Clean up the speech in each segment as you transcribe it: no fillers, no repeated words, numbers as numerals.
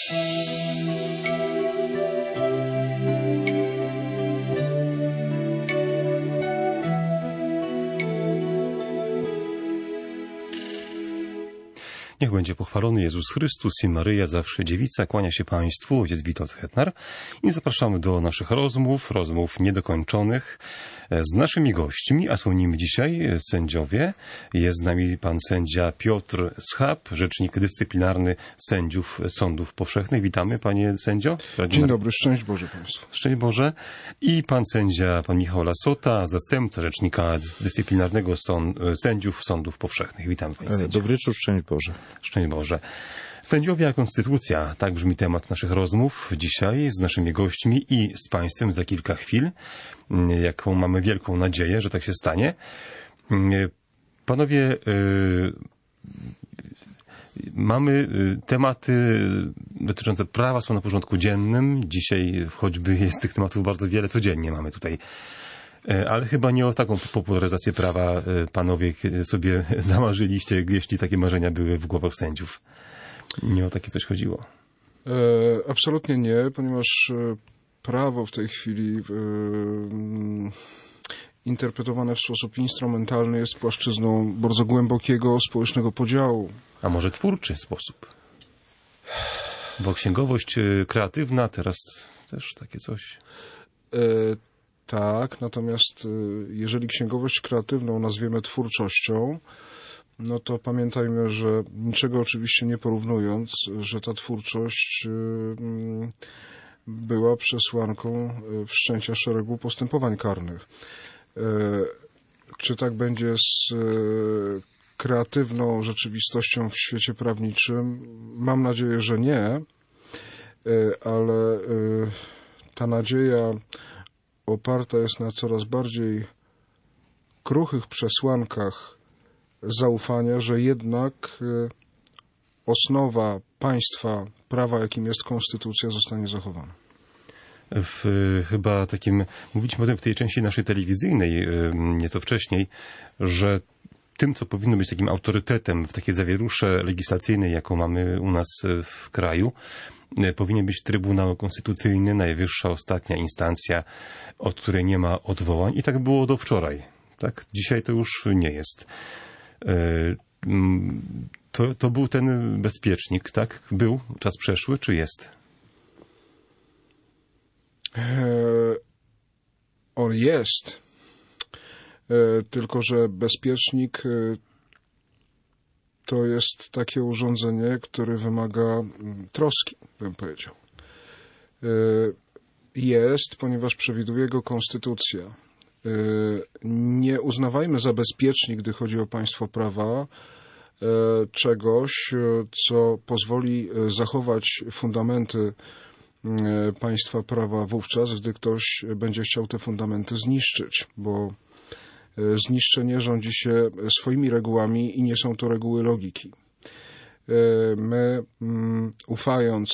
Niech będzie pochwalony Jezus Chrystus i Maryja, zawsze dziewica. Kłania się Państwu ojciec Witold Hetnar i zapraszamy do naszych rozmów niedokończonych z naszymi gośćmi, a są nimi dzisiaj sędziowie. Jest z nami pan sędzia Piotr Schab, rzecznik dyscyplinarny sędziów sądów powszechnych. Witamy, panie sędzio. Dzień dobry, szczęść Boże Państwu. Szczęść Boże. I pan sędzia, pan Michał Lasota, zastępca rzecznika dyscyplinarnego sędziów sądów powszechnych. Witamy, panie sędzio. Dobry wieczór, szczęść Boże. Szczęść Boże. Sędziowie a konstytucja, tak brzmi temat naszych rozmów dzisiaj z naszymi gośćmi i z państwem za kilka chwil, jaką mamy wielką nadzieję, że tak się stanie. Panowie, mamy tematy dotyczące prawa, są na porządku dziennym. Dzisiaj choćby jest tych tematów bardzo wiele, codziennie mamy tutaj. Ale chyba nie o taką popularyzację prawa panowie sobie zamarzyliście, jeśli takie marzenia były w głowach sędziów. Nie o takie coś chodziło. Absolutnie nie, ponieważ prawo w tej chwili interpretowane w sposób instrumentalny jest płaszczyzną bardzo głębokiego społecznego podziału. A może twórczy sposób? Bo księgowość kreatywna teraz też takie coś. Tak, natomiast jeżeli księgowość kreatywną nazwiemy twórczością, no to pamiętajmy, że niczego oczywiście nie porównując, że ta twórczość była przesłanką wszczęcia szeregu postępowań karnych. Czy tak będzie z kreatywną rzeczywistością w świecie prawniczym? Mam nadzieję, że nie, ale ta nadzieja oparta jest na coraz bardziej kruchych przesłankach zaufania, że jednak osnowa państwa, prawa, jakim jest konstytucja, zostanie zachowana. Chyba takim, mówiliśmy o tym w tej części naszej telewizyjnej, nieco wcześniej, że tym, co powinno być takim autorytetem w takiej zawierusze legislacyjnej, jaką mamy u nas w kraju, powinien być Trybunał Konstytucyjny, najwyższa, ostatnia instancja, od której nie ma odwołań. I tak było do wczoraj. Tak? Dzisiaj to już nie jest. To był ten bezpiecznik, tak? Był czas przeszły, czy jest? On jest. Tylko że bezpiecznik to jest takie urządzenie, które wymaga troski, bym powiedział. Jest, ponieważ przewiduje go konstytucja. Nie uznawajmy za bezpiecznik, gdy chodzi o państwo prawa, czegoś, co pozwoli zachować fundamenty państwa prawa wówczas, gdy ktoś będzie chciał te fundamenty zniszczyć, bo zniszczenie rządzi się swoimi regułami i nie są to reguły logiki. My, ufając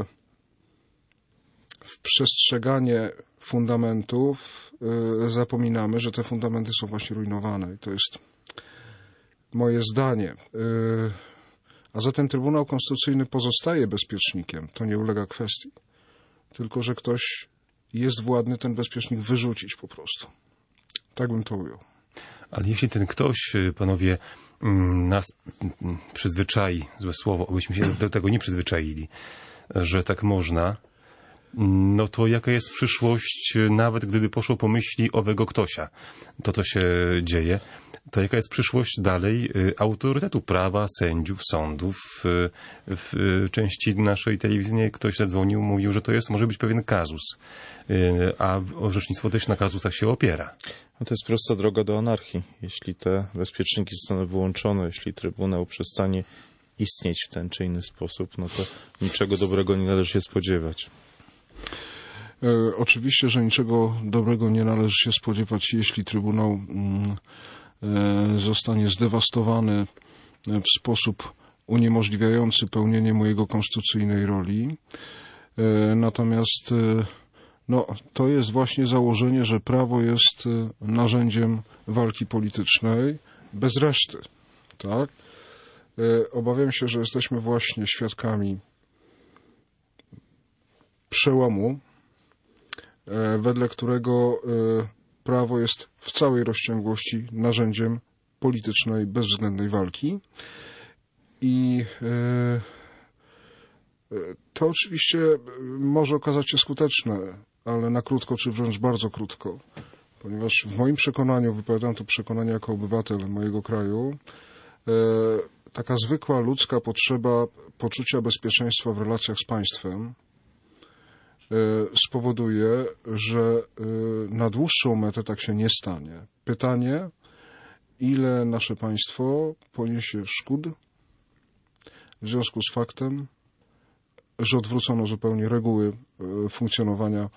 w przestrzeganie fundamentów, zapominamy, że te fundamenty są właśnie rujnowane. I to jest moje zdanie. A zatem Trybunał Konstytucyjny pozostaje bezpiecznikiem. To nie ulega kwestii. Tylko że ktoś jest władny ten bezpiecznik wyrzucić po prostu. Tak bym to ujął. Ale jeśli ten ktoś, panowie, nas przyzwyczai, złe słowo, byśmy się do tego nie przyzwyczaili, że tak można, no to jaka jest przyszłość, nawet gdyby poszło po myśli owego ktośa, to się dzieje, to jaka jest przyszłość dalej autorytetu prawa, sędziów, sądów? W części naszej telewizyjnej ktoś zadzwonił, mówił, że to może być pewien kazus, a orzecznictwo też na kazusach się opiera. No to jest prosta droga do anarchii. Jeśli te bezpieczniki zostaną wyłączone, jeśli Trybunał przestanie istnieć w ten czy inny sposób, no to niczego dobrego nie należy się spodziewać. Oczywiście, że niczego dobrego nie należy się spodziewać, jeśli Trybunał zostanie zdewastowany w sposób uniemożliwiający pełnienie mojego konstytucyjnej roli. Natomiast to jest właśnie założenie, że prawo jest narzędziem walki politycznej bez reszty. Tak? Obawiam się, że jesteśmy właśnie świadkami przełomu, wedle którego prawo jest w całej rozciągłości narzędziem politycznej, bezwzględnej walki. I to oczywiście może okazać się skuteczne, ale na krótko, czy wręcz bardzo krótko. Ponieważ w moim przekonaniu, wypowiadam to przekonanie jako obywatel mojego kraju, taka zwykła ludzka potrzeba poczucia bezpieczeństwa w relacjach z państwem spowoduje, że na dłuższą metę tak się nie stanie. Pytanie, ile nasze państwo poniesie szkód w związku z faktem, że odwrócono zupełnie reguły funkcjonowania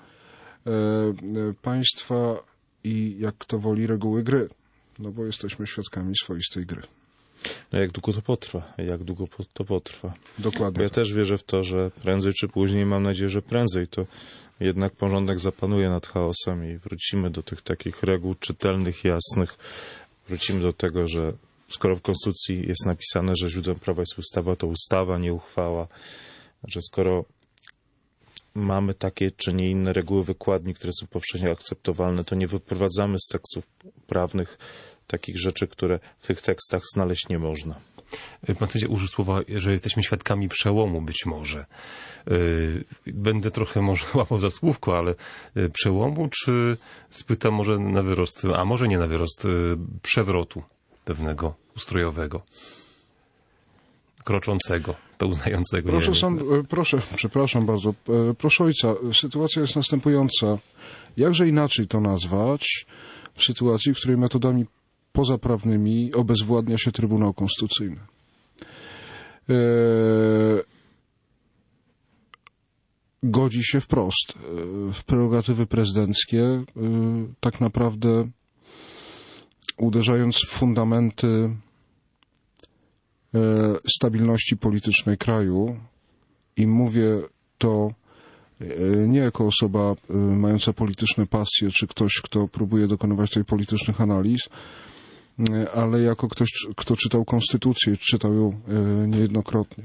państwa i, jak kto woli, reguły gry. No bo jesteśmy świadkami swoistej gry. No jak długo to potrwa? Jak długo to potrwa? Dokładnie. Bo ja też wierzę w to, że prędzej czy później, mam nadzieję, że prędzej, to jednak porządek zapanuje nad chaosem i wrócimy do tych takich reguł czytelnych, jasnych. Wrócimy do tego, że skoro w Konstytucji jest napisane, że źródłem prawa jest ustawa, to ustawa, nie uchwała. Że skoro mamy takie czy nie inne reguły wykładni, które są powszechnie akceptowalne, to nie wyprowadzamy z tekstów prawnych takich rzeczy, które w tych tekstach znaleźć nie można. Pan sędzia użył słowa, że jesteśmy świadkami przełomu być może. Będę trochę może łapał za słówko, ale przełomu, czy spytam może na wyrost, a może nie na wyrost, przewrotu pewnego ustrojowego, kroczącego, pełznającego. Proszę, przepraszam bardzo, proszę ojca, sytuacja jest następująca. Jakże inaczej to nazwać w sytuacji, w której metodami pozaprawnymi obezwładnia się Trybunał Konstytucyjny? Godzi się wprost w prerogatywy prezydenckie, tak naprawdę uderzając w fundamenty stabilności politycznej kraju, i mówię to nie jako osoba mająca polityczne pasje, czy ktoś, kto próbuje dokonywać tutaj politycznych analiz, ale jako ktoś, kto czytał Konstytucję, czytał ją niejednokrotnie.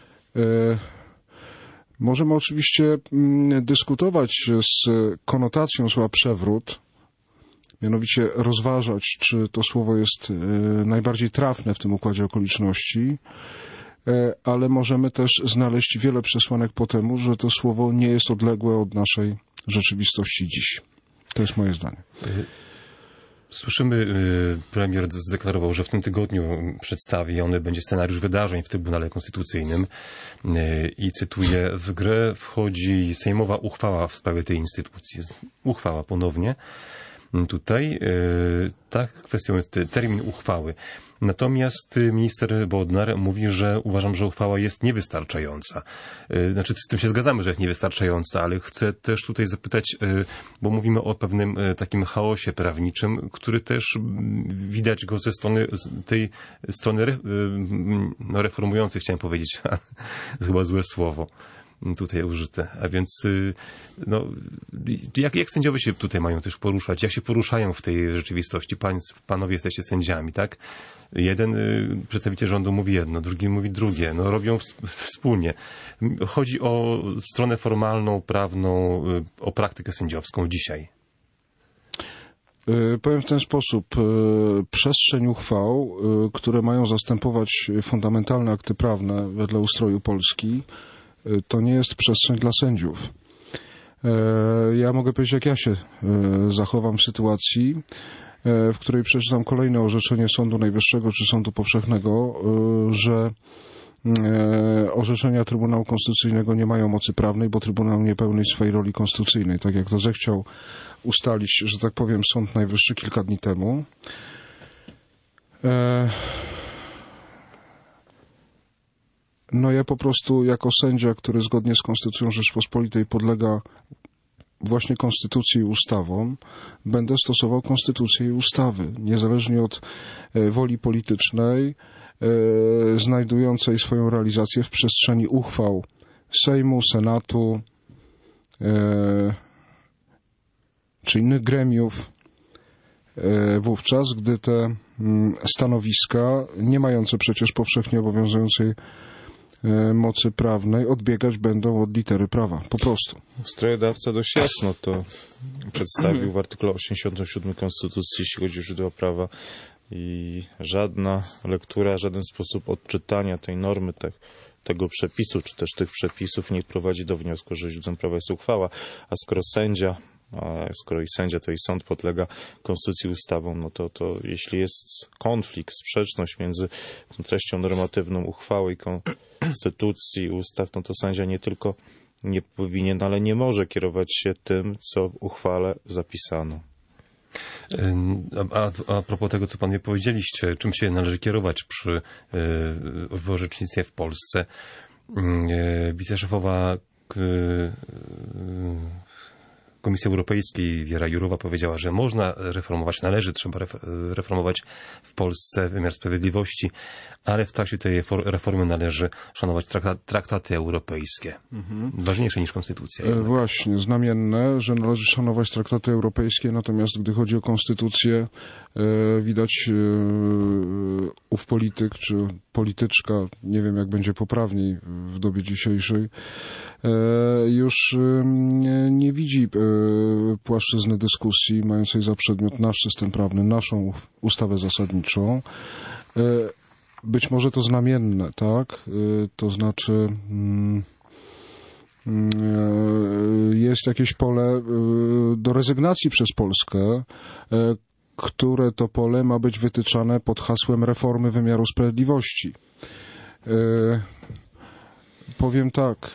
Możemy oczywiście dyskutować z konotacją słowa przewrót, mianowicie rozważać, czy to słowo jest najbardziej trafne w tym układzie okoliczności, ale możemy też znaleźć wiele przesłanek po temu, że to słowo nie jest odległe od naszej rzeczywistości dziś. To jest moje zdanie. Słyszymy, premier zdeklarował, że w tym tygodniu przedstawiony będzie scenariusz wydarzeń w Trybunale Konstytucyjnym i cytuję, w grę wchodzi sejmowa uchwała w sprawie tej instytucji. Uchwała ponownie. Tutaj tak kwestią jest termin uchwały. Natomiast minister Bodnar mówi, że uważam, że uchwała jest niewystarczająca. Znaczy, z tym się zgadzamy, że jest niewystarczająca, ale chcę też tutaj zapytać, bo mówimy o pewnym takim chaosie prawniczym, który też widać go ze strony tej strony reformującej, chciałem powiedzieć, chyba złe słowo tutaj użyte. A więc no, jak sędziowie się tutaj mają też poruszać? Jak się poruszają w tej rzeczywistości? Panowie jesteście sędziami, tak? Jeden przedstawiciel rządu mówi jedno, drugi mówi drugie. No, robią wspólnie. Chodzi o stronę formalną, prawną, o praktykę sędziowską dzisiaj. Powiem w ten sposób. Przestrzeń uchwał, które mają zastępować fundamentalne akty prawne wedle ustroju Polski, to nie jest przestrzeń dla sędziów. Ja mogę powiedzieć, jak ja się zachowam w sytuacji, w której przeczytam kolejne orzeczenie Sądu Najwyższego czy Sądu Powszechnego, że orzeczenia Trybunału Konstytucyjnego nie mają mocy prawnej, bo Trybunał nie pełni swojej roli konstytucyjnej, tak jak to zechciał ustalić, że tak powiem, Sąd Najwyższy kilka dni temu. No ja po prostu jako sędzia, który zgodnie z Konstytucją Rzeczpospolitej podlega właśnie Konstytucji i ustawom, będę stosował Konstytucję i ustawy, niezależnie od woli politycznej, znajdującej swoją realizację w przestrzeni uchwał Sejmu, Senatu czy innych gremiów, wówczas, gdy te stanowiska, nie mające przecież powszechnie obowiązującej mocy prawnej odbiegać będą od litery prawa. Po prostu. Ustrojodawca dość jasno to przedstawił w artykule 87 Konstytucji, jeśli chodzi o źródła prawa, i żadna lektura, żaden sposób odczytania tej normy, tego przepisu, czy też tych przepisów nie prowadzi do wniosku, że źródłem prawa jest uchwała, a skoro i sędzia, to i sąd podlega konstytucji ustawom, no to jeśli jest konflikt, sprzeczność między tą treścią normatywną uchwały i konstytucji, ustaw, no to sędzia nie tylko nie powinien, ale nie może kierować się tym, co w uchwale zapisano. A propos tego, co panowie powiedzieliście, czym się należy kierować w orzecznictwie w Polsce, wiceszefowa Komisji Europejskiej Wiera Jourowa powiedziała, że trzeba reformować w Polsce wymiar sprawiedliwości, ale w trakcie tej reformy należy szanować traktaty europejskie. Ważniejsze niż konstytucja. Właśnie, znamienne, że należy szanować traktaty europejskie, natomiast gdy chodzi o konstytucję, widać ów polityk czy polityczka, nie wiem jak będzie poprawniej w dobie dzisiejszej, już nie widzi płaszczyzny dyskusji mającej za przedmiot nasz system prawny, naszą ustawę zasadniczą. Być może to znamienne, tak? To znaczy jest jakieś pole do rezygnacji przez Polskę, które to pole ma być wytyczane pod hasłem reformy wymiaru sprawiedliwości. Powiem tak,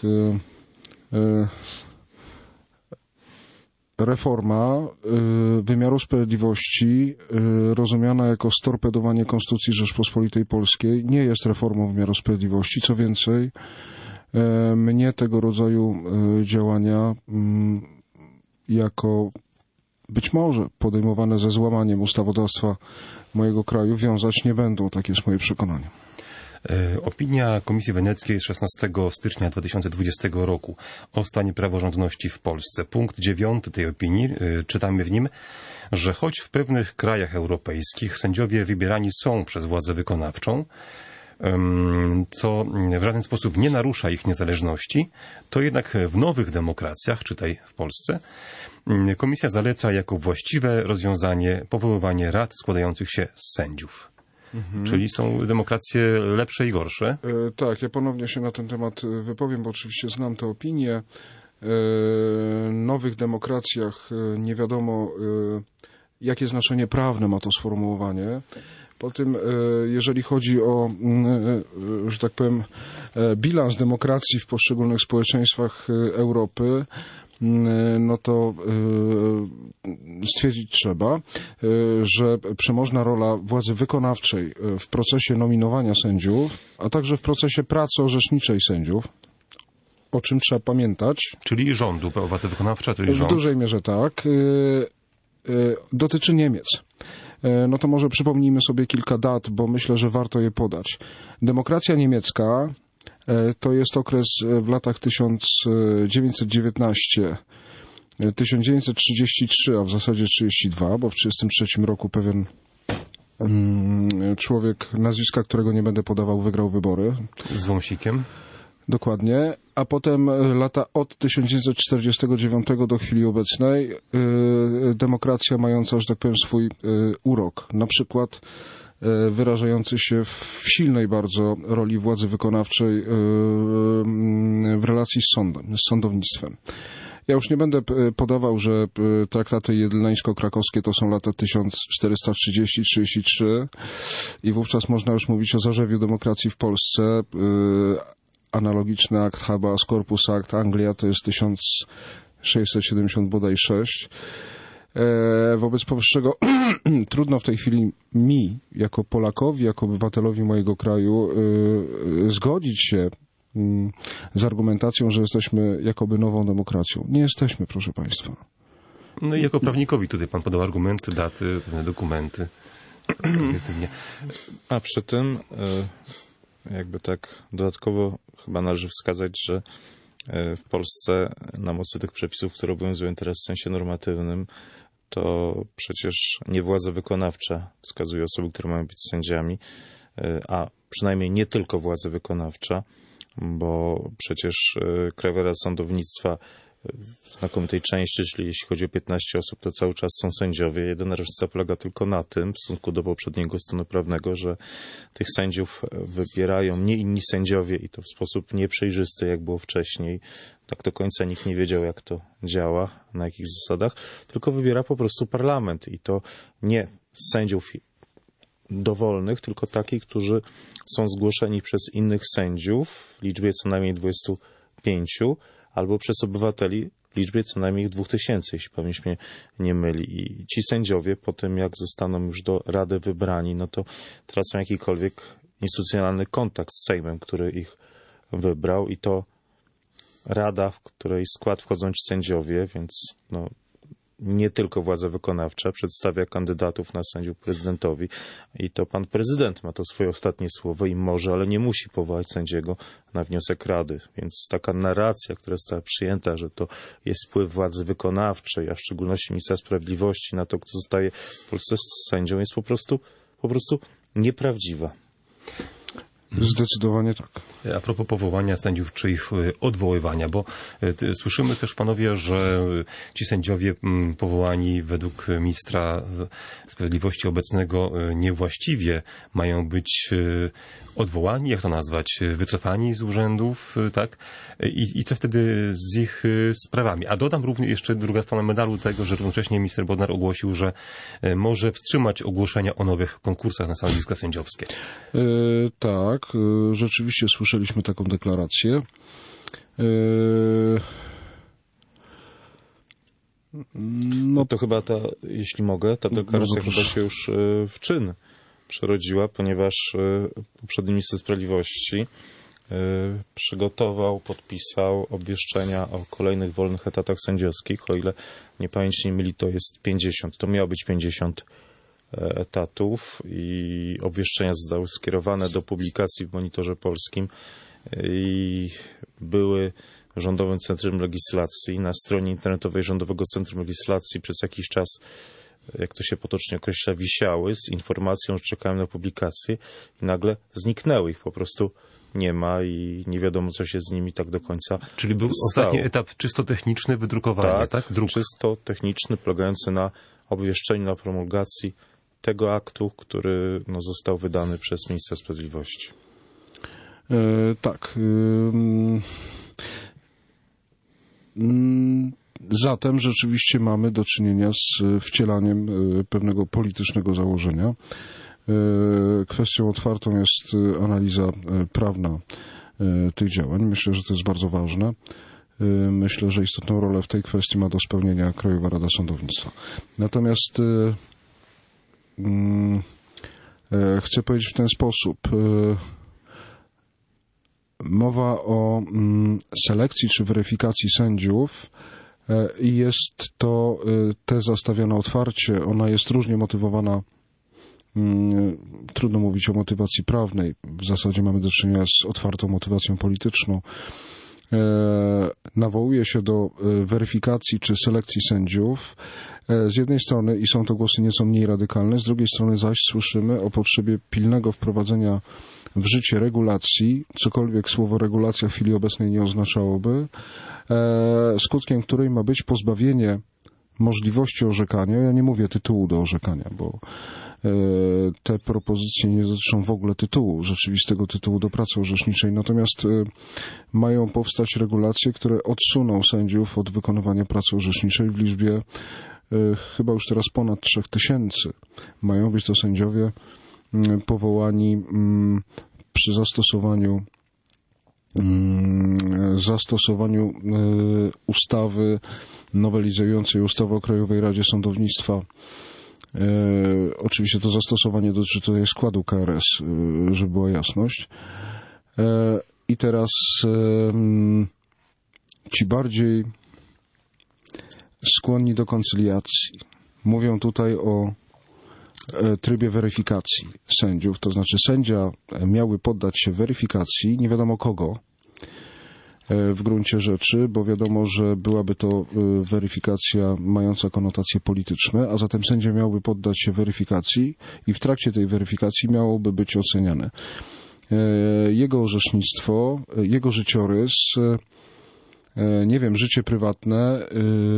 reforma wymiaru sprawiedliwości rozumiana jako storpedowanie Konstytucji Rzeczpospolitej Polskiej nie jest reformą wymiaru sprawiedliwości. Co więcej, mnie tego rodzaju działania jako być może podejmowane ze złamaniem ustawodawstwa mojego kraju wiązać nie będą. Tak jest moje przekonanie. Opinia Komisji Weneckiej z 16 stycznia 2020 roku o stanie praworządności w Polsce. Punkt 9 tej opinii, czytamy w nim, że choć w pewnych krajach europejskich sędziowie wybierani są przez władzę wykonawczą, co w żaden sposób nie narusza ich niezależności, to jednak w nowych demokracjach, czytaj w Polsce, Komisja zaleca jako właściwe rozwiązanie powoływanie rad składających się z sędziów. Czyli są demokracje lepsze i gorsze? Tak, ja ponownie się na ten temat wypowiem, bo oczywiście znam tę opinię. W nowych demokracjach nie wiadomo, jakie znaczenie prawne ma to sformułowanie. Po tym, jeżeli chodzi o, że tak powiem, bilans demokracji w poszczególnych społeczeństwach Europy, no to stwierdzić trzeba, że przemożna rola władzy wykonawczej w procesie nominowania sędziów, a także w procesie pracy orzeczniczej sędziów, o czym trzeba pamiętać. Czyli rządu, władza wykonawcza, czyli rząd. W dużej mierze tak. Dotyczy Niemiec. No to może przypomnijmy sobie kilka dat, bo myślę, że warto je podać. Demokracja niemiecka to jest okres w latach 1919, 1933, a w zasadzie 32, bo w 1933 roku pewien człowiek, nazwiska którego nie będę podawał, wygrał wybory. Z Wąsikiem. Dokładnie. A potem lata od 1949 do chwili obecnej demokracja mająca, że tak powiem, swój urok. Na przykład wyrażający się w silnej bardzo roli władzy wykonawczej w relacji z sądem, z sądownictwem. Ja już nie będę podawał, że traktaty jelnańsko-krakowskie to są lata 1430-33 i wówczas można już mówić o zarzewiu demokracji w Polsce. Analogiczny akt Habeas Corpus Act Anglia to jest 1670 bodaj 6. Wobec powyższego trudno w tej chwili mi, jako Polakowi, jako obywatelowi mojego kraju, zgodzić się z argumentacją, że jesteśmy jakoby nową demokracją. Nie jesteśmy, proszę Państwa. No i jako prawnikowi tutaj pan podał argumenty, daty, dokumenty. A przy tym jakby tak dodatkowo chyba należy wskazać, że w Polsce na mocy tych przepisów, które obowiązują teraz w sensie normatywnym, to przecież nie władza wykonawcza wskazuje osoby, które mają być sędziami, a przynajmniej nie tylko władza wykonawcza, bo przecież Krajowa Rada Sądownictwa w znakomitej części, czyli jeśli chodzi o 15 osób, to cały czas są sędziowie. Jedyna różnica polega tylko na tym, w stosunku do poprzedniego stanu prawnego, że tych sędziów wybierają nie inni sędziowie i to w sposób nieprzejrzysty, jak było wcześniej. Tak do końca nikt nie wiedział, jak to działa, na jakich zasadach, tylko wybiera po prostu parlament i to nie sędziów dowolnych, tylko takich, którzy są zgłoszeni przez innych sędziów w liczbie co najmniej 25, albo przez obywateli w liczbie co najmniej 2000, jeśli pamięć mnie nie myli. I ci sędziowie po tym, jak zostaną już do Rady wybrani, no to tracą jakikolwiek instytucjonalny kontakt z Sejmem, który ich wybrał i to Rada, w której skład wchodzą ci sędziowie, więc no, nie tylko władza wykonawcza przedstawia kandydatów na sędziów prezydentowi i to pan prezydent ma to swoje ostatnie słowo i może, ale nie musi powołać sędziego na wniosek Rady. Więc taka narracja, która została przyjęta, że to jest wpływ władzy wykonawczej, a w szczególności ministra sprawiedliwości na to, kto zostaje w Polsce sędzią, jest po prostu nieprawdziwa. Zdecydowanie tak. A propos powołania sędziów czy ich odwoływania, bo słyszymy też, panowie, że ci sędziowie powołani według ministra sprawiedliwości obecnego niewłaściwie mają być odwołani, jak to nazwać, wycofani z urzędów, tak? I co wtedy z ich sprawami? A dodam również jeszcze druga strona medalu tego, że równocześnie minister Bodnar ogłosił, że może wstrzymać ogłoszenia o nowych konkursach na stanowiska sędziowskie. Tak, rzeczywiście słyszeliśmy taką deklarację. No to chyba jeśli mogę, ta deklaracja chyba się już w czyn przerodziła, ponieważ poprzedni minister sprawiedliwości przygotował, podpisał obwieszczenia o kolejnych wolnych etatach sędziowskich. O ile mnie pamięć nie myli, to jest 50. To miało być 50 etatów i obwieszczenia zostały skierowane do publikacji w Monitorze Polskim i były w Rządowym Centrum Legislacji. Na stronie internetowej Rządowego Centrum Legislacji przez jakiś czas, jak to się potocznie określa, wisiały z informacją, że czekałem na publikację i nagle zniknęły. Ich po prostu nie ma i nie wiadomo, co się z nimi tak do końca Czyli był stało. ostatni etap czysto techniczny, wydrukowania, tak? Druk. Czysto techniczny, polegający na obwieszczeniu, na promulgacji tego aktu, który został wydany przez ministra sprawiedliwości. Tak. Zatem rzeczywiście mamy do czynienia z wcielaniem pewnego politycznego założenia. Kwestią otwartą jest analiza prawna tych działań. Myślę, że to jest bardzo ważne. Myślę, że istotną rolę w tej kwestii ma do spełnienia Krajowa Rada Sądownictwa. Natomiast chcę powiedzieć w ten sposób. Mowa o selekcji czy weryfikacji sędziów i jest to teza stawiana otwarcie. Ona jest różnie motywowana. Trudno mówić o motywacji prawnej. W zasadzie mamy do czynienia z otwartą motywacją polityczną. Nawołuje się do weryfikacji czy selekcji sędziów. Z jednej strony, i są to głosy nieco mniej radykalne, z drugiej strony zaś słyszymy o potrzebie pilnego wprowadzenia w życie regulacji, cokolwiek słowo regulacja w chwili obecnej nie oznaczałoby, skutkiem której ma być pozbawienie możliwości orzekania. Ja nie mówię tytułu do orzekania, bo te propozycje nie dotyczą w ogóle tytułu, rzeczywistego tytułu do pracy orzeczniczej, natomiast mają powstać regulacje, które odsuną sędziów od wykonywania pracy orzeczniczej w liczbie chyba już teraz ponad 3000. Mają być to sędziowie powołani przy zastosowaniu ustawy nowelizującej ustawę o Krajowej Radzie Sądownictwa. Oczywiście to zastosowanie dotyczy tutaj składu KRS, żeby była jasność. I teraz ci bardziej skłonni do koncyliacji mówią tutaj o trybie weryfikacji sędziów, to znaczy sędzia miałby poddać się weryfikacji, nie wiadomo kogo w gruncie rzeczy, bo wiadomo, że byłaby to weryfikacja mająca konotacje polityczne, a zatem sędzia miałby poddać się weryfikacji i w trakcie tej weryfikacji miałoby być oceniane, jego orzecznictwo, jego życiorys, nie wiem, życie prywatne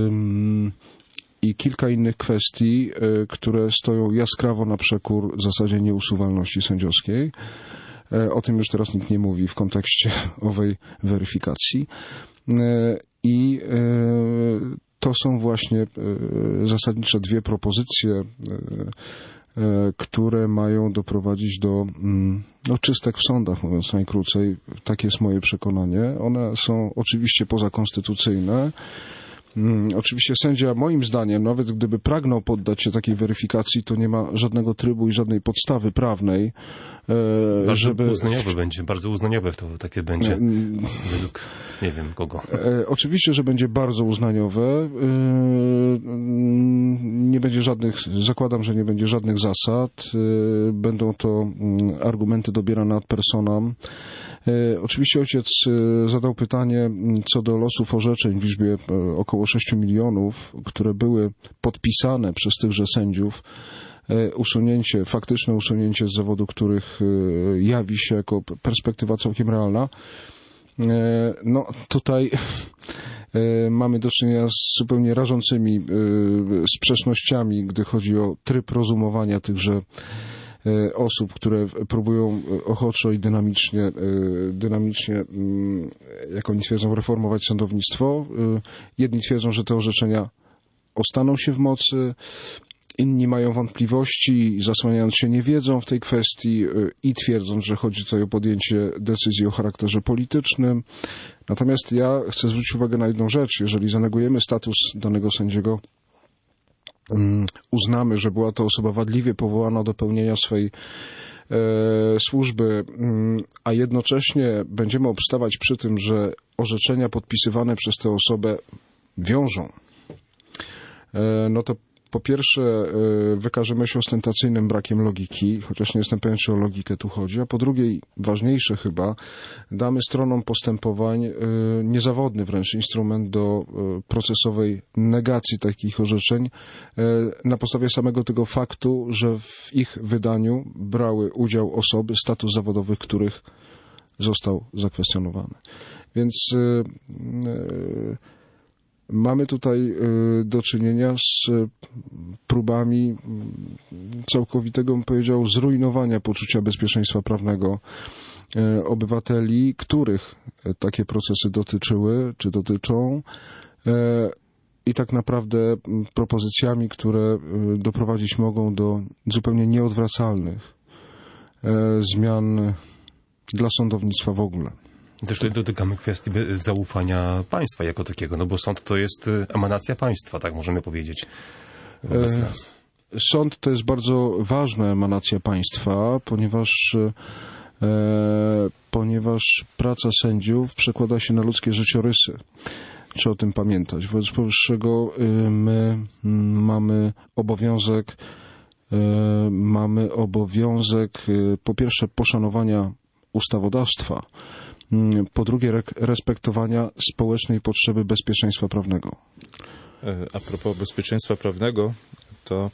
i kilka innych kwestii, które stoją jaskrawo na przekór zasadzie nieusuwalności sędziowskiej. O tym już teraz nikt nie mówi w kontekście owej weryfikacji. I to są właśnie zasadnicze dwie propozycje, które mają doprowadzić do czystek w sądach, mówiąc najkrócej. Takie jest moje przekonanie. One są oczywiście pozakonstytucyjne. Oczywiście sędzia, moim zdaniem, nawet gdyby pragnął poddać się takiej weryfikacji, to nie ma żadnego trybu i żadnej podstawy prawnej, żeby... Bardzo uznaniowe to takie będzie, według nie wiem kogo. Oczywiście, że będzie bardzo uznaniowe. Nie będzie zakładam, że nie będzie żadnych zasad. Będą to argumenty dobierane ad personam. Oczywiście ojciec zadał pytanie co do losów orzeczeń w liczbie około 6 milionów, które były podpisane przez tychże sędziów. Faktyczne usunięcie z zawodu, których jawi się jako perspektywa całkiem realna. No tutaj mamy do czynienia z zupełnie rażącymi sprzecznościami, gdy chodzi o tryb rozumowania tychże osób, które próbują ochoczo i dynamicznie, jak oni twierdzą, reformować sądownictwo. Jedni twierdzą, że te orzeczenia ostaną się w mocy, inni mają wątpliwości, zasłaniając się niewiedzą w tej kwestii i twierdząc, że chodzi tutaj o podjęcie decyzji o charakterze politycznym. Natomiast ja chcę zwrócić uwagę na jedną rzecz. Jeżeli zanegujemy status danego sędziego, uznamy, że była to osoba wadliwie powołana do pełnienia swej służby, a jednocześnie będziemy obstawać przy tym, że orzeczenia podpisywane przez tę osobę wiążą, no to po pierwsze wykażemy się ostentacyjnym brakiem logiki, chociaż nie jestem pewien, czy o logikę tu chodzi, a po drugie, ważniejsze chyba, damy stronom postępowań niezawodny wręcz instrument do procesowej negacji takich orzeczeń na podstawie samego tego faktu, że w ich wydaniu brały udział osoby, status zawodowych których został zakwestionowany. Więc mamy tutaj do czynienia z próbami całkowitego, bym powiedział, zrujnowania poczucia bezpieczeństwa prawnego obywateli, których takie procesy dotyczyły, czy dotyczą, i tak naprawdę propozycjami, które doprowadzić mogą do zupełnie nieodwracalnych zmian dla sądownictwa w ogóle. Też tutaj dotykamy kwestii zaufania państwa jako takiego, no bo sąd to jest emanacja państwa, tak możemy powiedzieć wobec nas. Sąd to jest bardzo ważna emanacja państwa, ponieważ praca sędziów przekłada się na ludzkie życiorysy. Trzeba o tym pamiętać. Wobec powyższego my mamy obowiązek po pierwsze poszanowania ustawodawstwa, po drugie respektowania społecznej potrzeby bezpieczeństwa prawnego. A propos bezpieczeństwa prawnego, to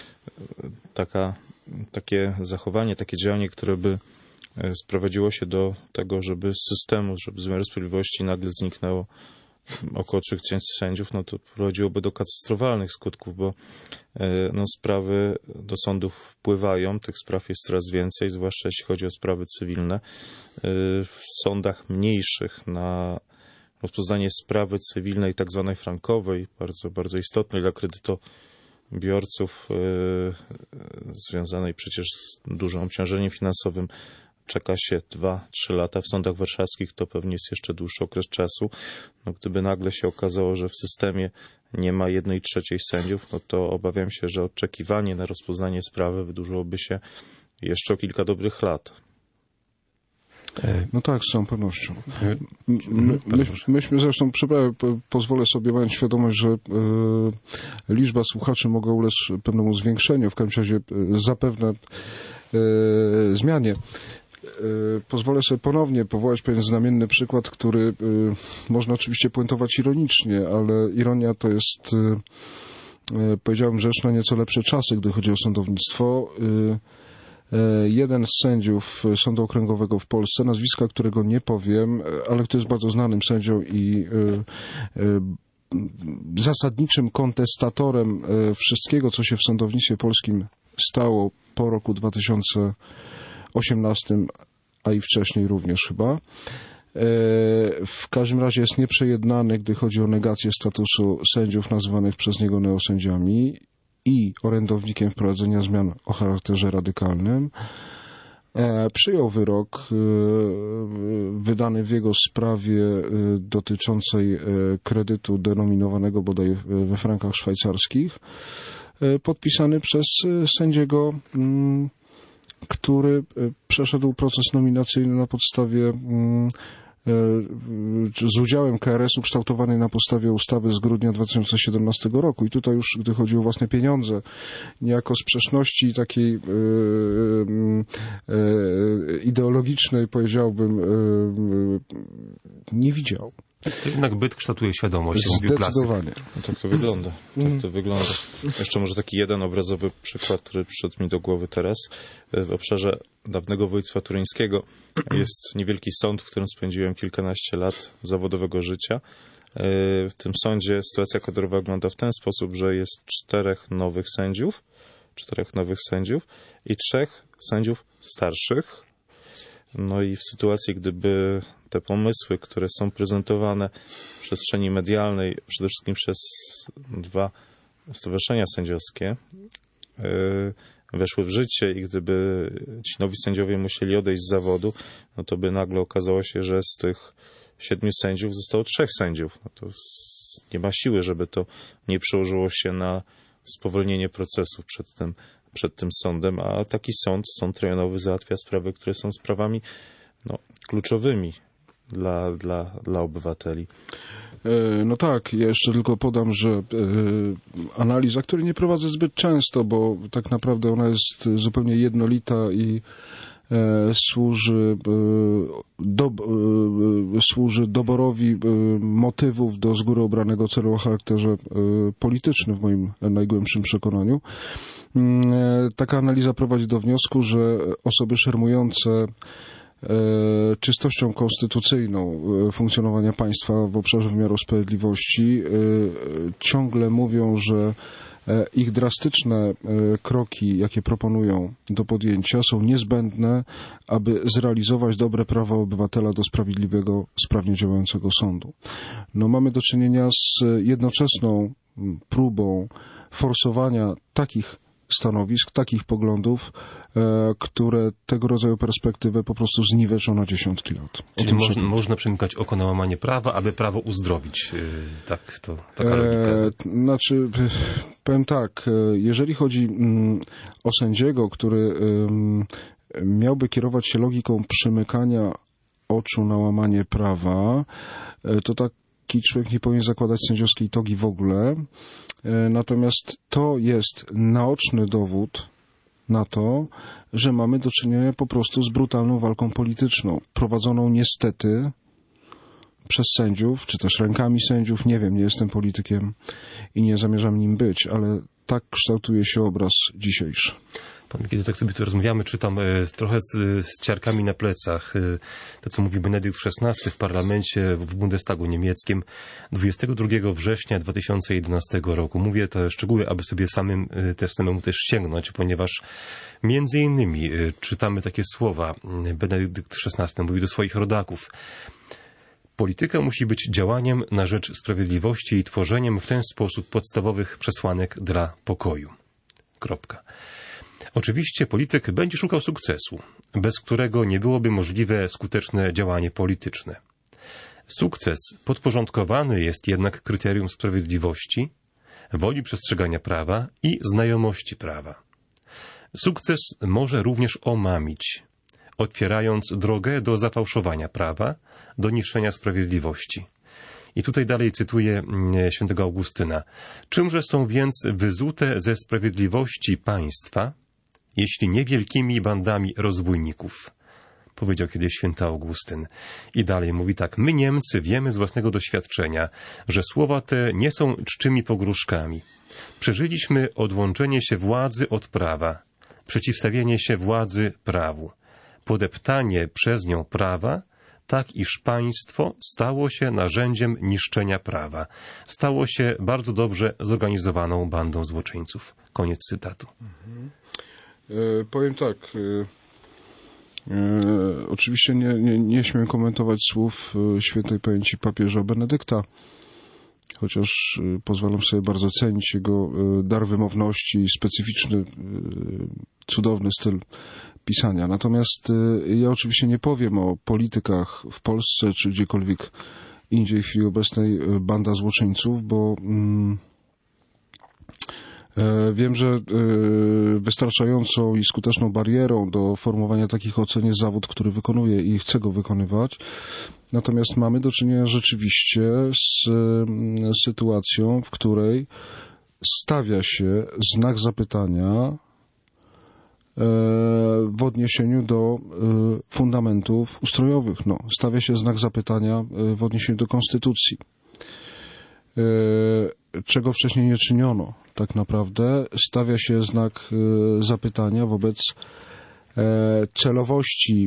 takie zachowanie, takie działanie, które by sprowadziło się do tego, żeby z systemu, żeby z wymiaru sprawiedliwości nagle zniknęło około 3000 sędziów, no to prowadziłoby do katastrofalnych skutków, bo sprawy do sądów wpływają, tych spraw jest coraz więcej, zwłaszcza jeśli chodzi o sprawy cywilne. W sądach mniejszych na rozpoznanie sprawy cywilnej, tak zwanej frankowej, bardzo, bardzo istotnej dla kredytobiorców, związanej przecież z dużym obciążeniem finansowym, czeka się 2-3 lata. W sądach warszawskich to pewnie jest jeszcze dłuższy okres czasu. No, gdyby nagle się okazało, że w systemie nie ma 1/3 sędziów, no to obawiam się, że oczekiwanie na rozpoznanie sprawy wydłużyłoby się jeszcze o kilka dobrych lat. No tak, z całą pewnością. Myśmy zresztą, pozwolę sobie mając świadomość, że liczba słuchaczy mogła ulec pewnemu zwiększeniu, w każdym razie zapewne zmianie. Pozwolę sobie ponownie powołać pewien znamienny przykład, który można oczywiście puentować ironicznie, ale ironia to jest, powiedziałbym, rzecz na nieco lepsze czasy, gdy chodzi o sądownictwo. jeden z sędziów Sądu Okręgowego w Polsce, nazwiska którego nie powiem, ale kto jest bardzo znanym sędzią i zasadniczym kontestatorem wszystkiego, co się w sądownictwie polskim stało po roku 2018, a i wcześniej również chyba. W każdym razie jest nieprzejednany, gdy chodzi o negację statusu sędziów nazywanych przez niego neosędziami i orędownikiem wprowadzenia zmian o charakterze radykalnym. Przyjął wyrok wydany w jego sprawie dotyczącej kredytu denominowanego bodaj we frankach szwajcarskich, podpisany przez sędziego, który przeszedł proces nominacyjny na podstawie z udziałem KRS-u kształtowanej na podstawie ustawy z grudnia 2017 roku. I tutaj już, gdy chodzi o własne pieniądze, niejako sprzeczności takiej ideologicznej, powiedziałbym, nie widział. To jednak byt kształtuje świadomość. Zdecydowanie. No tak to wygląda. Tak to wygląda. Jeszcze może taki jeden obrazowy przykład, który przyszedł mi do głowy teraz. W obszarze dawnego województwa turyńskiego jest niewielki sąd, w którym spędziłem kilkanaście lat zawodowego życia. W tym sądzie sytuacja kadrowa wygląda w ten sposób, że jest 4 nowych sędziów i 3 sędziów starszych. No i w sytuacji, gdyby te pomysły, które są prezentowane w przestrzeni medialnej, przede wszystkim przez 2 stowarzyszenia sędziowskie, weszły w życie i gdyby ci nowi sędziowie musieli odejść z zawodu, no to by nagle okazało się, że z tych 7 sędziów zostało 3 sędziów. No to nie ma siły, żeby to nie przełożyło się na spowolnienie procesów przed tym sądem, a taki sąd rejonowy załatwia sprawy, które są sprawami kluczowymi dla obywateli. No tak, ja jeszcze tylko podam, że analiza, której nie prowadzę zbyt często, bo tak naprawdę ona jest zupełnie jednolita i służy doborowi motywów do z góry obranego celu o charakterze politycznym w moim najgłębszym przekonaniu. Taka analiza prowadzi do wniosku, że osoby szermujące czystością konstytucyjną funkcjonowania państwa w obszarze wymiaru sprawiedliwości ciągle mówią, że ich drastyczne kroki, jakie proponują do podjęcia, są niezbędne, aby zrealizować dobre prawa obywatela do sprawiedliwego, sprawnie działającego sądu. No, mamy do czynienia z jednoczesną próbą forsowania takich stanowisk, takich poglądów, które tego rodzaju perspektywę po prostu zniweczą na dziesiątki lat. Czyli można przymykać oko na łamanie prawa, aby prawo uzdrowić. Tak, to taka logika. Znaczy, powiem tak, jeżeli chodzi o sędziego, który miałby kierować się logiką przymykania oczu na łamanie prawa, to taki człowiek nie powinien zakładać sędziowskiej togi w ogóle. Natomiast to jest naoczny dowód na to, że mamy do czynienia po prostu z brutalną walką polityczną, prowadzoną niestety przez sędziów, czy też rękami sędziów, nie wiem, nie jestem politykiem i nie zamierzam nim być, ale tak kształtuje się obraz dzisiejszy. Kiedy tak sobie tu rozmawiamy, czytam trochę z ciarkami na plecach to, co mówi Benedykt XVI w parlamencie w Bundestagu niemieckim 22 września 2011 roku. Mówię te szczegóły, aby sobie samemu też sięgnąć, ponieważ między innymi czytamy takie słowa. Benedykt XVI mówi do swoich rodaków: polityka musi być działaniem na rzecz sprawiedliwości i tworzeniem w ten sposób podstawowych przesłanek dla pokoju. Kropka. Oczywiście polityk będzie szukał sukcesu, bez którego nie byłoby możliwe skuteczne działanie polityczne. Sukces podporządkowany jest jednak kryterium sprawiedliwości, woli przestrzegania prawa i znajomości prawa. Sukces może również omamić, otwierając drogę do zafałszowania prawa, do niszczenia sprawiedliwości. I tutaj dalej cytuję świętego Augustyna. Czymże są więc wyzute ze sprawiedliwości państwa, jeśli nie wielkimi bandami rozbójników? Powiedział kiedyś święty Augustyn. I dalej mówi tak. My Niemcy wiemy z własnego doświadczenia, że słowa te nie są czczymi pogróżkami. Przeżyliśmy odłączenie się władzy od prawa. przeciwstawienie się władzy prawu, podeptanie przez nią prawa, tak iż państwo stało się narzędziem niszczenia prawa. Stało się bardzo dobrze zorganizowaną bandą złoczyńców. Koniec cytatu. Powiem tak. Oczywiście nie śmiem komentować słów świętej pamięci papieża Benedykta, chociaż pozwalam sobie bardzo cenić jego dar wymowności i specyficzny, cudowny styl pisania. Natomiast ja oczywiście nie powiem o politykach w Polsce czy gdziekolwiek indziej w chwili obecnej banda złoczyńców, bo wiem, że wystarczającą i skuteczną barierą do formowania takich ocen jest zawód, który wykonuję i chcę go wykonywać. Natomiast mamy do czynienia rzeczywiście z sytuacją, w której stawia się znak zapytania w odniesieniu do fundamentów ustrojowych. Stawia się znak zapytania w odniesieniu do konstytucji, czego wcześniej nie czyniono. Tak naprawdę stawia się znak zapytania wobec celowości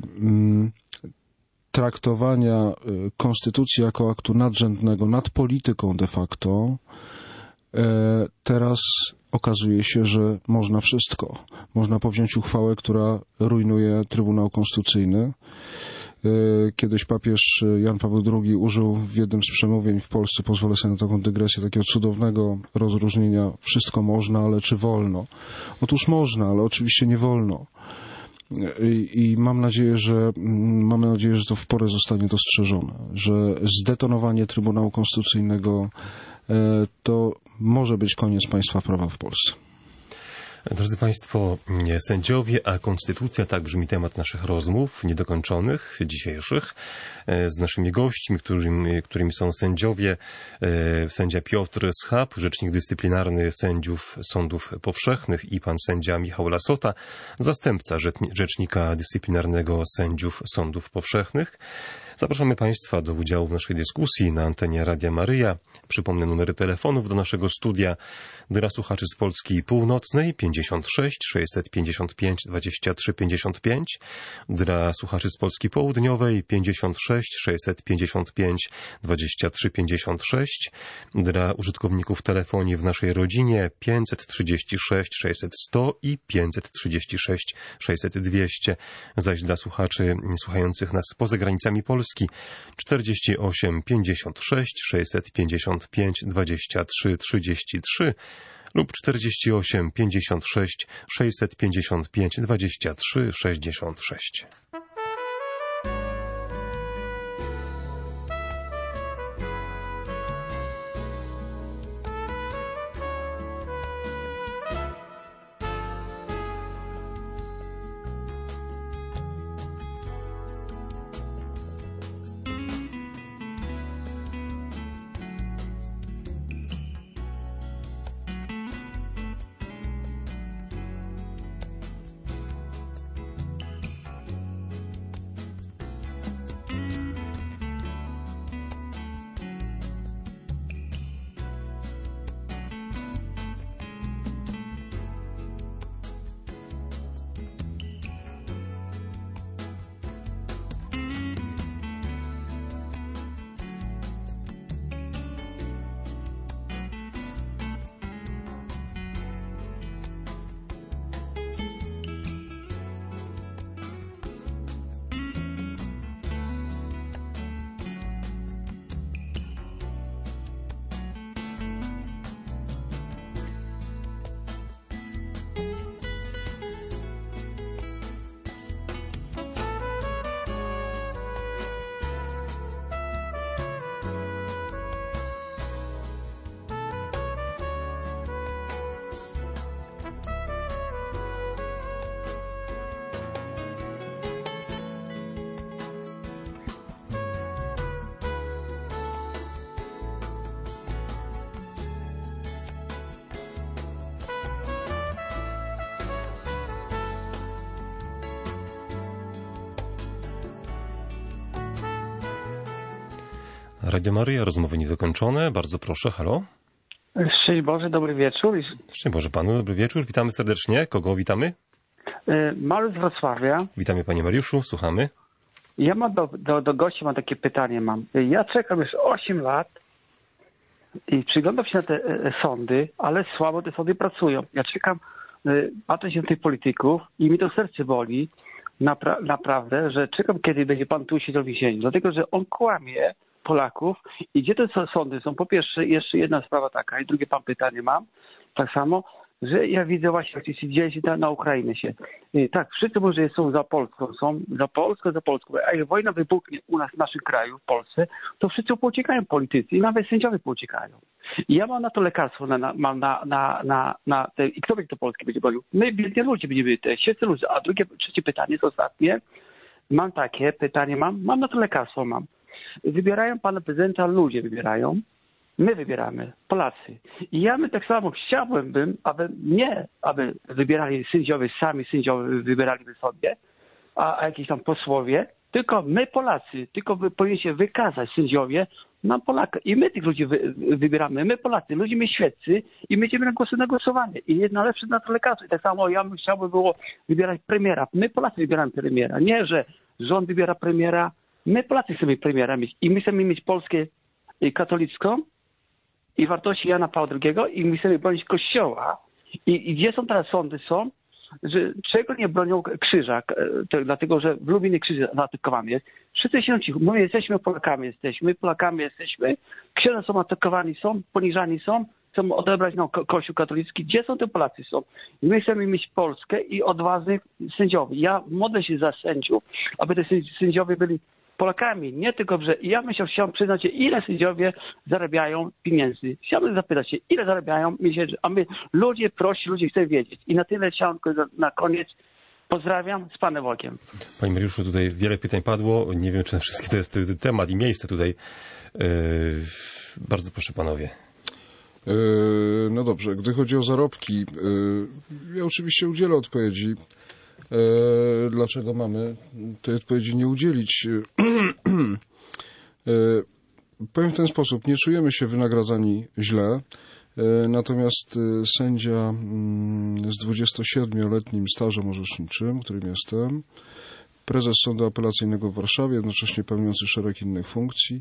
traktowania konstytucji jako aktu nadrzędnego nad polityką de facto. Teraz okazuje się, że można wszystko. Można powziąć uchwałę, która rujnuje Trybunał Konstytucyjny. Kiedyś papież Jan Paweł II użył w jednym z przemówień w Polsce, pozwolę sobie na taką dygresję, takiego cudownego rozróżnienia: wszystko można, ale czy wolno? Otóż można, ale oczywiście nie wolno. I mam nadzieję, że to w porę zostanie dostrzeżone, że zdetonowanie Trybunału Konstytucyjnego to może być koniec państwa prawa w Polsce. Drodzy Państwo, sędziowie, a konstytucja, tak brzmi temat naszych rozmów niedokończonych, dzisiejszych, z naszymi gośćmi, którymi są sędziowie, sędzia Piotr Schab, rzecznik dyscyplinarny sędziów sądów powszechnych, i pan sędzia Michał Lasota, zastępca rzecznika dyscyplinarnego sędziów sądów powszechnych. Zapraszamy Państwa do udziału w naszej dyskusji na antenie Radia Maryja. Przypomnę numery telefonów do naszego studia. Dla słuchaczy z Polski Północnej 56 655 23 55. Dla słuchaczy z Polski Południowej 56 655 23 56. Dla użytkowników telefonii w naszej rodzinie 536 600 100 i 536 600 200. Zaś dla słuchaczy słuchających nas poza granicami Polski 48 56 655 23 33 lub 48 56 655 23 66. Radio Maryja, rozmowy niedokończone. Bardzo proszę, halo. Szczęść Boże, dobry wieczór. Szczęść Boże Panu, dobry wieczór. Witamy serdecznie. Kogo witamy? Mariusz z Wrocławia. Witamy panie Mariuszu, słuchamy. Ja mam do gości takie pytanie mam. Ja czekam już 8 lat i przyglądam się na te sądy, ale słabo te sądy pracują. Ja czekam, patrzę się na tych polityków i mi to serce boli naprawdę, że czekam, kiedy będzie pan tu siedział w więzieniu. Dlatego, że on kłamie Polaków i gdzie te sądy są? Po pierwsze, jeszcze jedna sprawa taka i drugie pan pytanie mam, tak samo, że ja widzę właśnie, jak się dzieje na Ukrainie się. Tak, wszyscy mówią, że są za Polską, a jak wojna wybuchnie u nas w naszym kraju, w Polsce, to wszyscy pouciekają politycy i nawet sędziowie pouciekają. I ja mam na to lekarstwo, i kto będzie to Polski będzie bronił? My, biedni ludzie, będziemy te świeccy ludzie. A trzecie pytanie, jest ostatnie, mam takie pytanie, mam na to lekarstwo, Wybierają pana prezydenta, ludzie wybierają. My wybieramy, Polacy. I ja tak samo chciałbym, aby wybierali sędziowie, sami sędziowie wybieraliby sobie, a jakieś tam posłowie, tylko my Polacy, powinien się wykazać sędziowie na Polaka. I my tych ludzi wybieramy, my Polacy, ludzie my świeccy i my idziemy na głosowanie. I jest najlepsze na to lekarstwo. I tak samo ja bym chciałby było wybierać premiera. My Polacy wybieramy premiera. Nie, że rząd wybiera premiera. My Polacy chcemy premiera mieć. I my chcemy mieć Polskę katolicką, i wartości Jana Pawła II i my chcemy bronić Kościoła. I gdzie są teraz sądy że czego nie bronią krzyża, dlatego że w Lublinie krzyż zaatakowany jest. Wszyscy się cicho. My jesteśmy Polakami, księża są atakowani, są poniżani, chcą odebrać Kościół katolicki. Gdzie są te Polacy? I my chcemy mieć Polskę i odważnych sędziów. Ja modlę się za sędziów, aby te sędziowie byli Polakami, nie tylko, że ja chciałem przyznać się, ile sędziowie zarabiają pieniędzy. Chciałbym zapytać się, ile zarabiają miesięcznie, a my ludzie chcą wiedzieć. I na tyle chciałem na koniec. Pozdrawiam z Panem Bogiem. Panie Mariuszu, tutaj wiele pytań padło. Nie wiem, czy na wszystkie to jest temat i miejsce tutaj. Bardzo proszę panowie. No dobrze, gdy chodzi o zarobki, ja oczywiście udzielę odpowiedzi. Dlaczego mamy tej odpowiedzi nie udzielić? Powiem w ten sposób, nie czujemy się wynagradzani źle, natomiast sędzia z 27-letnim stażem orzeczniczym, którym jestem, prezes Sądu Apelacyjnego w Warszawie, jednocześnie pełniący szereg innych funkcji,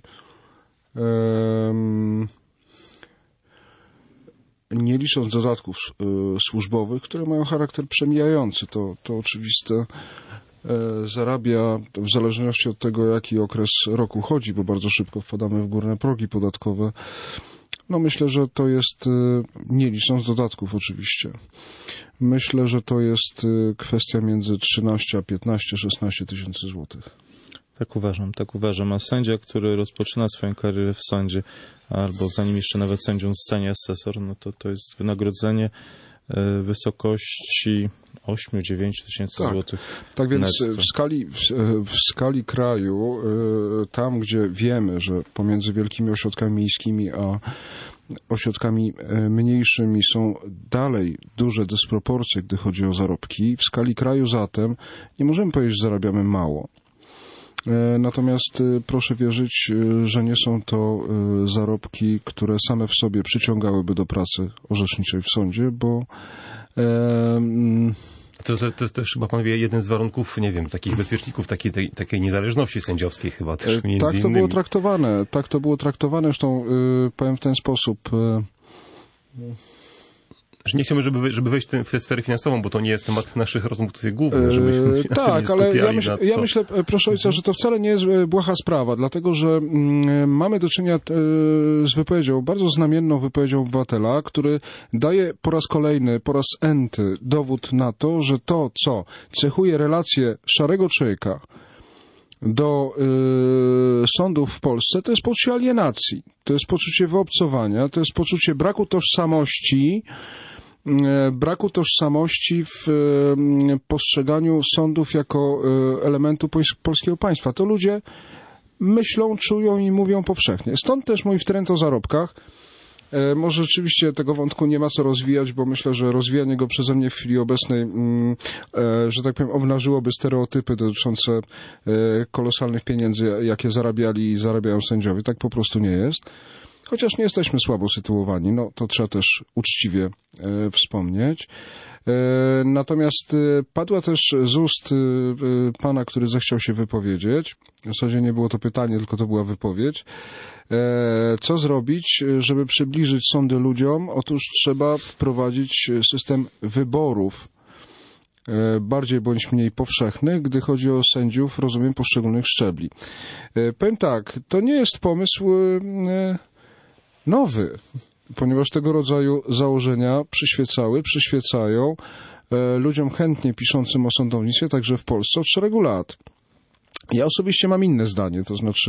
nie licząc dodatków służbowych, które mają charakter przemijający, to oczywiste, zarabia w zależności od tego, jaki okres roku chodzi, bo bardzo szybko wpadamy w górne progi podatkowe. No myślę, że to jest, nie licząc dodatków oczywiście, myślę, że to jest kwestia między 13 a 15, 16 tysięcy złotych. Tak uważam. A sędzia, który rozpoczyna swoją karierę w sądzie, albo zanim jeszcze nawet sędzią zostanie asesor, no to jest wynagrodzenie wysokości 8-9 tysięcy złotych. Tak więc w skali kraju, tam gdzie wiemy, że pomiędzy wielkimi ośrodkami miejskimi a ośrodkami mniejszymi są dalej duże dysproporcje, gdy chodzi o zarobki, w skali kraju zatem nie możemy powiedzieć, że zarabiamy mało. Natomiast proszę wierzyć, że nie są to zarobki, które same w sobie przyciągałyby do pracy orzeczniczej w sądzie, bo To jest też chyba, panowie, jeden z warunków, nie wiem, takich bezpieczników, takiej niezależności sędziowskiej chyba też między innymi. Tak to było traktowane. Zresztą powiem w ten sposób. Że nie chciałbym, żeby wejść w tę sferę finansową, bo to nie jest temat naszych rozmów tutaj główny, żebyśmy się tak, ale ja myślę, proszę ojca, że to wcale nie jest błaha sprawa, dlatego że mamy do czynienia z wypowiedzią, bardzo znamienną wypowiedzią obywatela, który daje po raz kolejny, po raz enty dowód na to, że to, co cechuje relacje szarego człowieka do sądów w Polsce, to jest poczucie alienacji, to jest poczucie wyobcowania, to jest poczucie braku tożsamości w postrzeganiu sądów jako elementu polskiego państwa. To ludzie myślą, czują i mówią powszechnie. Stąd też mój wtręt o zarobkach. Może rzeczywiście tego wątku nie ma co rozwijać, bo myślę, że rozwijanie go przeze mnie w chwili obecnej, że tak powiem, obnażyłoby stereotypy dotyczące kolosalnych pieniędzy, jakie zarabiali i zarabiają sędziowie. Tak po prostu nie jest. Chociaż nie jesteśmy słabo sytuowani, no to trzeba też uczciwie wspomnieć. Natomiast padła też z ust pana, który zechciał się wypowiedzieć, w zasadzie nie było to pytanie, tylko to była wypowiedź, co zrobić, żeby przybliżyć sądy ludziom? Otóż trzeba wprowadzić system wyborów, bardziej bądź mniej powszechnych, gdy chodzi o sędziów, rozumiem, poszczególnych szczebli. Powiem tak, to nie jest pomysł nowy, ponieważ tego rodzaju założenia przyświecają ludziom chętnie piszącym o sądownictwie, także w Polsce od szeregu lat. Ja osobiście mam inne zdanie, to znaczy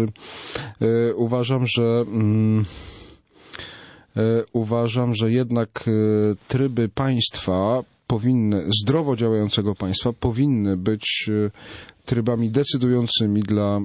uważam, że jednak tryby państwa zdrowo działającego państwa powinny być trybami decydującymi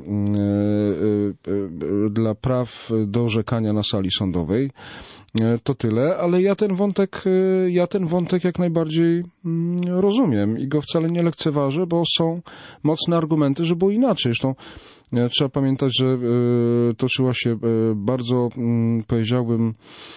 dla praw do orzekania na sali sądowej. To tyle, ale ja ten wątek jak najbardziej rozumiem i go wcale nie lekceważę, bo są mocne argumenty, że było inaczej. Zresztą trzeba pamiętać, że toczyła się bardzo, powiedziałbym,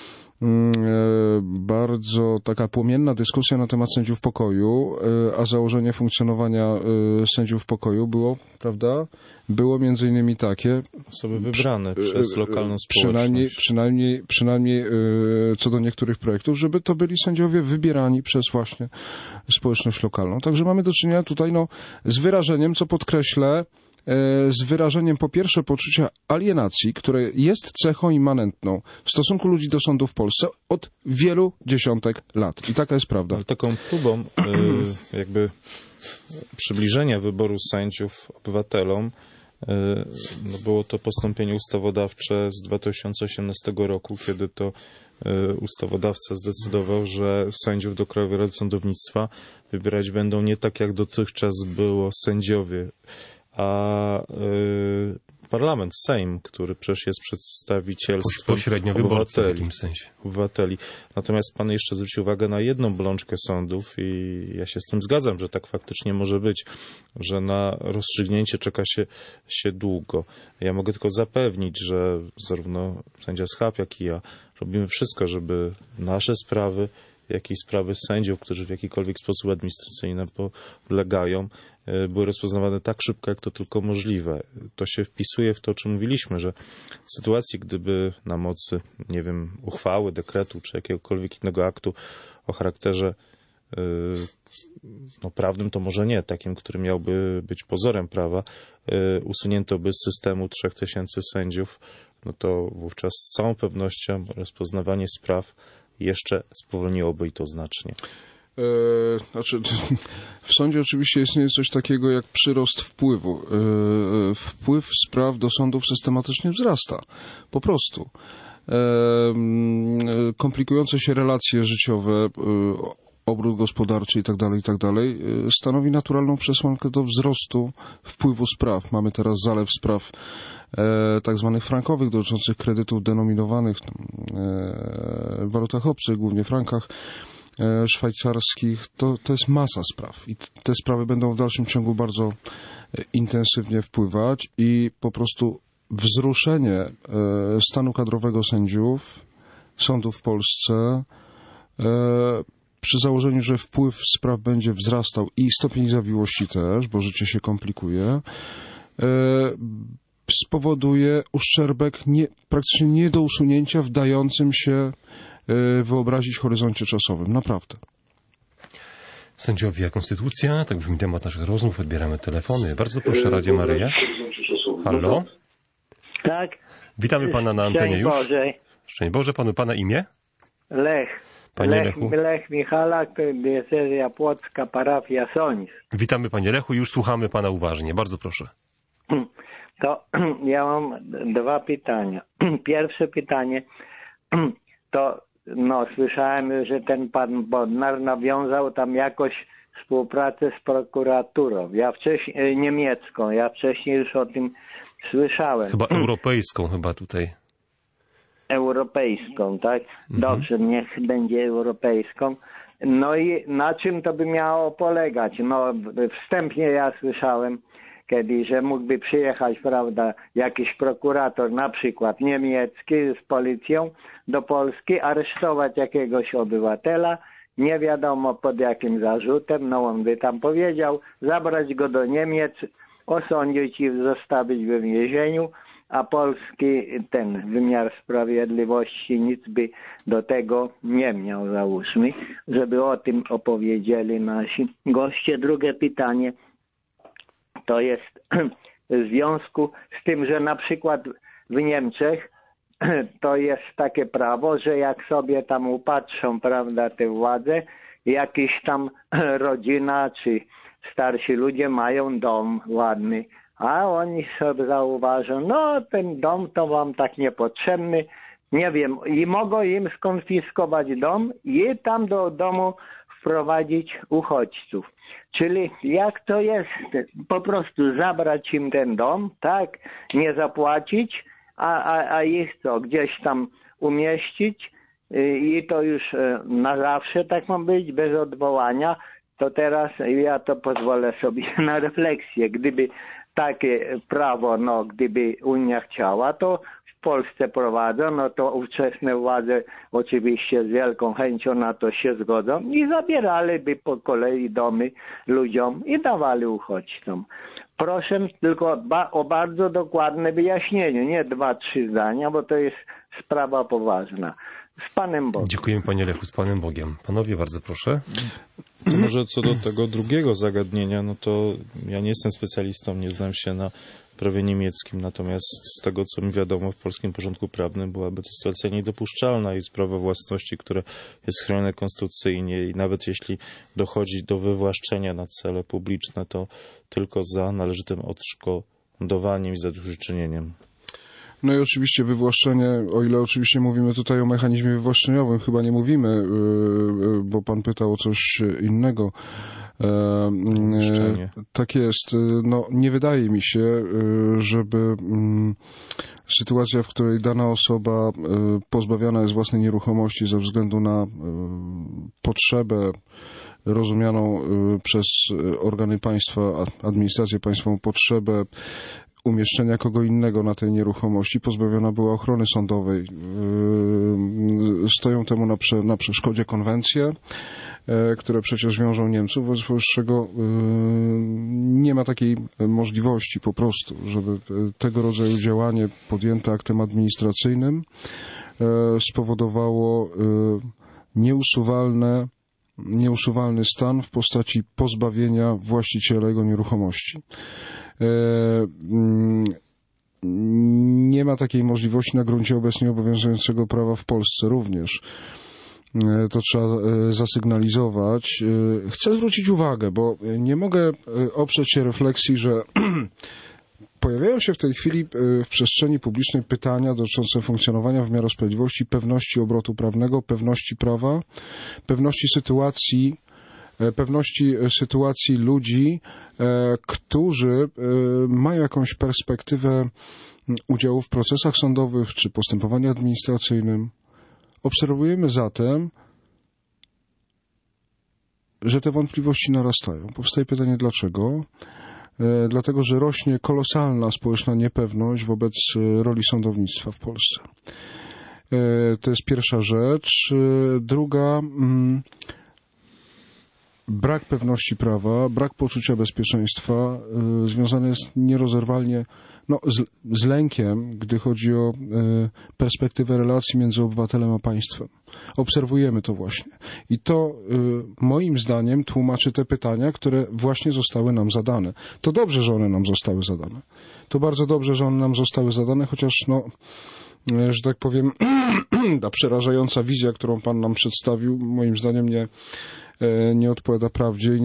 bardzo taka płomienna dyskusja na temat sędziów pokoju, a założenie funkcjonowania sędziów pokoju było, prawda, było między innymi takie, osoby wybrane przez lokalną społeczność. Przynajmniej co do niektórych projektów, żeby to byli sędziowie wybierani przez właśnie społeczność lokalną. Także mamy do czynienia tutaj z wyrażeniem, co podkreślę, z wyrażeniem po pierwsze poczucia alienacji, które jest cechą immanentną w stosunku ludzi do sądu w Polsce od wielu dziesiątek lat. I taka jest prawda. Ale taką próbą jakby przybliżenia wyboru sędziów obywatelom było to postąpienie ustawodawcze z 2018 roku, kiedy to ustawodawca zdecydował, że sędziów do Krajowej Rady Sądownictwa wybierać będą nie tak jak dotychczas było sędziowie, a parlament, Sejm, który przecież jest przedstawicielstwem pośrednio wyborcy w jakimś sensie. Obywateli. Natomiast pan jeszcze zwrócił uwagę na jedną bolączkę sądów i ja się z tym zgadzam, że tak faktycznie może być, że na rozstrzygnięcie czeka się długo. Ja mogę tylko zapewnić, że zarówno sędzia Schab, jak i ja robimy wszystko, żeby nasze sprawy, jak i sprawy sędziów, którzy w jakikolwiek sposób administracyjny podlegają, były rozpoznawane tak szybko, jak to tylko możliwe. To się wpisuje w to, o czym mówiliśmy, że w sytuacji, gdyby na mocy, nie wiem, uchwały, dekretu czy jakiegokolwiek innego aktu o charakterze prawnym, to może nie, takim, który miałby być pozorem prawa, usunięto by z systemu 3000 sędziów, no to wówczas z całą pewnością rozpoznawanie spraw jeszcze spowolniłoby i to znacznie. W sądzie oczywiście istnieje coś takiego jak przyrost wpływu. Wpływ spraw do sądów systematycznie wzrasta. Po prostu. Komplikujące się relacje życiowe, obrót gospodarczy itd., stanowi naturalną przesłankę do wzrostu wpływu spraw. Mamy teraz zalew spraw tak zwanych frankowych dotyczących kredytów denominowanych w walutach obcych, głównie frankach szwajcarskich. To jest masa spraw i te sprawy będą w dalszym ciągu bardzo intensywnie wpływać i po prostu wzruszenie stanu kadrowego sądów w Polsce przy założeniu, że wpływ spraw będzie wzrastał i stopień zawiłości też, bo życie się komplikuje, spowoduje uszczerbek praktycznie nie do usunięcia w dającym się wyobrazić horyzoncie czasowym. Naprawdę. Sędziowie, konstytucja, tak brzmi temat naszych rozmów, odbieramy telefony. Bardzo proszę, Radio Maryja. Halo? Tak. Witamy pana na antenie już. Boże. Szczęść Boże, pana imię? Lech. Panie Lechu. Lech Michalak, diecezja płocka, parafia Sońsk. Witamy panie Lechu, już słuchamy pana uważnie. Bardzo proszę. To ja mam dwa pytania. Pierwsze pytanie to słyszałem, że ten pan Bodnar nawiązał tam jakoś współpracę z prokuraturą. Niemiecką. Ja wcześniej już o tym słyszałem. Chyba europejską tutaj. Europejską, tak? Dobrze, niech będzie europejską. No i na czym to by miało polegać? Wstępnie ja słyszałem kiedyś, że mógłby przyjechać, prawda, jakiś prokurator, na przykład niemiecki z policją do Polski, aresztować jakiegoś obywatela nie wiadomo pod jakim zarzutem, no on by tam powiedział, zabrać go do Niemiec, osądzić i zostawić w więzieniu, a polski ten wymiar sprawiedliwości nic by do tego nie miał, załóżmy, żeby o tym opowiedzieli nasi goście. Drugie pytanie to jest w związku z tym, że na przykład w Niemczech to jest takie prawo, że jak sobie tam upatrzą, prawda, te władze, jakiś tam rodzina czy starsi ludzie mają dom ładny, a oni sobie zauważą, no ten dom to wam tak niepotrzebny, nie wiem, i mogą im skonfiskować dom i tam do domu wprowadzić uchodźców. Czyli jak to jest, po prostu zabrać im ten dom, tak, nie zapłacić, a ich co, gdzieś tam umieścić i to już na zawsze tak ma być, bez odwołania, to teraz ja to pozwolę sobie na refleksję. Gdyby takie prawo, no gdyby Unia chciała, to w Polsce prowadzą, no to ówczesne władze oczywiście z wielką chęcią na to się zgodzą i zabieraliby po kolei domy ludziom i dawali uchodźcom. Proszę tylko o bardzo dokładne wyjaśnienie, nie 2-3 zdania, bo to jest sprawa poważna. Z Panem Bogiem. Dziękujemy Panie Lechu, z Panem Bogiem. Panowie, bardzo proszę. To może co do tego drugiego zagadnienia, no to ja nie jestem specjalistą, nie znam się na prawie niemieckim, natomiast z tego, co mi wiadomo, w polskim porządku prawnym byłaby to sytuacja niedopuszczalna i prawo własności, które jest chronione konstytucyjnie i nawet jeśli dochodzi do wywłaszczenia na cele publiczne, to tylko za należytym odszkodowaniem i zadośćuczynieniem. No i oczywiście wywłaszczenie, o ile oczywiście mówimy tutaj o mechanizmie wywłaszczeniowym, chyba nie mówimy, bo pan pytał o coś innego. Tak jest. No, nie wydaje mi się, żeby sytuacja, w której dana osoba pozbawiana jest własnej nieruchomości ze względu na potrzebę rozumianą przez organy państwa, administrację państwową, potrzebę umieszczenia kogo innego na tej nieruchomości, pozbawiona była ochrony sądowej. Stoją temu na przeszkodzie konwencje, które przecież wiążą Niemców, wobec czego nie ma takiej możliwości po prostu, żeby tego rodzaju działanie podjęte aktem administracyjnym spowodowało nieusuwalny stan w postaci pozbawienia właściciela jego nieruchomości. Nie ma takiej możliwości na gruncie obecnie obowiązującego prawa w Polsce również. To trzeba zasygnalizować. Chcę zwrócić uwagę, bo nie mogę oprzeć się refleksji, że pojawiają się w tej chwili w przestrzeni publicznej pytania dotyczące funkcjonowania wymiaru sprawiedliwości, pewności obrotu prawnego, pewności prawa, pewności sytuacji ludzi, którzy mają jakąś perspektywę udziału w procesach sądowych czy postępowaniu administracyjnym. Obserwujemy zatem, że te wątpliwości narastają. Powstaje pytanie dlaczego? Dlatego, że rośnie kolosalna społeczna niepewność wobec roli sądownictwa w Polsce. To jest pierwsza rzecz. Druga, brak pewności prawa, brak poczucia bezpieczeństwa związany jest nierozerwalnie z lękiem, gdy chodzi o perspektywę relacji między obywatelem a państwem. Obserwujemy to właśnie. I to moim zdaniem tłumaczy te pytania, które właśnie zostały nam zadane. To dobrze, że one nam zostały zadane. To bardzo dobrze, że one nam zostały zadane, chociaż że tak powiem, ta przerażająca wizja, którą pan nam przedstawił, moim zdaniem nie odpowiada prawdzie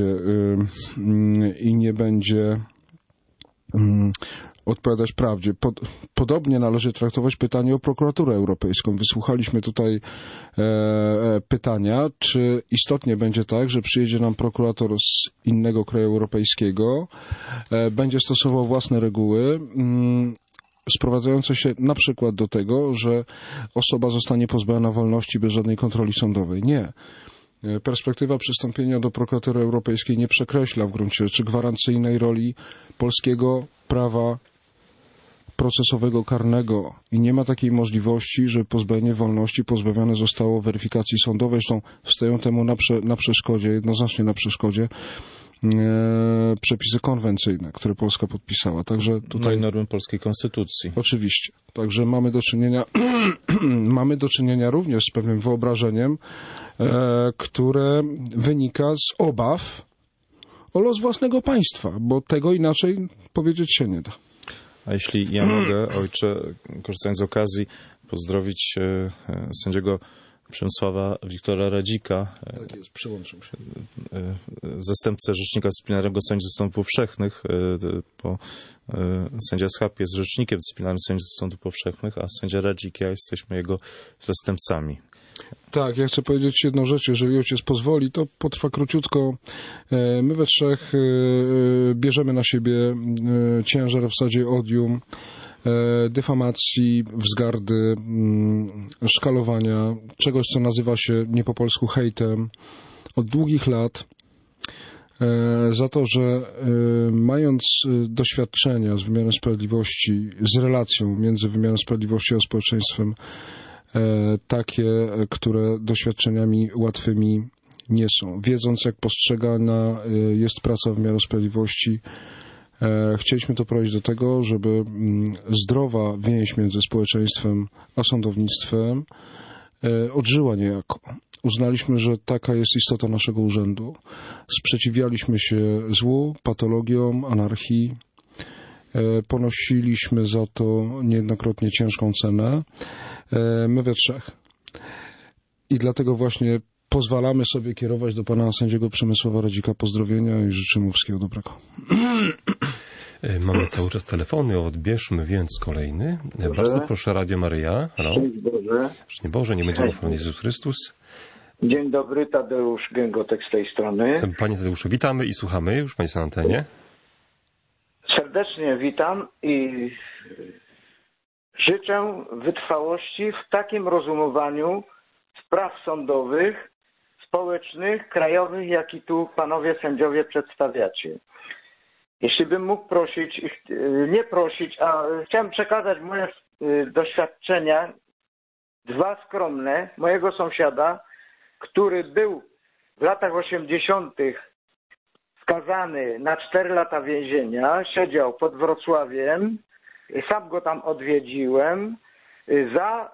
i nie będzie odpowiadać prawdzie. Podobnie należy traktować pytanie o prokuraturę europejską. Wysłuchaliśmy tutaj pytania, czy istotnie będzie tak, że przyjedzie nam prokurator z innego kraju europejskiego, będzie stosował własne reguły, sprowadzające się na przykład do tego, że osoba zostanie pozbawiona wolności bez żadnej kontroli sądowej. Nie. Perspektywa przystąpienia do prokuratury europejskiej nie przekreśla w gruncie rzeczy gwarancyjnej roli polskiego prawa procesowego karnego i nie ma takiej możliwości, że pozbawienie wolności pozbawione zostało weryfikacji sądowej. Zresztą stoją temu na przeszkodzie, jednoznacznie na przeszkodzie przepisy konwencyjne, które Polska podpisała. Także tutaj... No i normy polskiej konstytucji. Oczywiście. Także mamy do czynienia również z pewnym wyobrażeniem, które wynika z obaw o los własnego państwa, bo tego inaczej powiedzieć się nie da. A jeśli ja mogę, ojcze, korzystając z okazji, pozdrowić sędziego Przemysława Wiktora Radzika, Tak jest, przyłączam się. zastępcę rzecznika dyscyplinarnego sędziów sądów powszechnych, bo sędzia Schab jest rzecznikiem dyscyplinarnym sędziów sądów powszechnych, a sędzia Radzik, ja jesteśmy jego zastępcami. Tak, ja chcę powiedzieć jedną rzecz, jeżeli ojciec pozwoli, to potrwa króciutko. My we trzech bierzemy na siebie ciężar w zasadzie odium, dyfamacji, wzgardy, szkalowania, czegoś, co nazywa się nie po polsku hejtem od długich lat, za to, że mając doświadczenia z wymiarem sprawiedliwości, z relacją między wymiarem sprawiedliwości a społeczeństwem, takie, które doświadczeniami łatwymi nie są. Wiedząc, jak postrzegana jest praca wymiaru sprawiedliwości, chcieliśmy doprowadzić do tego, żeby zdrowa więź między społeczeństwem a sądownictwem odżyła niejako. Uznaliśmy, że taka jest istota naszego urzędu. Sprzeciwialiśmy się złu, patologiom, anarchii. Ponosiliśmy za to niejednokrotnie ciężką cenę. My we trzech. I dlatego właśnie pozwalamy sobie kierować do pana sędziego Przemysława Radzika pozdrowienia i życzymy wszystkiego dobrego. Mamy cały czas telefony, odbierzmy więc kolejny. Boże. Bardzo proszę, Radio Maryja. Halo. Szczęść Boże. Szczęść Boże, nie będzie chwalony Jezus Chrystus. Dzień dobry, Tadeusz Gęgotek z tej strony. Panie Tadeuszu, witamy i słuchamy. Już Państwa na antenie. Serdecznie witam i życzę wytrwałości w takim rozumowaniu spraw sądowych, społecznych, krajowych, jaki tu panowie sędziowie przedstawiacie. Jeśli bym mógł prosić, nie prosić, a chciałem przekazać moje doświadczenia, dwa skromne, mojego sąsiada, który był w latach 80. skazany na 4 lata więzienia, siedział pod Wrocławiem, sam go tam odwiedziłem, za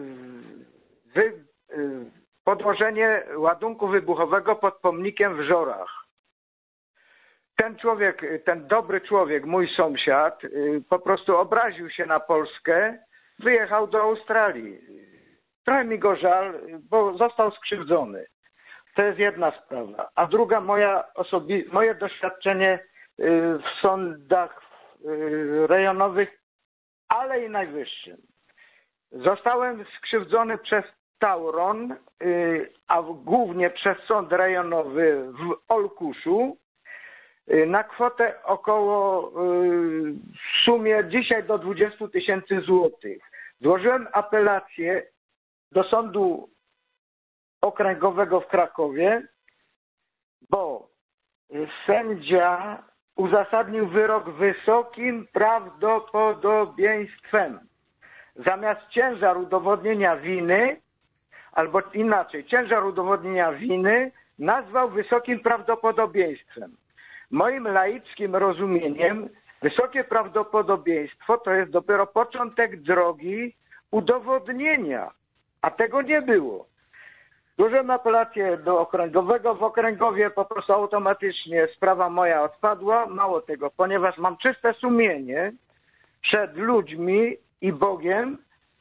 podłożenie ładunku wybuchowego pod pomnikiem w Żorach. Ten człowiek, ten dobry człowiek, mój sąsiad, po prostu obraził się na Polskę, wyjechał do Australii. Trochę mi go żal, bo został skrzywdzony. To jest jedna sprawa. A druga, moje doświadczenie w sądach rejonowych, ale i najwyższym. Zostałem skrzywdzony przez Tauron, a głównie przez sąd rejonowy w Olkuszu, na kwotę około w sumie dzisiaj do 20 000 złotych. Złożyłem apelację do Sądu Okręgowego w Krakowie, bo sędzia uzasadnił wyrok wysokim prawdopodobieństwem. Zamiast ciężar udowodnienia winy, albo inaczej, ciężar udowodnienia winy nazwał wysokim prawdopodobieństwem. Moim laickim rozumieniem wysokie prawdopodobieństwo to jest dopiero początek drogi udowodnienia, a tego nie było. Złożyłem apelację do okręgowego. W okręgowie po prostu automatycznie sprawa moja odpadła. Mało tego, ponieważ mam czyste sumienie przed ludźmi i Bogiem,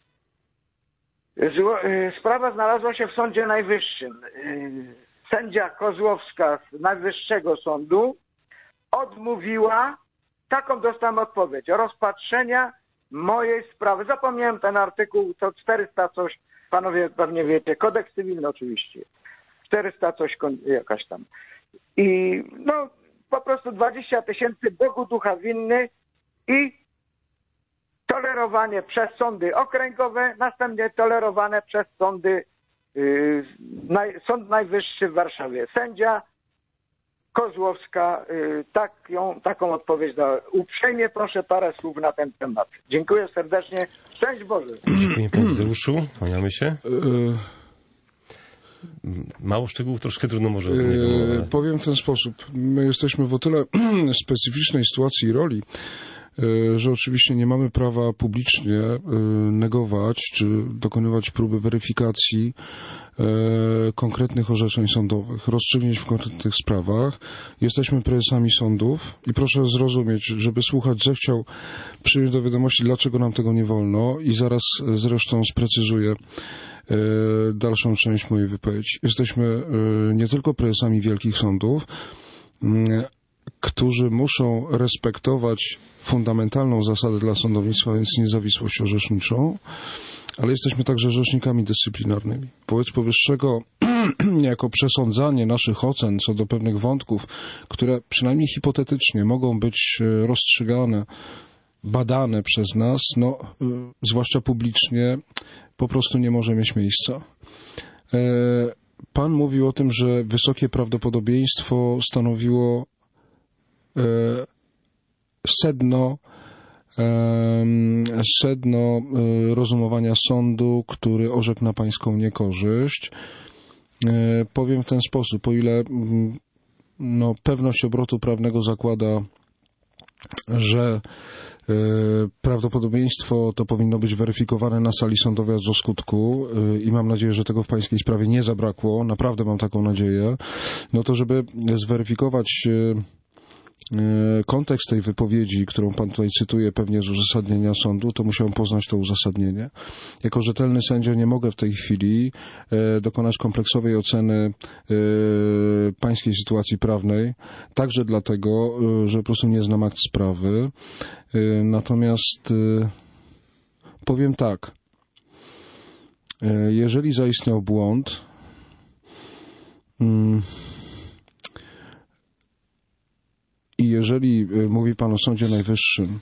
sprawa znalazła się w Sądzie Najwyższym. Sędzia Kozłowska z Najwyższego Sądu odmówiła, taką dostałem odpowiedź, rozpatrzenia mojej sprawy. Zapomniałem ten artykuł, to 400 coś, panowie pewnie wiecie, kodeks cywilny oczywiście. 400 coś jakaś tam. I no po prostu 20 000 Bogu ducha winny i tolerowanie przez sądy okręgowe, następnie tolerowane przez sądy, Sąd Najwyższy w Warszawie. Sędzia Kozłowska taką odpowiedź dała. Uprzejmie proszę parę słów na ten temat. Dziękuję serdecznie. Szczęść Boże. Dziękuję panie Tadeuszu. Kłaniamy się. Mało szczegółów, troszkę trudno może. Powiem w ten sposób. My jesteśmy w o tyle specyficznej sytuacji i roli, że oczywiście nie mamy prawa publicznie negować czy dokonywać próby weryfikacji konkretnych orzeczeń sądowych, rozstrzygnięć w konkretnych sprawach. Jesteśmy prezesami sądów i proszę zrozumieć, żeby słuchacz zechciał przyjąć do wiadomości, dlaczego nam tego nie wolno i zaraz zresztą sprecyzuję dalszą część mojej wypowiedzi. Jesteśmy nie tylko prezesami wielkich sądów, którzy muszą respektować fundamentalną zasadę dla sądownictwa, więc niezawisłość orzeczniczą, ale jesteśmy także rzecznikami dyscyplinarnymi. Wobec powyższego, jako przesądzanie naszych ocen co do pewnych wątków, które przynajmniej hipotetycznie mogą być rozstrzygane, badane przez nas, zwłaszcza publicznie, po prostu nie może mieć miejsca. Pan mówił o tym, że wysokie prawdopodobieństwo stanowiło sedno rozumowania sądu, który orzekł na pańską niekorzyść. Powiem w ten sposób, o ile pewność obrotu prawnego zakłada, że prawdopodobieństwo to powinno być weryfikowane na sali sądowej aż do skutku i mam nadzieję, że tego w pańskiej sprawie nie zabrakło, naprawdę mam taką nadzieję, to żeby zweryfikować kontekst tej wypowiedzi, którą pan tutaj cytuje pewnie z uzasadnienia sądu, to musiałem poznać to uzasadnienie. Jako rzetelny sędzia nie mogę w tej chwili dokonać kompleksowej oceny pańskiej sytuacji prawnej, także dlatego, że po prostu nie znam akt sprawy. Natomiast powiem tak, jeżeli zaistniał błąd, i jeżeli mówi pan o Sądzie Najwyższym,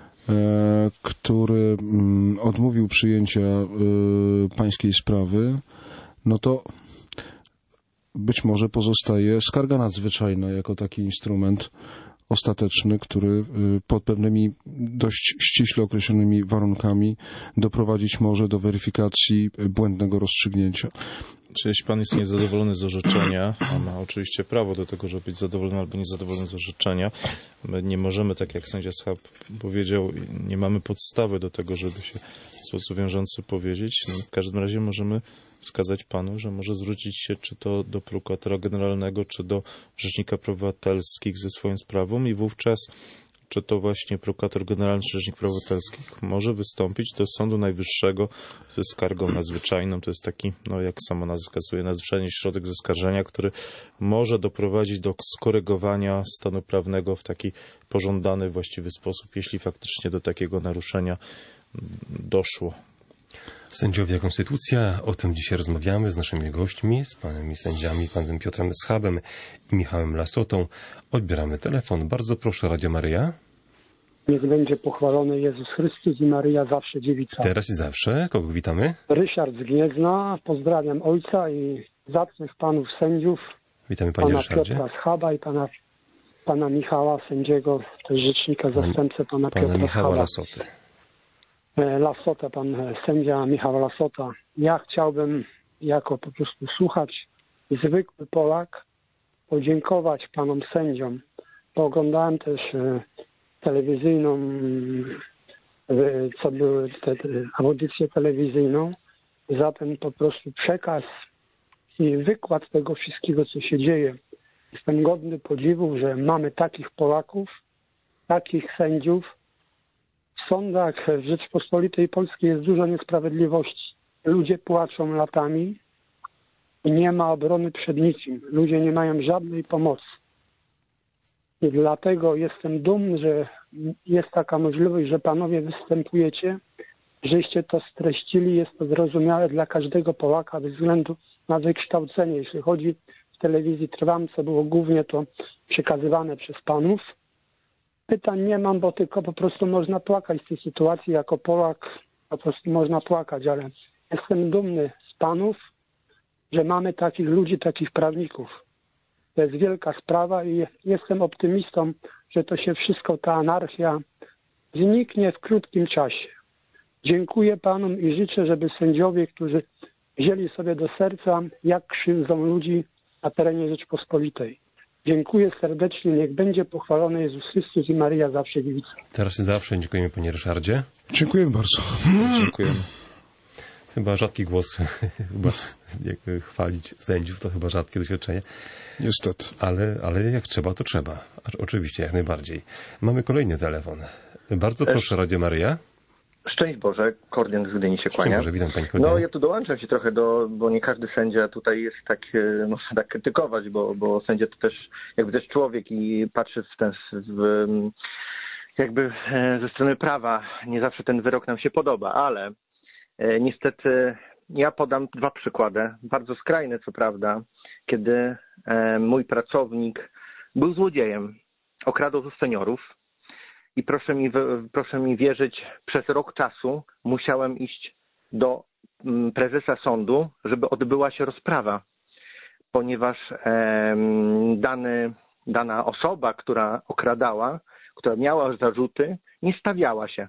który odmówił przyjęcia pańskiej sprawy, to być może pozostaje skarga nadzwyczajna jako taki instrument ostateczny, który pod pewnymi dość ściśle określonymi warunkami doprowadzić może do weryfikacji błędnego rozstrzygnięcia. Czy jeśli pan jest niezadowolony z orzeczenia, a ma oczywiście prawo do tego, żeby być zadowolony albo niezadowolony z orzeczenia, my nie możemy, tak jak sędzia Schab powiedział, nie mamy podstawy do tego, żeby się w sposób wiążący powiedzieć. W każdym razie możemy wskazać panu, że może zwrócić się czy to do prokuratora generalnego, czy do rzecznika praw obywatelskich ze swoją sprawą i wówczas czy to właśnie prokurator generalny czy rzecznik praw obywatelskich może wystąpić do Sądu Najwyższego ze skargą nadzwyczajną. To jest taki, jak sama nazwa wskazuje, nadzwyczajny środek zaskarżenia, który może doprowadzić do skorygowania stanu prawnego w taki pożądany, właściwy sposób, jeśli faktycznie do takiego naruszenia doszło. Sędziowie Konstytucja, o tym dzisiaj rozmawiamy z naszymi gośćmi, z panami sędziami, panem Piotrem Schabem i Michałem Lasotą. Odbieramy telefon. Bardzo proszę, Radio Maryja. Niech będzie pochwalony Jezus Chrystus i Maryja zawsze dziewica. Teraz i zawsze. Kogo witamy? Ryszard z Gniezna. Pozdrawiam ojca i zacnych panów sędziów. Witamy panie pana Ryszardzie. Piotra Schaba i pana Michała, sędziego, też rzecznika, zastępcę pana Piotra Michała Schaba. Lasoty. Lasota, pan sędzia Michał Lasota. Ja chciałbym jako po prostu słuchacz, zwykły Polak, podziękować panom sędziom. Bo oglądałem też telewizyjną, co były audycję telewizyjną, za ten po prostu przekaz i wykład tego wszystkiego, co się dzieje. Jestem godny podziwu, że mamy takich Polaków, takich sędziów. W sądach w Rzeczypospolitej Polskiej jest dużo niesprawiedliwości. Ludzie płaczą latami i nie ma obrony przed nikim. Ludzie nie mają żadnej pomocy. I dlatego jestem dumny, że jest taka możliwość, że panowie występujecie, żeście to streścili. Jest to zrozumiałe dla każdego Polaka bez względu na wykształcenie. Jeśli chodzi w telewizji Trwam, co było głównie to przekazywane przez panów. Pytań nie mam, bo tylko po prostu można płakać z tej sytuacji. Jako Polak po prostu można płakać, ale jestem dumny z panów, że mamy takich ludzi, takich prawników. To jest wielka sprawa i jestem optymistą, że to się wszystko, ta anarchia zniknie w krótkim czasie. Dziękuję panom i życzę, żeby sędziowie, którzy wzięli sobie do serca, jak krzywdzą ludzi na terenie Rzeczpospolitej. Dziękuję serdecznie, niech będzie pochwalony Jezus Chrystus i Maryja zawsze dziewica. Teraz i zawsze dziękujemy, panie Ryszardzie. Dziękuję bardzo. Dziękujemy. Chyba rzadki głos, chyba jak chwalić sędziów, to chyba rzadkie doświadczenie. Niestety. Ale jak trzeba, to trzeba. Oczywiście, jak najbardziej. Mamy kolejny telefon. Bardzo proszę, Radio Maryja. Szczęść Boże, Kordian z Gdyni się kłania. Boże, witam Pani Kordian. No ja tu dołączam się trochę bo nie każdy sędzia tutaj jest tak, można tak krytykować, bo sędzia to też jakby też człowiek i patrzy jakby ze strony prawa. Nie zawsze ten wyrok nam się podoba, ale niestety ja podam 2 przykłady, bardzo skrajne co prawda, kiedy mój pracownik był złodziejem, okradał seniorów. I proszę mi wierzyć, przez rok czasu musiałem iść do prezesa sądu, żeby odbyła się rozprawa, ponieważ dana osoba, która okradała, która miała zarzuty, nie stawiała się.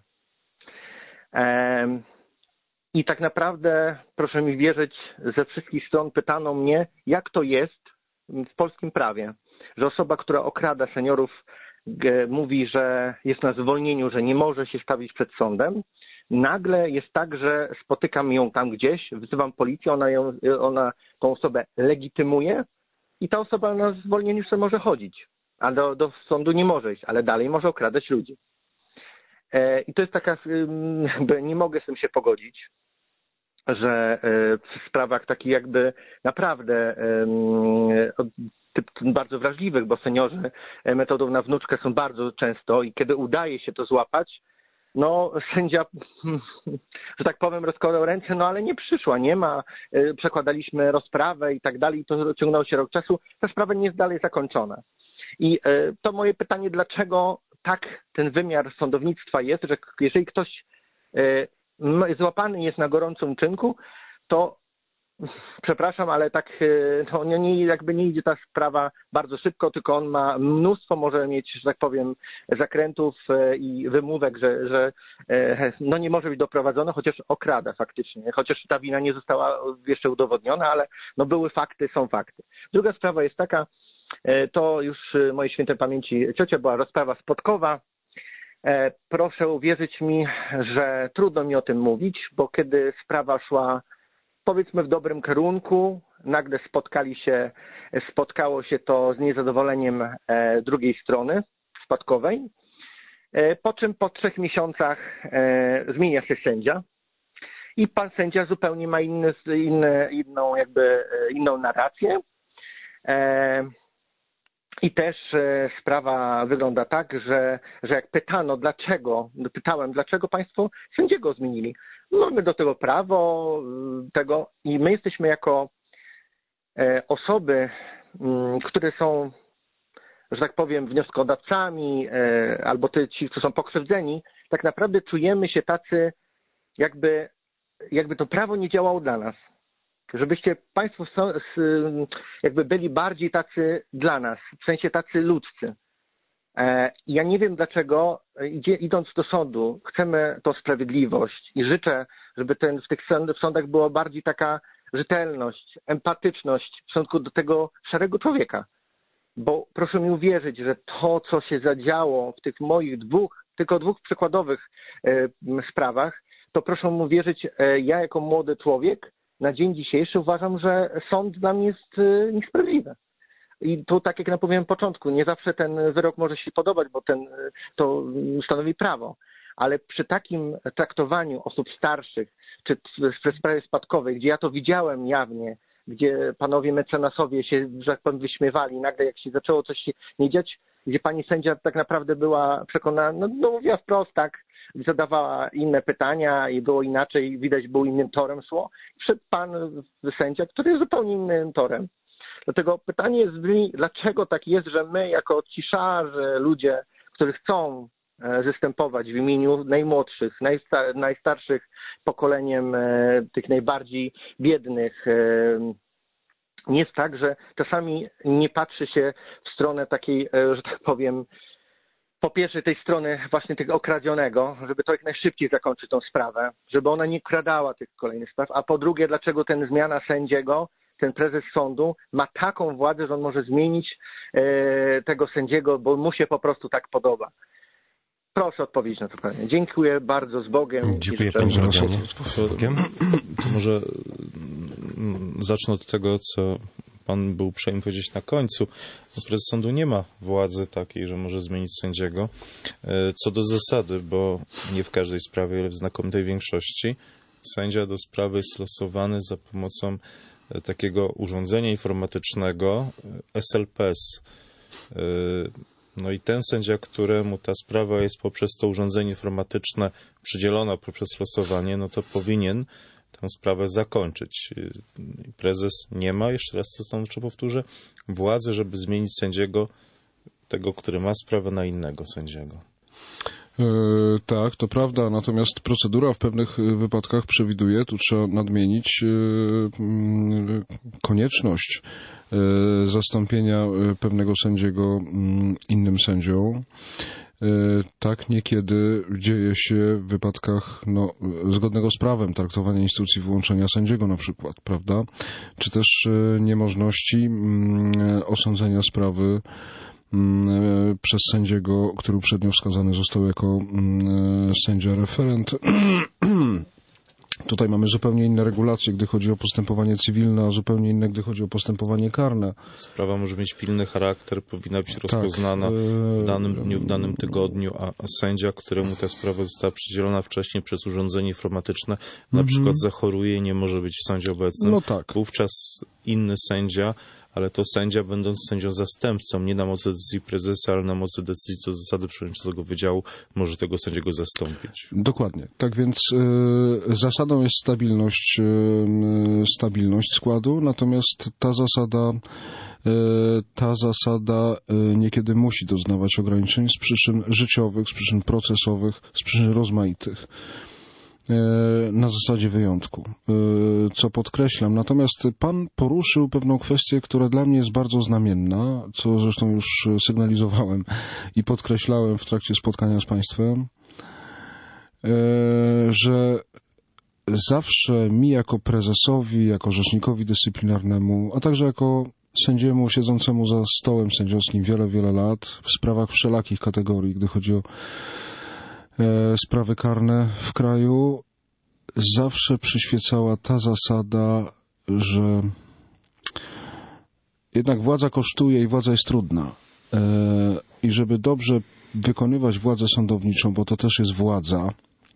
I tak naprawdę, proszę mi wierzyć, ze wszystkich stron pytano mnie, jak to jest w polskim prawie, że osoba, która okrada seniorów, mówi, że jest na zwolnieniu, że nie może się stawić przed sądem. Nagle jest tak, że spotykam ją tam gdzieś, wzywam policję, ona tą osobę legitymuje i ta osoba na zwolnieniu sobie może chodzić, a do sądu nie może iść, ale dalej może okradać ludzi. I to jest taka, jakby nie mogę z tym się pogodzić, że w sprawach takich jakby naprawdę bardzo wrażliwych, bo seniorzy metodą na wnuczkę są bardzo często i kiedy udaje się to złapać, no sędzia, że tak powiem, rozkładał ręce, no ale nie przyszła, nie ma, przekładaliśmy rozprawę i tak dalej, to ciągnęło się rok czasu, ta sprawa nie jest dalej zakończona. I to moje pytanie, dlaczego tak ten wymiar sądownictwa jest, że jeżeli ktoś złapany jest na gorącym uczynku, to przepraszam, ale tak no, nie idzie ta sprawa bardzo szybko, tylko on ma mnóstwo, może mieć, że tak powiem, zakrętów i wymówek, że no nie może być doprowadzony, chociaż okrada faktycznie, chociaż ta wina nie została jeszcze udowodniona, ale no były fakty, są fakty. Druga sprawa jest taka, to już mojej świętej pamięci ciocia była rozprawa spotkowa. Proszę uwierzyć mi, że trudno mi o tym mówić, bo kiedy sprawa szła powiedzmy w dobrym kierunku, nagle spotkało się to z niezadowoleniem drugiej strony spadkowej, po czym po 3 miesiącach zmienia się sędzia i pan sędzia zupełnie ma inną narrację. I też sprawa wygląda tak, że jak pytałem, dlaczego państwo sędziego zmienili. Mamy do tego prawo, i my jesteśmy jako osoby, które są, że tak powiem, wnioskodawcami, albo ci, którzy są pokrzywdzeni, tak naprawdę czujemy się tacy, jakby to prawo nie działało dla nas. Żebyście państwo jakby byli bardziej tacy dla nas, w sensie tacy ludzcy. Ja nie wiem dlaczego, idąc do sądu, chcemy tą sprawiedliwość i życzę, żeby w tych sądach była bardziej taka rzetelność, empatyczność w stosunku do tego szarego człowieka. Bo proszę mi uwierzyć, że to, co się zadziało w tych moich tylko dwóch przykładowych sprawach, to proszę mi uwierzyć, ja jako młody człowiek na dzień dzisiejszy uważam, że sąd dla mnie jest niesprawiedliwy. I tu, tak jak powiedziałem na początku, nie zawsze ten wyrok może się podobać, bo to stanowi prawo. Ale przy takim traktowaniu osób starszych, czy w sprawie spadkowej, gdzie ja to widziałem jawnie, gdzie panowie mecenasowie się, że tak powiem, wyśmiewali, nagle jak się zaczęło coś się nie dziać, gdzie pani sędzia tak naprawdę była przekonana, no mówiła wprost, tak, zadawała inne pytania i było inaczej, widać był innym torem szło. Wszedł pan sędzia, który jest zupełnie innym torem. Dlatego pytanie jest dlaczego tak jest, że my jako ci szarzy ludzie, którzy chcą występować w imieniu najmłodszych, najstarszych pokoleniem tych najbardziej biednych nie jest tak, że czasami nie patrzy się w stronę takiej, że tak powiem, po pierwsze tej strony właśnie tego okradzionego, żeby to jak najszybciej zakończyć tą sprawę, żeby ona nie kradała tych kolejnych spraw, a po drugie, dlaczego ten zmiana sędziego, ten prezes sądu ma taką władzę, że on może zmienić tego sędziego, bo mu się po prostu tak podoba. Proszę odpowiedzieć na to pytanie. Dziękuję bardzo, z Bogiem. Dziękuję panie Bogdanie. To może zacznę od tego, co pan był uprzejmy powiedzieć na końcu. Prezes sądu nie ma władzy takiej, że może zmienić sędziego. Co do zasady, bo nie w każdej sprawie, ale w znakomitej większości, sędzia do sprawy jest losowany za pomocą takiego urządzenia informatycznego SLPS. No i ten sędzia, któremu ta sprawa jest poprzez to urządzenie informatyczne przydzielona poprzez losowanie, no to powinien tę sprawę zakończyć. Prezes nie ma, jeszcze raz to stanowczo powtórzę, władzy, żeby zmienić sędziego, tego, który ma sprawę, na innego sędziego. Tak, to prawda, natomiast procedura w pewnych wypadkach przewiduje, tu trzeba nadmienić konieczność zastąpienia pewnego sędziego innym sędzią. Tak niekiedy dzieje się w wypadkach zgodnego z prawem traktowania instytucji wyłączenia sędziego na przykład, prawda? Czy też niemożności osądzenia sprawy przez sędziego, który uprzednio wskazany został jako sędzia referent. Tutaj mamy zupełnie inne regulacje, gdy chodzi o postępowanie cywilne, a zupełnie inne, gdy chodzi o postępowanie karne. Sprawa może mieć pilny charakter, powinna być rozpoznana w danym dniu, w danym tygodniu, a sędzia, któremu ta sprawa została przydzielona wcześniej przez urządzenie informatyczne, na przykład zachoruje i nie może być w sądzie obecnym. No tak. Wówczas inny sędzia, ale to sędzia, będąc sędzią zastępcą, nie na mocy decyzji prezesa, ale na mocy decyzji co do zasady przewodniczącego wydziału, może tego sędziego zastąpić. Dokładnie. Tak więc zasadą jest stabilność składu, natomiast ta zasada niekiedy musi doznawać ograniczeń z przyczyn życiowych, z przyczyn procesowych, z przyczyn rozmaitych. Na zasadzie wyjątku, co podkreślam. Natomiast pan poruszył pewną kwestię, która dla mnie jest bardzo znamienna, co zresztą już sygnalizowałem i podkreślałem w trakcie spotkania z państwem, że zawsze mi jako prezesowi, jako rzecznikowi dyscyplinarnemu, a także jako sędziemu siedzącemu za stołem sędziowskim wiele lat w sprawach wszelakich kategorii, gdy chodzi o sprawy karne w kraju, zawsze przyświecała ta zasada, że jednak władza kosztuje i władza jest trudna. I żeby dobrze wykonywać władzę sądowniczą, bo to też jest władza,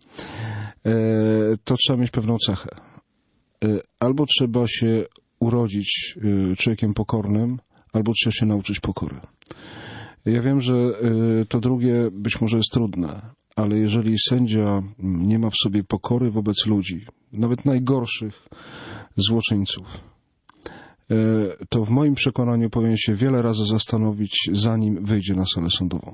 to trzeba mieć pewną cechę. Albo trzeba się urodzić człowiekiem pokornym, albo trzeba się nauczyć pokory. Ja wiem, że to drugie być może jest trudne, ale jeżeli sędzia nie ma w sobie pokory wobec ludzi, nawet najgorszych złoczyńców, to w moim przekonaniu powinien się wiele razy zastanowić, zanim wyjdzie na salę sądową.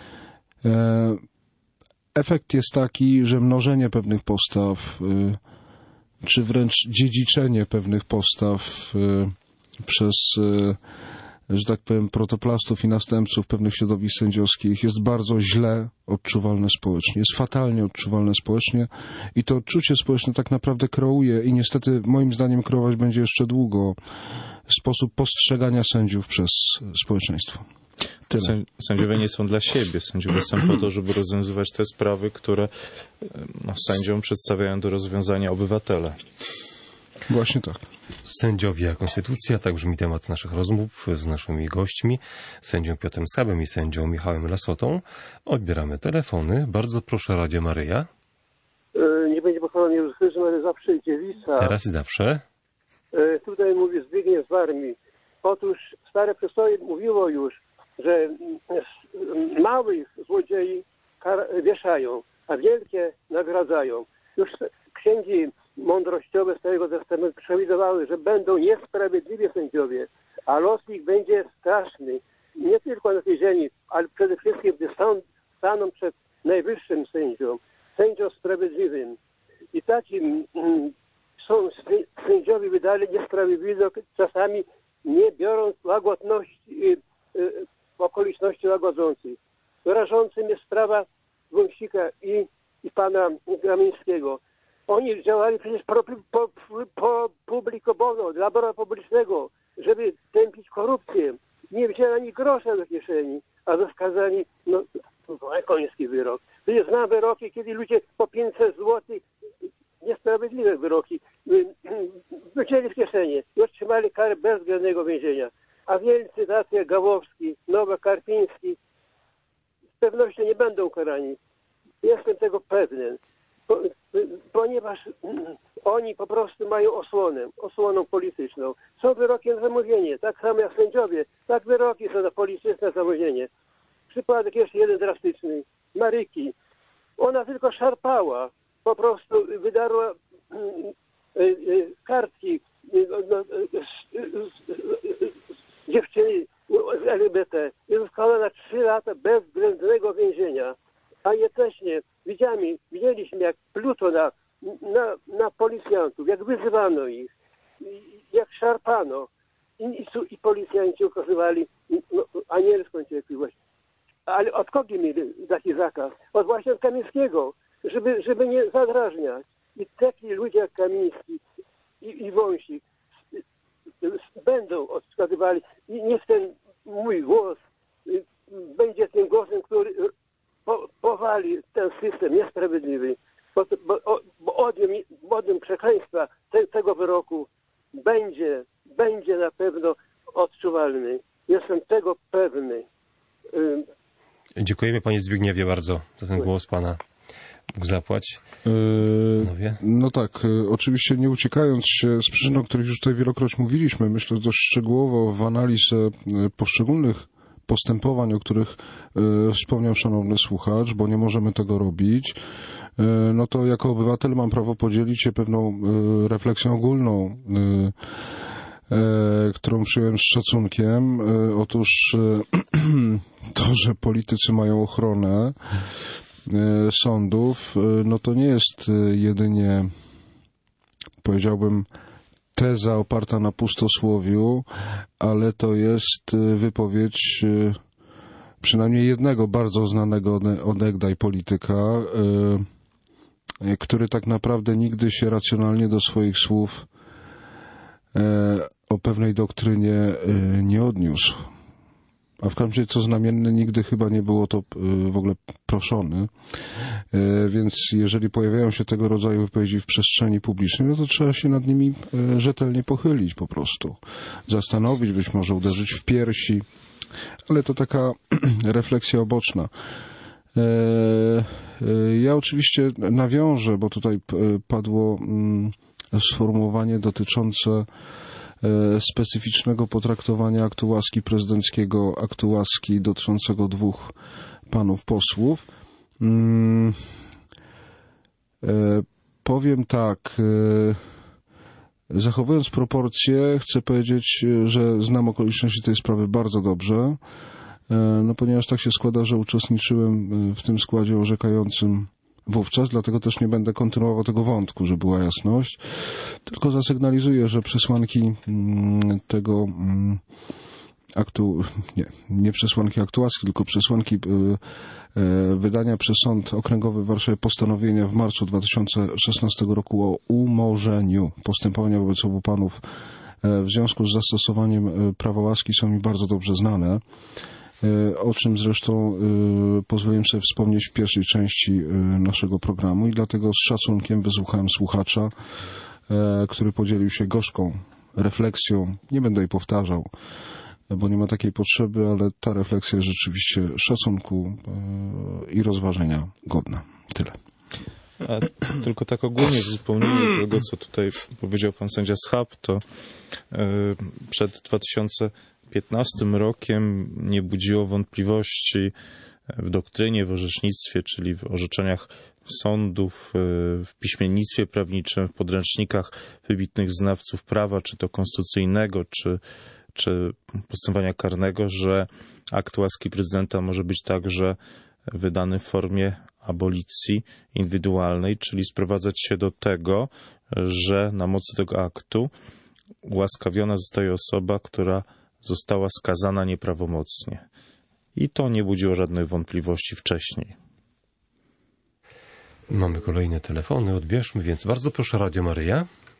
Efekt jest taki, że mnożenie pewnych postaw, czy wręcz dziedziczenie pewnych postaw przez, że tak powiem, protoplastów i następców pewnych środowisk sędziowskich jest bardzo źle odczuwalne społecznie, jest fatalnie odczuwalne społecznie i to odczucie społeczne tak naprawdę kreuje i niestety moim zdaniem kreować będzie jeszcze długo sposób postrzegania sędziów przez społeczeństwo. Sędziowie nie są dla siebie. Sędziowie są po to, żeby rozwiązywać te sprawy, które sędziom przedstawiają do rozwiązania obywatele. Właśnie tak. Sędziowie a konstytucja, tak brzmi temat naszych rozmów z naszymi gośćmi, sędzią Piotrem Skabem i sędzią Michałem Lasotą. Odbieramy telefony. Bardzo proszę, Radio Maryja. Nie będzie pochwalony Jezus Chrystus, ale zawsze i dziewica. Teraz i zawsze. Tutaj mówi Zbigniew z Warmii. Otóż stare przysłowie mówiło już, że małych złodziei wieszają, a wielkie nagradzają. Już księgi mądrościowe Starego Testamentu przewidywały, że będą niesprawiedliwi sędziowie, a los ich będzie straszny. Nie tylko na tej ziemi, ale przede wszystkim, gdy staną przed najwyższym sędzią sprawiedliwym. I takim są sędziowie wydali niesprawiedliwie czasami nie biorąc łagodności, okoliczności łagodzących. Rażącym jest sprawa Wąsika i pana Gramińskiego. Oni działali przecież publico bono, dla dobra publicznego, żeby tępić korupcję. Nie wzięli ani grosza do kieszeni, a zaskazani, koński wyrok. Przecież znam wyroki, kiedy ludzie po 500 zł, niesprawiedliwe wyroki, wzięli w kieszenie i otrzymali karę bezwzględnego więzienia. A wielcy tacy jak Gawłowski, Nowak, Karpiński z pewnością nie będą karani. Jestem tego pewny. Ponieważ oni po prostu mają osłonę polityczną. Są wyroki na zamówienie, tak samo jak sędziowie, tak wyroki są na polityczne zamówienie. Przypadek jeszcze jeden drastyczny. Maryki. Ona tylko szarpała, po prostu wydarła kartki dziewczyny z LGBT i została na 3 lata bezwzględnego więzienia. A jednocześnie widzieliśmy, jak pluto na policjantów, jak wyzywano ich, jak szarpano. I policjanci okazywali anielską cierpliwość. Ale od kogo mieli taki zakaz? Od właśnie od Kamińskiego, żeby nie zadrażniać. I taki ludzie jak Kamiński i Wąsik będą odskazywali. I niech ten mój głos będzie tym głosem, który powali ten system niesprawiedliwy, bo odiem przekleństwa tego wyroku będzie na pewno odczuwalny. Jestem tego pewny. Dziękujemy panie Zbigniewie bardzo za ten głos pana. Bóg zapłać. No tak, oczywiście nie uciekając się z przyczyn, o których już tutaj wielokroć mówiliśmy, myślę dość szczegółowo w analizę poszczególnych postępowań, o których wspomniał szanowny słuchacz, bo nie możemy tego robić, no to jako obywatel mam prawo podzielić się pewną refleksją ogólną, którą przyjąłem z szacunkiem. Otóż to, że politycy mają ochronę sądów, no to nie jest jedynie, powiedziałbym, teza oparta na pustosłowiu, ale to jest wypowiedź przynajmniej jednego bardzo znanego onegdaj polityka, który tak naprawdę nigdy się racjonalnie do swoich słów o pewnej doktrynie nie odniósł. A w każdym razie, co znamienne, nigdy chyba nie było to w ogóle proszony. Więc jeżeli pojawiają się tego rodzaju wypowiedzi w przestrzeni publicznej, no to trzeba się nad nimi rzetelnie pochylić po prostu. Zastanowić, być może uderzyć w piersi. Ale to taka refleksja oboczna. Ja oczywiście nawiążę, bo tutaj padło sformułowanie dotyczące specyficznego potraktowania aktu łaski prezydenckiego, aktu łaski dotyczącego 2 panów posłów. Powiem tak, zachowując proporcje, chcę powiedzieć, że znam okoliczności tej sprawy bardzo dobrze, no ponieważ tak się składa, że uczestniczyłem w tym składzie orzekającym wówczas, dlatego też nie będę kontynuował tego wątku, żeby była jasność, tylko zasygnalizuję, że przesłanki tego aktu, nie przesłanki aktu łaski, tylko przesłanki wydania przez Sąd Okręgowy w Warszawie postanowienia w marcu 2016 roku o umorzeniu postępowania wobec obu panów w związku z zastosowaniem prawa łaski są mi bardzo dobrze znane, o czym zresztą pozwoliłem sobie wspomnieć w pierwszej części naszego programu i dlatego z szacunkiem wysłuchałem słuchacza, który podzielił się gorzką refleksją. Nie będę jej powtarzał, bo nie ma takiej potrzeby, ale ta refleksja jest rzeczywiście szacunku i rozważenia godna. Tyle. A tylko tak ogólnie w uzupełnieniu tego, co tutaj powiedział pan sędzia Schab, to przed 2015 rokiem nie budziło wątpliwości w doktrynie, w orzecznictwie, czyli w orzeczeniach sądów, w piśmiennictwie prawniczym, w podręcznikach wybitnych znawców prawa, czy to konstytucyjnego, czy postępowania karnego, że akt łaski prezydenta może być także wydany w formie abolicji indywidualnej, czyli sprowadzać się do tego, że na mocy tego aktu ułaskawiona zostaje osoba, która została skazana nieprawomocnie. I to nie budziło żadnych wątpliwości wcześniej. Mamy kolejne telefony, odbierzmy, więc bardzo proszę, Radio Maryja.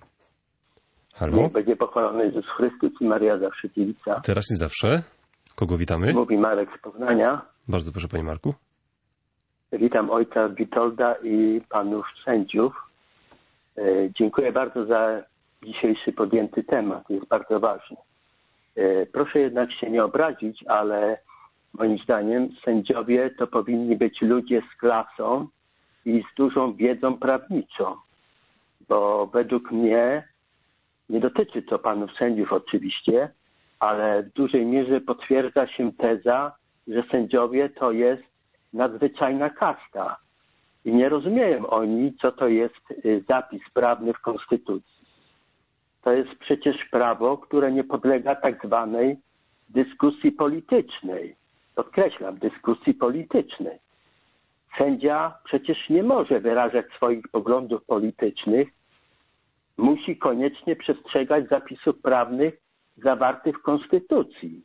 Halo? Niech będzie pochwalony Jezus Chrystus i Maria zawsze dziewica. Teraz i zawsze. Kogo witamy? Mówi Marek z Poznania. Bardzo proszę, panie Marku. Witam ojca Witolda i panów sędziów. Dziękuję bardzo za dzisiejszy podjęty temat. Jest bardzo ważny. Proszę jednak się nie obrazić, ale moim zdaniem sędziowie to powinni być ludzie z klasą i z dużą wiedzą prawniczą. Bo według mnie, nie dotyczy to panów sędziów oczywiście, ale w dużej mierze potwierdza się teza, że sędziowie to jest nadzwyczajna kasta. I nie rozumieją oni, co to jest zapis prawny w Konstytucji. To jest przecież prawo, które nie podlega tak zwanej dyskusji politycznej. Podkreślam, dyskusji politycznej. Sędzia przecież nie może wyrażać swoich poglądów politycznych. Musi koniecznie przestrzegać zapisów prawnych zawartych w Konstytucji.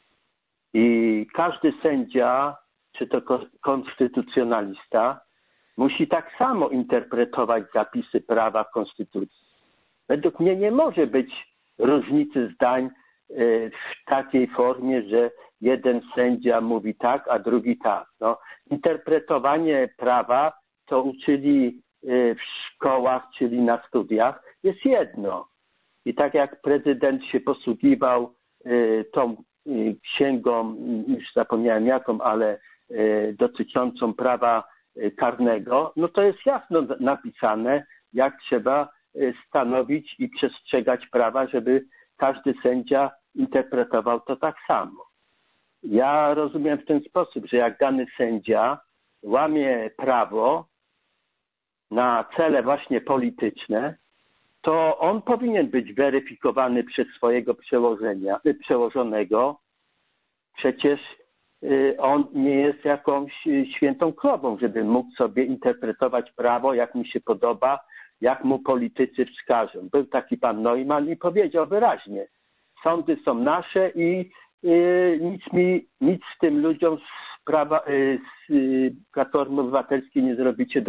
I każdy sędzia, czy to konstytucjonalista, musi tak samo interpretować zapisy prawa w Konstytucji. Według mnie nie może być różnicy zdań w takiej formie, że jeden sędzia mówi tak, a drugi tak. No, interpretowanie prawa, co uczyli w szkołach, czyli na studiach, jest jedno. I tak jak prezydent się posługiwał tą księgą, już zapomniałem jaką, ale dotyczącą prawa karnego, no to jest jasno napisane, jak trzeba stanowić i przestrzegać prawa, żeby każdy sędzia interpretował to tak samo. Ja rozumiem w ten sposób, że jak dany sędzia łamie prawo na cele właśnie polityczne, to on powinien być weryfikowany przez swojego przełożonego. Przecież on nie jest jakąś świętą krową, żeby mógł sobie interpretować prawo, jak mu się podoba, jak mu politycy wskażą. Był taki pan Neumann i powiedział wyraźnie, sądy są nasze i nic z tym ludziom z Platformy Obywatelskiej nie zrobicie,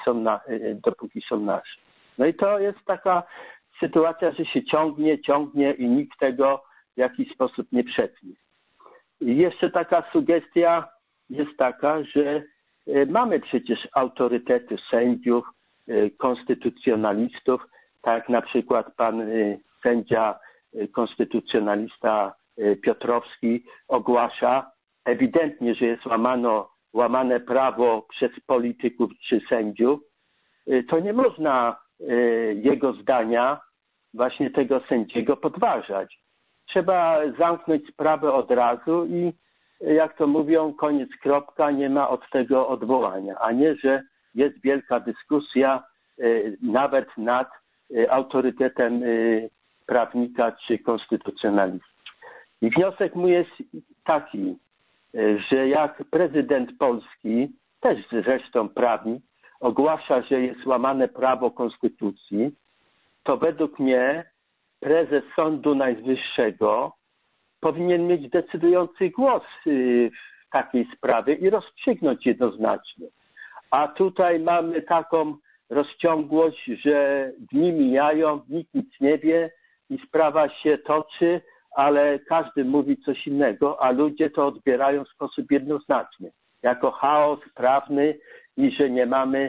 dopóki są nasze. No i to jest taka sytuacja, że się ciągnie i nikt tego w jakiś sposób nie przetnie. I jeszcze taka sugestia jest taka, że mamy przecież autorytety sędziów, konstytucjonalistów, tak jak na przykład pan sędzia konstytucjonalista Piotrowski ogłasza ewidentnie, że jest łamane prawo przez polityków czy sędziów, to nie można jego zdania, właśnie tego sędziego, podważać. Trzeba zamknąć sprawę od razu i jak to mówią, koniec, kropka, nie ma od tego odwołania, a nie, że jest wielka dyskusja nawet nad autorytetem prawnika czy konstytucjonalisty. I wniosek mój jest taki, że jak prezydent Polski, też zresztą prawnik, ogłasza, że jest łamane prawo konstytucji, to według mnie prezes Sądu Najwyższego powinien mieć decydujący głos w takiej sprawie i rozstrzygnąć jednoznacznie. A tutaj mamy taką rozciągłość, że dni mijają, nikt nic nie wie i sprawa się toczy, ale każdy mówi coś innego, a ludzie to odbierają w sposób jednoznaczny, jako chaos prawny i że nie mamy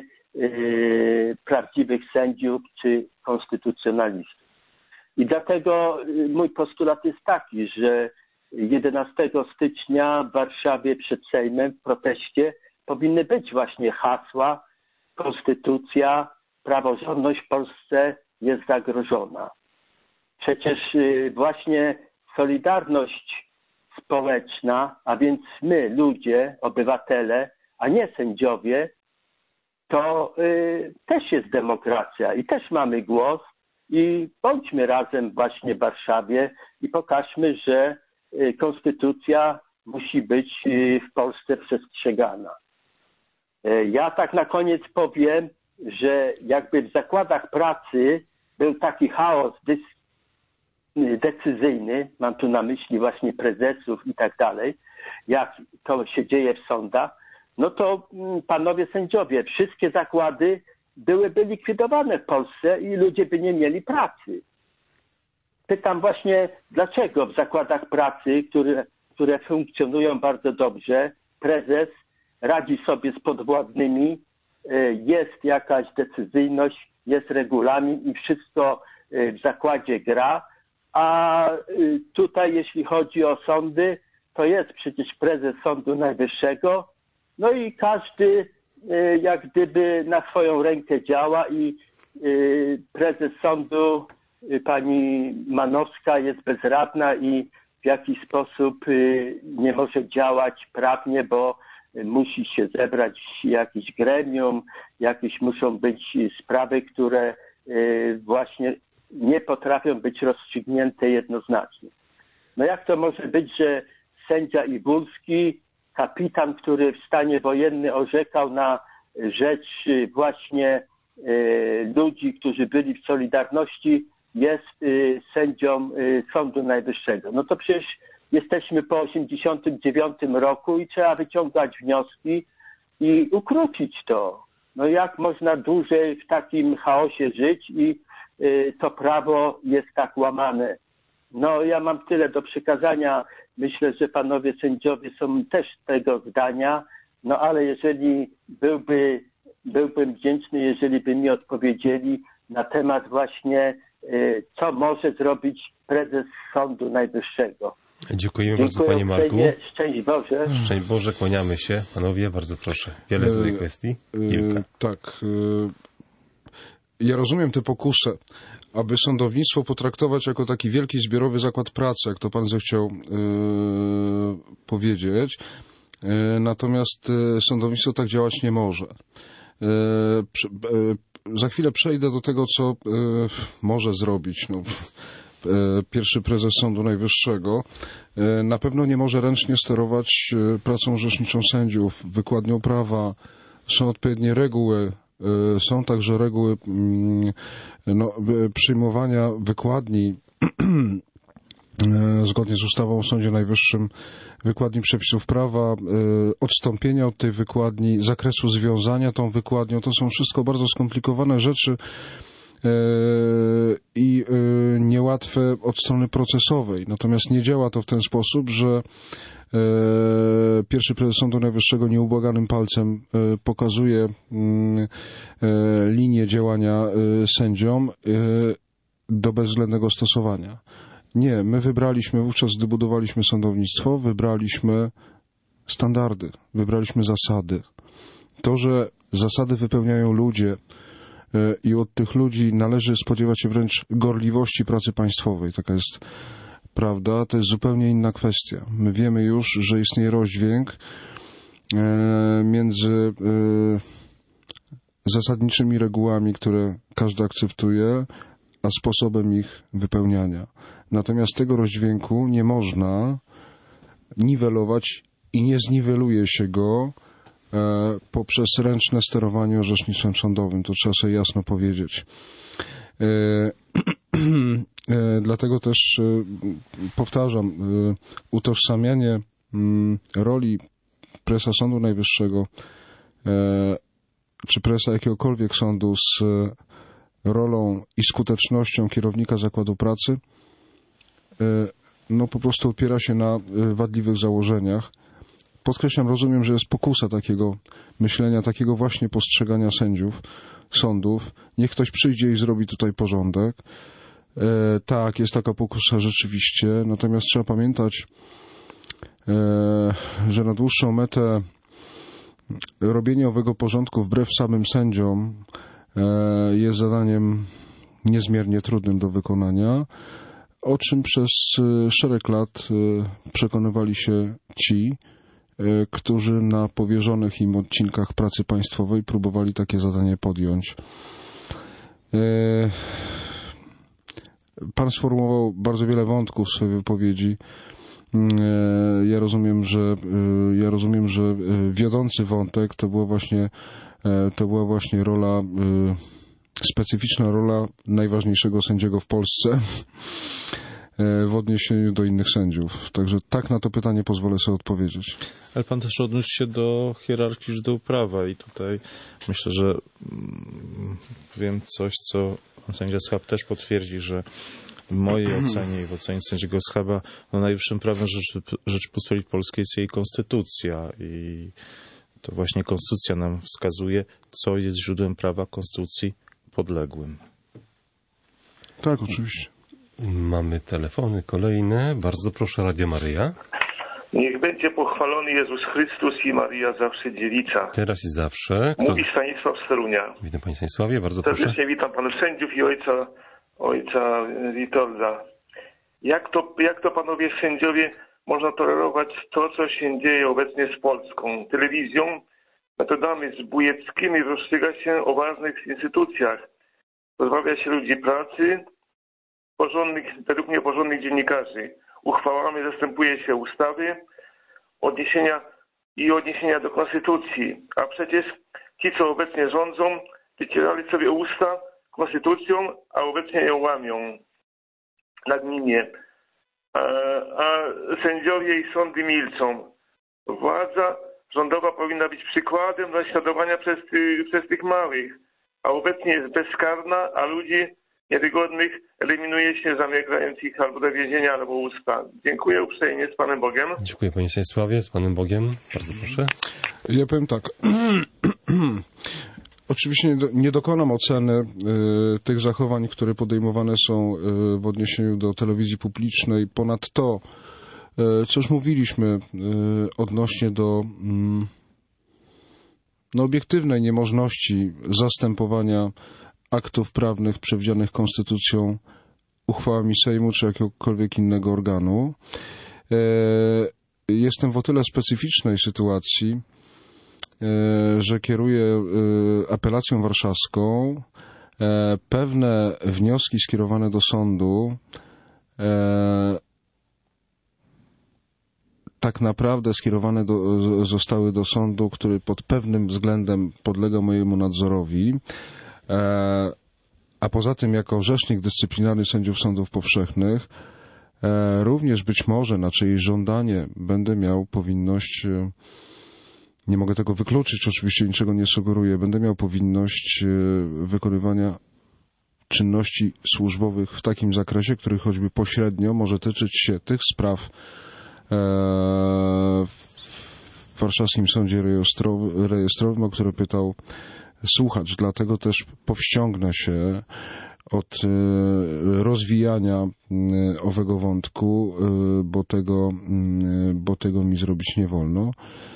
prawdziwych sędziów czy konstytucjonalistów. I dlatego mój postulat jest taki, że 11 stycznia w Warszawie przed Sejmem w proteście powinny być właśnie hasła: konstytucja, praworządność w Polsce jest zagrożona. Przecież właśnie solidarność społeczna, a więc my, ludzie, obywatele, a nie sędziowie, to też jest demokracja i też mamy głos i bądźmy razem właśnie w Warszawie i pokażmy, że konstytucja musi być w Polsce przestrzegana. Ja tak na koniec powiem, że jakby w zakładach pracy był taki chaos decyzyjny, mam tu na myśli właśnie prezesów i tak dalej, jak to się dzieje w sądach, no to panowie sędziowie, wszystkie zakłady byłyby likwidowane w Polsce i ludzie by nie mieli pracy. Pytam właśnie, dlaczego w zakładach pracy, które funkcjonują bardzo dobrze, prezes radzi sobie z podwładnymi, jest jakaś decyzyjność, jest regulamin i wszystko w zakładzie gra, a tutaj jeśli chodzi o sądy, to jest przecież prezes Sądu Najwyższego, no i każdy jak gdyby na swoją rękę działa i prezes sądu, pani Manowska, jest bezradna i w jakiś sposób nie może działać prawnie, bo musi się zebrać jakieś gremium, jakieś muszą być sprawy, które właśnie nie potrafią być rozstrzygnięte jednoznacznie. No jak to może być, że sędzia Iwulski, kapitan, który w stanie wojennym orzekał na rzecz właśnie ludzi, którzy byli w Solidarności, jest sędzią Sądu Najwyższego. No to przecież jesteśmy po 1989 roku i trzeba wyciągać wnioski i ukrócić to. No jak można dłużej w takim chaosie żyć i to prawo jest tak łamane. No ja mam tyle do przekazania. Myślę, że panowie sędziowie są też tego zdania, no ale jeżeli byłbym wdzięczny, jeżeli by mi odpowiedzieli na temat właśnie, co może zrobić prezes Sądu Najwyższego. Dziękujemy bardzo, panie Marku. Szczęść Boże. Szczęść Boże, kłaniamy się. Panowie, bardzo proszę. Wiele tutaj kwestii. Kilka. Tak. Ja rozumiem tę pokusę, aby sądownictwo potraktować jako taki wielki zbiorowy zakład pracy, jak to pan zechciał powiedzieć. Natomiast sądownictwo tak działać nie może. Za chwilę przejdę do tego, co może zrobić pierwszy prezes Sądu Najwyższego. Na pewno nie może ręcznie sterować pracą orzeczniczą sędziów, wykładnią prawa. Są odpowiednie reguły. Są także reguły przyjmowania wykładni zgodnie z ustawą o Sądzie Najwyższym, wykładni przepisów prawa, odstąpienia od tej wykładni, zakresu związania tą wykładnią. To są wszystko bardzo skomplikowane rzeczy i niełatwe od strony procesowej. Natomiast nie działa to w ten sposób, że pierwszy prezes Sądu Najwyższego nieubłaganym palcem pokazuje linię działania sędziom do bezwzględnego stosowania. Nie, my wybraliśmy, wówczas gdy budowaliśmy sądownictwo, wybraliśmy standardy, wybraliśmy zasady. To, że zasady wypełniają ludzie i od tych ludzi należy spodziewać się wręcz gorliwości pracy państwowej, taka jest prawda, to jest zupełnie inna kwestia. My wiemy już, że istnieje rozdźwięk między zasadniczymi regułami, które każdy akceptuje, a sposobem ich wypełniania. Natomiast tego rozdźwięku nie można niwelować i nie zniweluje się go poprzez ręczne sterowanie orzecznictwem sądowym. To trzeba sobie jasno powiedzieć. Dlatego też powtarzam, utożsamianie roli prezesa Sądu Najwyższego czy prezesa jakiegokolwiek sądu z rolą i skutecznością kierownika zakładu pracy po prostu opiera się na wadliwych założeniach. Podkreślam, rozumiem, że jest pokusa takiego myślenia, takiego właśnie postrzegania sędziów, sądów. Niech ktoś przyjdzie i zrobi tutaj porządek. Tak, jest taka pokusa rzeczywiście, natomiast trzeba pamiętać, że na dłuższą metę robienie owego porządku wbrew samym sędziom jest zadaniem niezmiernie trudnym do wykonania, o czym przez szereg lat przekonywali się ci, którzy na powierzonych im odcinkach pracy państwowej próbowali takie zadanie podjąć. Pan sformułował bardzo wiele wątków w swojej wypowiedzi. Ja rozumiem, że wiodący wątek to była właśnie rola, specyficzna rola najważniejszego sędziego w Polsce. w odniesieniu do innych sędziów. Także tak na to pytanie pozwolę sobie odpowiedzieć. Ale pan też odniósł się do hierarchii źródeł prawa i tutaj myślę, że wiem coś, co pan sędzia Schab też potwierdzi, że w mojej ocenie i w ocenie sędziego Schaba najwyższym prawem Rzeczypospolitej Polskiej jest jej konstytucja i to właśnie konstytucja nam wskazuje, co jest źródłem prawa konstytucji podległym. Tak, oczywiście. Mamy telefony kolejne. Bardzo proszę, Radio Maryja. Niech będzie pochwalony Jezus Chrystus i Maria zawsze dziewica. Teraz i zawsze. Kto... Mówi Stanisław z Torunia. Witam Panie Stanisławie, bardzo proszę. Serdecznie witam panów sędziów i ojca Witolda. Jak to panowie sędziowie można tolerować to, co się dzieje obecnie z polską telewizją, metodami zbójeckimi rozstrzyga się o ważnych instytucjach. Pozbawia się ludzi pracy, według mnie porządnych dziennikarzy. Uchwałami zastępuje się ustawy, odniesienia do konstytucji. A przecież ci, co obecnie rządzą, wycierali sobie usta konstytucją, a obecnie ją łamią nagminnie. A sędziowie i sądy milczą. Władza rządowa powinna być przykładem naśladowania przez tych małych, a obecnie jest bezkarna, a ludzi niewygodnych eliminuje się, zamykając ich albo do więzienia, albo usta. Dziękuję uprzejmie, z Panem Bogiem. Dziękuję Panie Stanisławie, z Panem Bogiem. Bardzo proszę. Ja powiem tak. Oczywiście nie dokonam oceny tych zachowań, które podejmowane są w odniesieniu do telewizji publicznej. Ponadto, co już mówiliśmy odnośnie do obiektywnej niemożności zastępowania aktów prawnych przewidzianych konstytucją uchwałami Sejmu czy jakiegokolwiek innego organu. Jestem w o tyle specyficznej sytuacji, że kieruję apelacją warszawską. Pewne wnioski skierowane do sądu tak naprawdę skierowane zostały do sądu, który pod pewnym względem podlega mojemu nadzorowi, a poza tym jako rzecznik dyscyplinarny sędziów sądów powszechnych również być może na czyjeś żądanie będę miał powinność, nie mogę tego wykluczyć, oczywiście niczego nie sugeruję, będę miał powinność wykonywania czynności służbowych w takim zakresie, który choćby pośrednio może tyczyć się tych spraw w warszawskim sądzie rejestrowym, o które pytał słuchacz. Dlatego też powściągnę się od rozwijania owego wątku, bo tego mi zrobić nie wolno.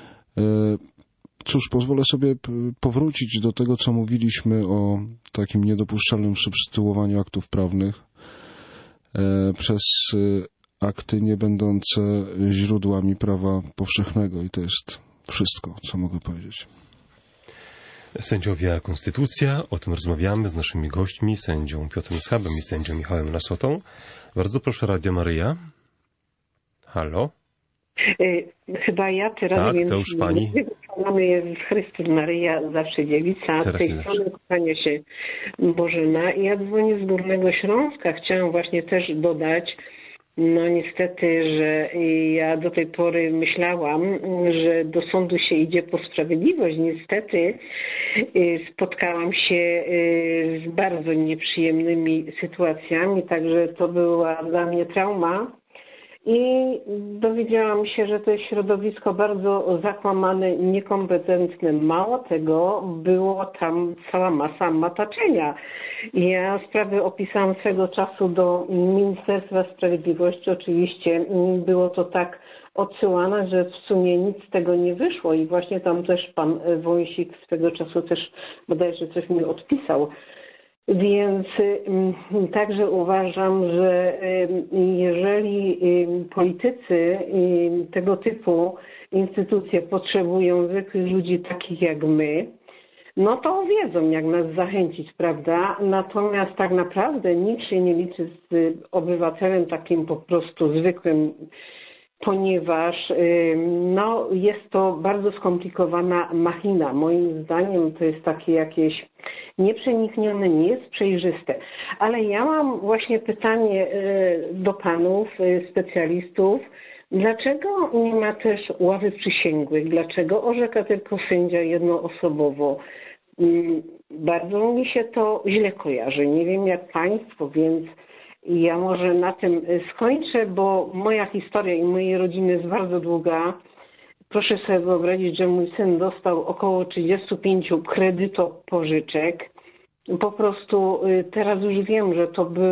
Cóż, pozwolę sobie powrócić do tego, co mówiliśmy o takim niedopuszczalnym substytuowaniu aktów prawnych przez akty nie będące źródłami prawa powszechnego i to jest wszystko, co mogę powiedzieć. Sędziowie Konstytucja, o tym rozmawiamy z naszymi gośćmi, sędzią Piotrem Schabem i sędzią Michałem Lasotą. Bardzo proszę, Radio Maryja. Halo? Chyba ja teraz tak, to już pani. Mamy Jezus Chrystus, Maryja, zawsze dziewica. Z tej strony kłania się Bożyna. Ja dzwonię z Górnego Śląska. Chciałam właśnie też dodać, no niestety, że ja do tej pory myślałam, że do sądu się idzie po sprawiedliwość. Niestety spotkałam się z bardzo nieprzyjemnymi sytuacjami, także to była dla mnie trauma. I dowiedziałam się, że to jest środowisko bardzo zakłamane, niekompetentne. Mało tego, było tam cała masa mataczenia. Ja sprawę opisałam swego czasu do Ministerstwa Sprawiedliwości. Oczywiście było to tak odsyłane, że w sumie nic z tego nie wyszło i właśnie tam też pan Wąsik swego czasu też bodajże coś mi odpisał. Więc także uważam, że jeżeli politycy tego typu instytucje potrzebują zwykłych ludzi takich jak my, no to wiedzą, jak nas zachęcić, prawda? Natomiast tak naprawdę nikt się nie liczy z obywatelem takim po prostu zwykłym, ponieważ no, jest to bardzo skomplikowana machina. Moim zdaniem to jest takie jakieś nieprzeniknione, nie jest przejrzyste. Ale ja mam właśnie pytanie do panów, specjalistów. Dlaczego nie ma też ławy przysięgłych? Dlaczego orzeka tylko sędzia jednoosobowo? Bardzo mi się to źle kojarzy. Nie wiem jak państwo, więc ja może na tym skończę, bo moja historia i mojej rodziny jest bardzo długa. Proszę sobie wyobrazić, że mój syn dostał około 35 kredytopożyczek. Po prostu teraz już wiem, że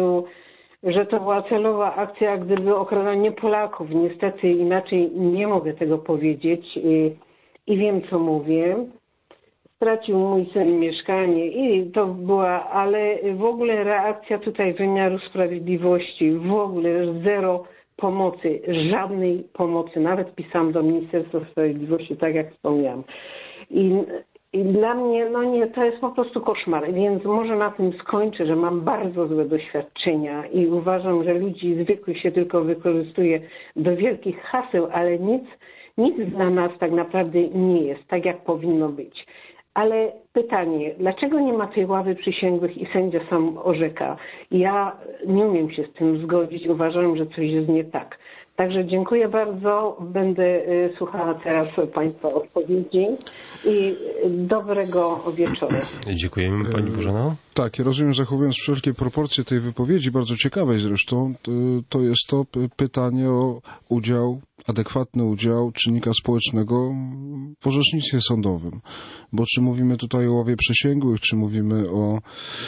to była celowa akcja, gdyby okradanie Polaków. Niestety inaczej nie mogę tego powiedzieć i wiem, co mówię. Stracił mój syn mieszkanie i to była, ale w ogóle reakcja tutaj wymiaru sprawiedliwości, w ogóle zero pomocy, żadnej pomocy. Nawet pisałam do Ministerstwa Sprawiedliwości, tak jak wspomniałam. I dla mnie, no nie, to jest po prostu koszmar, więc może na tym skończę, że mam bardzo złe doświadczenia i uważam, że ludzi zwykłych się tylko wykorzystuje do wielkich haseł, ale nic dla nas tak naprawdę nie jest tak, jak powinno być. Ale pytanie, dlaczego nie ma tej ławy przysięgłych i sędzia sam orzeka? Ja nie umiem się z tym zgodzić, uważam, że coś jest nie tak. Także dziękuję bardzo, będę słuchała teraz państwa odpowiedzi i dobrego wieczoru. Dziękujemy pani Bożeno. Tak, ja rozumiem, zachowując wszelkie proporcje tej wypowiedzi, bardzo ciekawej zresztą, to jest to pytanie o adekwatny udział czynnika społecznego w orzecznictwie sądowym. Bo czy mówimy tutaj o ławie przysięgłych, czy mówimy o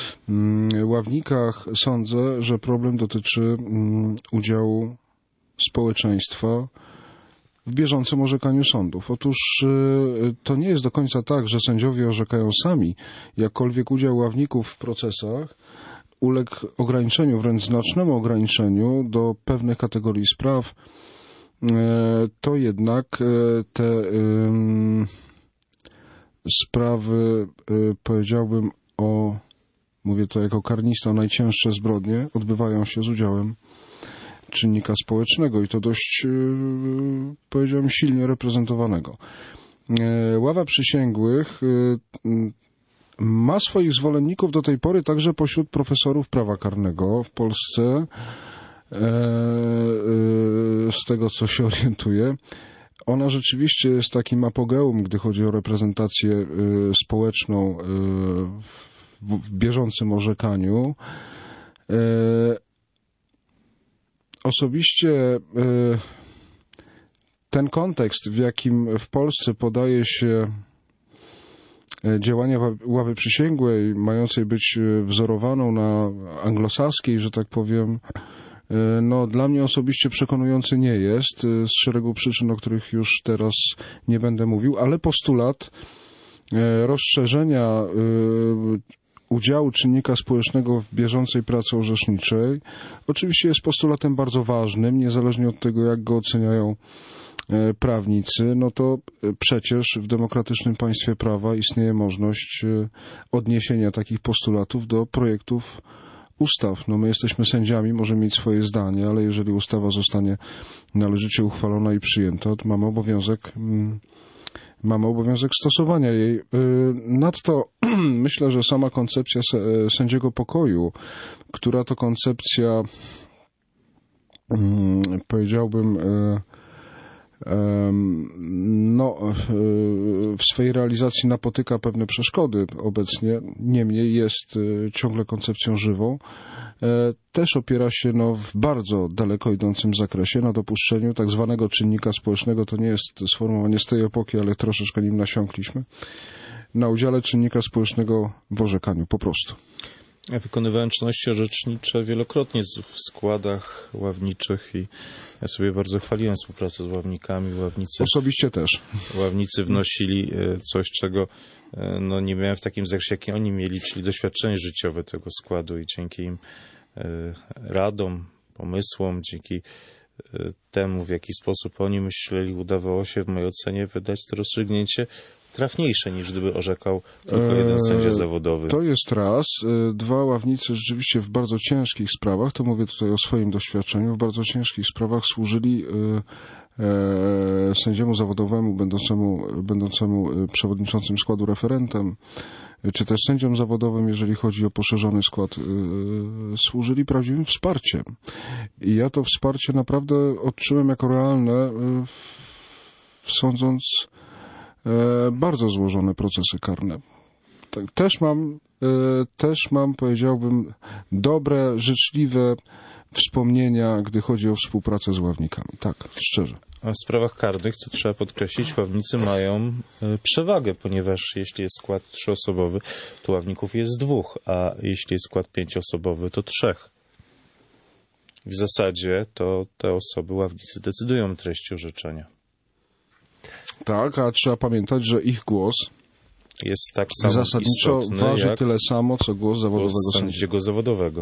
ławnikach, sądzę, że problem dotyczy udziału społeczeństwa w bieżącym orzekaniu sądów. Otóż to nie jest do końca tak, że sędziowie orzekają sami. Jakkolwiek udział ławników w procesach uległ ograniczeniu, wręcz znacznemu ograniczeniu do pewnych kategorii spraw, to jednak te sprawy, powiedziałbym mówię to jako karnista, najcięższe zbrodnie odbywają się z udziałem czynnika społecznego i to dość, powiedziałbym, silnie reprezentowanego. Ława przysięgłych ma swoich zwolenników do tej pory także pośród profesorów prawa karnego w Polsce. Z tego, co się orientuję, ona rzeczywiście jest takim apogeum, gdy chodzi o reprezentację społeczną w bieżącym orzekaniu. Osobiście ten kontekst, w jakim w Polsce podaje się działania ławy przysięgłej, mającej być wzorowaną na anglosaskiej, że tak powiem, no dla mnie osobiście przekonujący nie jest, z szeregu przyczyn, o których już teraz nie będę mówił, ale postulat rozszerzenia udziału czynnika społecznego w bieżącej pracy orzeczniczej oczywiście jest postulatem bardzo ważnym, niezależnie od tego, jak go oceniają prawnicy, no to przecież w demokratycznym państwie prawa istnieje możliwość odniesienia takich postulatów do projektów ustaw. No my jesteśmy sędziami, możemy mieć swoje zdanie, ale jeżeli ustawa zostanie należycie uchwalona i przyjęta, to mamy obowiązek stosowania jej. Nadto myślę, że sama koncepcja sędziego pokoju, która to koncepcja, powiedziałbym, w swojej realizacji napotyka pewne przeszkody obecnie, niemniej jest ciągle koncepcją żywą. Też opiera się w bardzo daleko idącym zakresie na dopuszczeniu tak zwanego czynnika społecznego, to nie jest sformułowanie z tej epoki, ale troszeczkę nim nasiąkliśmy, na udziale czynnika społecznego w orzekaniu, po prostu. Ja wykonywałem czynności orzecznicze wielokrotnie w składach ławniczych i ja sobie bardzo chwaliłem współpracę z ławnikami. Osobiście też. Ławnicy wnosili coś, czego nie miałem w takim zakresie, jaki oni mieli, czyli doświadczenie życiowe tego składu i dzięki im radom, pomysłom, dzięki temu, w jaki sposób oni myśleli, udawało się w mojej ocenie wydać to rozstrzygnięcie trafniejsze, niż gdyby orzekał tylko jeden sędzia zawodowy. To jest raz. Dwa, ławnicy rzeczywiście w bardzo ciężkich sprawach, to mówię tutaj o swoim doświadczeniu, w bardzo ciężkich sprawach służyli sędziemu zawodowemu będącemu przewodniczącym składu referentem, czy też sędziom zawodowym, jeżeli chodzi o poszerzony skład, służyli prawdziwym wsparciem. I ja to wsparcie naprawdę odczułem jako realne, sądząc bardzo złożone procesy karne. Też mam, powiedziałbym, dobre, życzliwe wspomnienia, gdy chodzi o współpracę z ławnikami. Tak, szczerze. A w sprawach karnych, co trzeba podkreślić, ławnicy mają przewagę, ponieważ jeśli jest skład 3-osobowy, to ławników jest 2, a jeśli jest skład 5-osobowy, to 3. W zasadzie to te osoby, ławnicy, decydują o treści orzeczenia. Tak, a trzeba pamiętać, że ich głos jest tak samo zasadniczo waży jak tyle samo, co głos zawodowego sędziego zawodowego.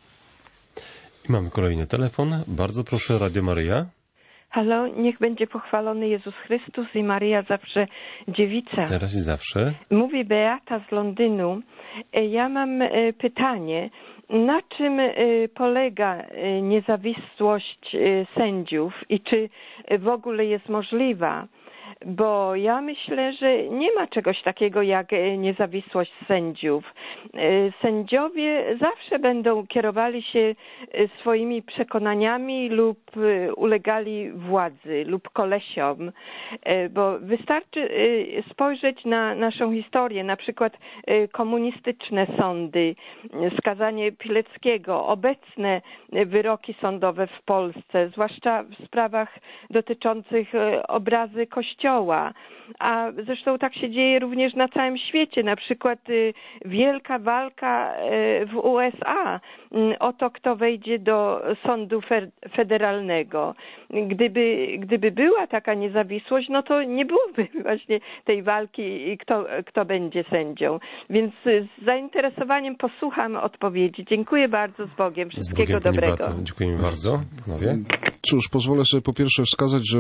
I mamy kolejny telefon. Bardzo proszę, Radio Maryja. Halo, niech będzie pochwalony Jezus Chrystus i Maryja zawsze dziewica. Teraz i zawsze. Mówi Beata z Londynu. Ja mam pytanie. Na czym polega niezawisłość sędziów i czy w ogóle jest możliwa? Bo ja myślę, że nie ma czegoś takiego jak niezawisłość sędziów. Sędziowie zawsze będą kierowali się swoimi przekonaniami lub ulegali władzy lub kolesiom, bo wystarczy spojrzeć na naszą historię, na przykład komunistyczne sądy, skazanie Pileckiego, obecne wyroki sądowe w Polsce, zwłaszcza w sprawach dotyczących obrazy Kościoła. A zresztą tak się dzieje również na całym świecie. Na przykład wielka walka w USA o to, kto wejdzie do sądu federalnego. Gdyby była taka niezawisłość, no to nie byłoby właśnie tej walki, kto będzie sędzią. Więc z zainteresowaniem posłucham odpowiedzi. Dziękuję bardzo, z Bogiem. Wszystkiego dobrego. Dziękujemy bardzo. Panowie. Cóż, pozwolę sobie po pierwsze wskazać, że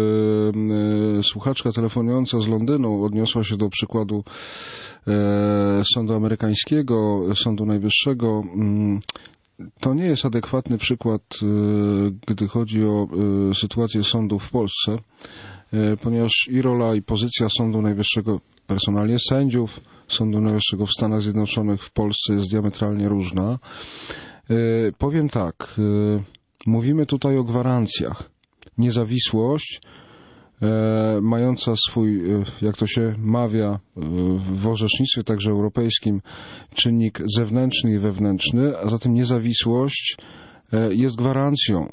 słuchaczka telefonująca z Londynu odniosła się do przykładu sądu amerykańskiego, Sądu Najwyższego. To nie jest adekwatny przykład, gdy chodzi o sytuację sądu w Polsce, ponieważ i rola, i pozycja Sądu Najwyższego, personalnie sędziów Sądu Najwyższego w Stanach Zjednoczonych, w Polsce jest diametralnie różna. Powiem tak, mówimy tutaj o gwarancjach. Niezawisłość mająca swój, jak to się mawia w orzecznictwie także europejskim, czynnik zewnętrzny i wewnętrzny, a zatem niezawisłość jest gwarancją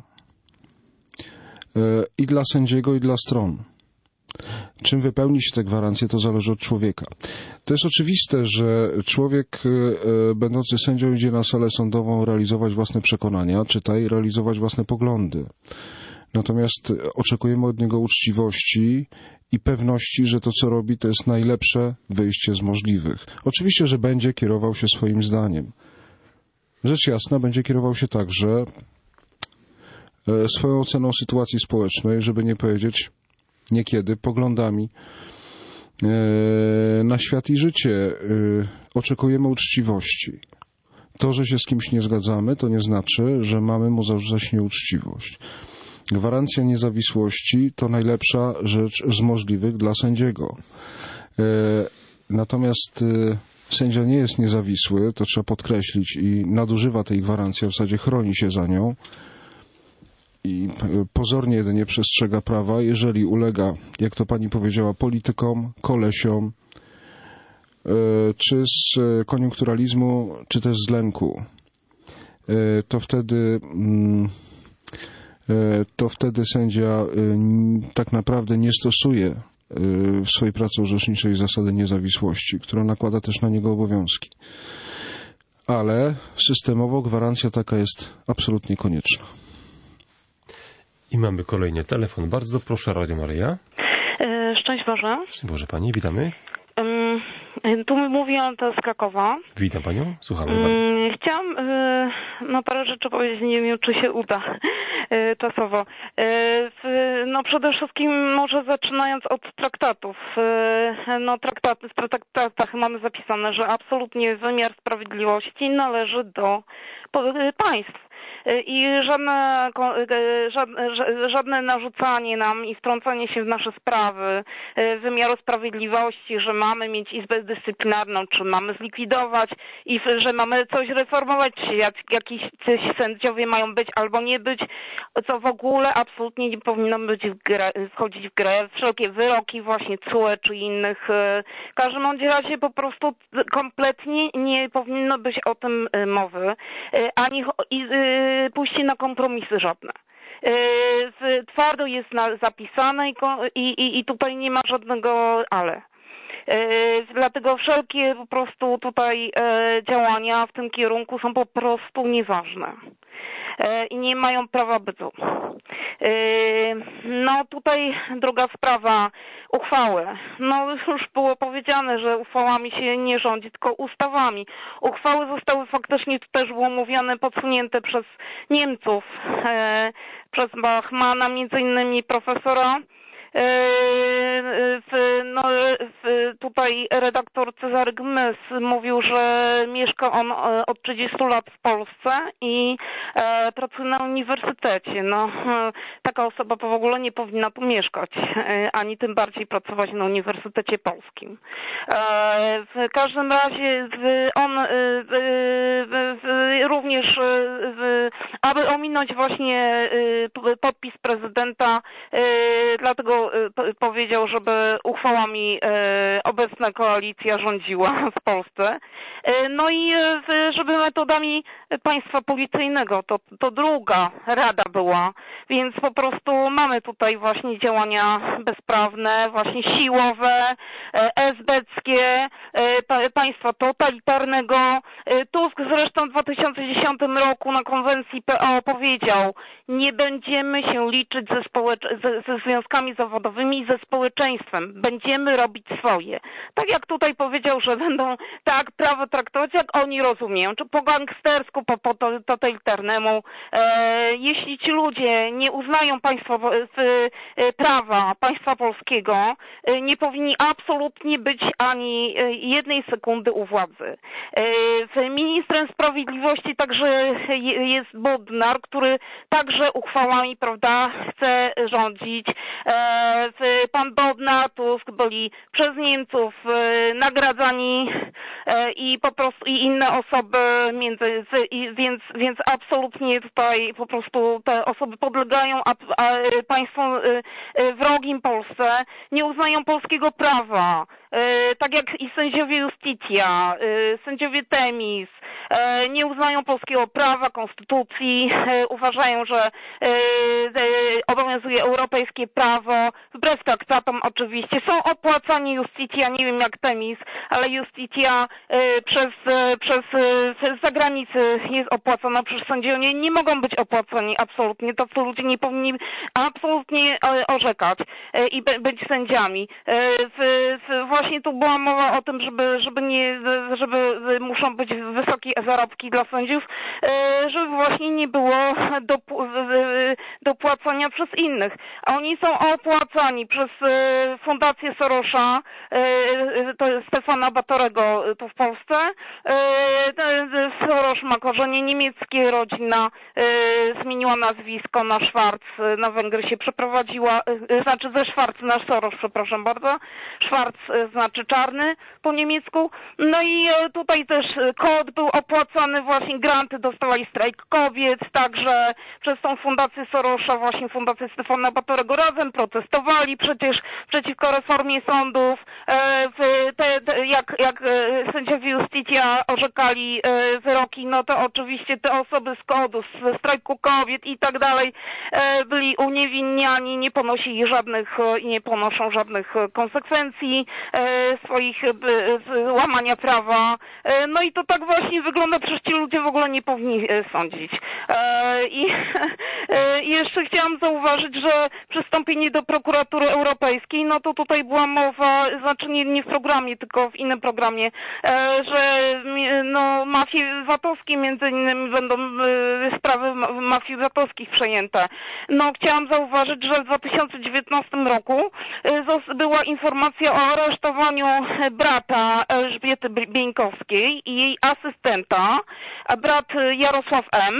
i dla sędziego, i dla stron. Czym wypełni się te gwarancje, to zależy od człowieka. To jest oczywiste, że człowiek będący sędzią idzie na salę sądową realizować własne przekonania, czytaj, realizować własne poglądy. Natomiast oczekujemy od niego uczciwości i pewności, że to, co robi, to jest najlepsze wyjście z możliwych. Oczywiście, że będzie kierował się swoim zdaniem. Rzecz jasna, będzie kierował się także swoją oceną sytuacji społecznej, żeby nie powiedzieć niekiedy poglądami na świat i życie. Oczekujemy uczciwości. To, że się z kimś nie zgadzamy, to nie znaczy, że mamy mu zarzucać nieuczciwość. Gwarancja niezawisłości to najlepsza rzecz z możliwych dla sędziego. Natomiast sędzia nie jest niezawisły, to trzeba podkreślić, i nadużywa tej gwarancji, a w zasadzie chroni się za nią i pozornie jedynie przestrzega prawa, jeżeli ulega, jak to pani powiedziała, politykom, kolesiom, czy z koniunkturalizmu, czy też z lęku. To wtedy sędzia tak naprawdę nie stosuje w swojej pracy orzeczniczej zasady niezawisłości, która nakłada też na niego obowiązki. Ale systemowo gwarancja taka jest absolutnie konieczna. I mamy kolejny telefon. Bardzo proszę, Radio Maryja. Szczęść Boże. Szczęść Boże Pani, witamy. Tu mówi Aneta z Krakowa. Witam Panią, słuchamy bardzo. Chciałam parę rzeczy powiedzieć, nie wiem, czy się uda. czasowo. No przede wszystkim może zaczynając od traktatów. No w traktatach mamy zapisane, że absolutnie wymiar sprawiedliwości należy do państw. I żadne narzucanie nam i wtrącanie się w nasze sprawy wymiaru sprawiedliwości, że mamy mieć Izbę Dyscyplinarną, czy mamy zlikwidować i że mamy coś reformować, czy jakiś sędziowie mają być albo nie być, co w ogóle absolutnie nie powinno wchodzić w grę. Wszelkie wyroki właśnie TSUE czy innych. W każdym razie po prostu kompletnie nie powinno być o tym mowy, ani pójście na kompromisy żadne. Twardo jest zapisane i tutaj nie ma żadnego ale. Dlatego wszelkie po prostu tutaj działania w tym kierunku są po prostu nieważne i nie mają prawa bytu. No tutaj druga sprawa, uchwały. No już było powiedziane, że uchwałami się nie rządzi, tylko ustawami. Uchwały zostały faktycznie, to też było mówione, podsunięte przez Niemców, przez Bachmana, między innymi profesora. Tutaj redaktor Cezary Gmys mówił, że mieszka on od 30 lat w Polsce i pracuje na uniwersytecie. No, taka osoba w ogóle nie powinna tu mieszkać, ani tym bardziej pracować na Uniwersytecie Polskim. W każdym razie on również, aby ominąć właśnie podpis prezydenta, dlatego powiedział, żeby uchwałami obecna koalicja rządziła w Polsce. No i żeby metodami państwa policyjnego, to druga rada była, więc po prostu mamy tutaj właśnie działania bezprawne, właśnie siłowe, esbeckie, państwa totalitarnego. Tusk zresztą w 2010 roku na konwencji PO powiedział, nie będziemy się liczyć ze związkami zawodowymi i ze społeczeństwem. Będziemy robić swoje. Tak jak tutaj powiedział, że będą tak prawo traktować, jak oni rozumieją, czy po gangstersku, po totalitarnemu. Jeśli ci ludzie nie uznają prawa państwa polskiego, nie powinni absolutnie być ani jednej sekundy u władzy. Ministrem sprawiedliwości także jest Bodnar, który także uchwałami, prawda, chce rządzić. Pan Bodnar, Tusk byli przez Niemców nagradzani i po prostu i inne osoby, więc absolutnie tutaj po prostu te osoby podlegają państwom wrogim Polsce, nie uznają polskiego prawa, tak jak i sędziowie Justitia, sędziowie Temis, nie uznają polskiego prawa, konstytucji, uważają, że obowiązuje europejskie prawo, wbrew traktatom oczywiście. Są opłacani Justitia, nie wiem jak Temis, ale Justitia przez zagranicy jest opłacana przez sędziowie. Nie mogą być opłacani absolutnie. Tacy ludzie nie powinni absolutnie orzekać i być sędziami. Właśnie tu była mowa o tym, żeby muszą być wysokie zarobki dla sędziów, żeby właśnie nie było dopłacania przez innych. A oni są opłacani przez Fundację Sorosza, to jest Stefana Batorego tu w Polsce. Soros ma korzenie niemieckie, rodzina zmieniła nazwisko na Schwarz, na Węgry się przeprowadziła, znaczy ze Schwarz na Soros, przepraszam bardzo. Schwarz znaczy czarny po niemiecku. No i tutaj też KOD był opłacany, właśnie granty dostawali Strajk Kobiet, także przez tą Fundację Sorosza, właśnie Fundację Stefana Batorego razem protestowali przecież przeciwko reformie sądów. Jak sędziowie Justitia orzekali wyroki, no to oczywiście te osoby z KOD-u, z Strajku Kobiet i tak dalej byli uniewinniani, nie ponoszą żadnych konsekwencji swoich łamania prawa. No i to tak właśnie wygląda. wygląda, przecież ci ludzie w ogóle nie powinni sądzić. I jeszcze chciałam zauważyć, że przystąpienie do prokuratury europejskiej, no to tutaj była mowa, znaczy nie w programie, tylko w innym programie, że no mafii VAT-owskiej między innymi będą sprawy mafii VAT-owskich przejęte. No chciałam zauważyć, że w 2019 roku była informacja o aresztowaniu brata Elżbiety Bieńkowskiej i jej asystenta, a brat Jarosław M.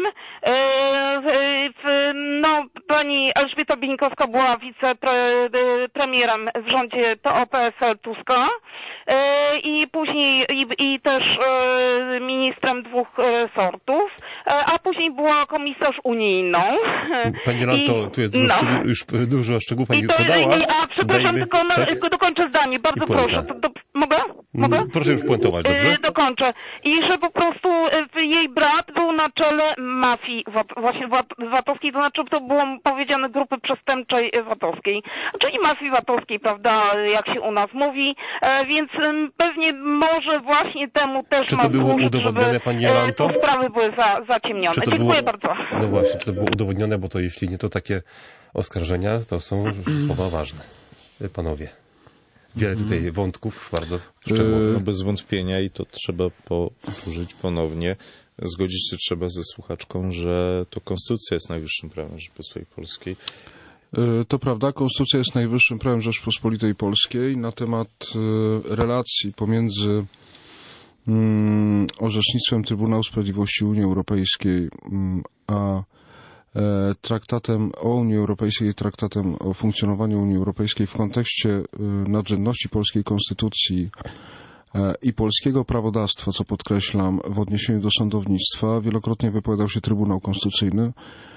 No, pani Elżbieta Bieńkowska była wicepremierem w rządzie PO-PSL Tuska i później i też ministrem 2 resortów, a później była komisarz unijną. Pani Jolanto, tu jest już dużo szczegółów Pani podała. Przepraszam, tylko dokończę zdanie, bardzo proszę. Mogę? Proszę już puentować, dobrze? Dokończę. I że po prostu jej brat był na czele mafii właśnie VAT-owskiej, to znaczy to było powiedziane grupy przestępczej VAT-owskiej, czyli mafii VAT-owskiej, prawda, jak się u nas mówi, więc pewnie może właśnie temu też ma służyć, żeby te sprawy były zaciemnione. Dziękuję bardzo. No właśnie, czy to było udowodnione, bo to jeśli nie to takie oskarżenia, to są słowa ważne. Panowie. Wiele tutaj wątków bardzo szczegółowych. No bez wątpienia i to trzeba powtórzyć ponownie. Zgodzić się trzeba ze słuchaczką, że to konstytucja jest najwyższym prawem Rzeczypospolitej Polskiej. To prawda, konstytucja jest najwyższym prawem Rzeczypospolitej Polskiej. Na temat relacji pomiędzy orzecznictwem Trybunału Sprawiedliwości Unii Europejskiej a traktatem o Unii Europejskiej i traktatem o funkcjonowaniu Unii Europejskiej w kontekście nadrzędności polskiej konstytucji i polskiego prawodawstwa, co podkreślam, w odniesieniu do sądownictwa, wielokrotnie wypowiadał się Trybunał Konstytucyjny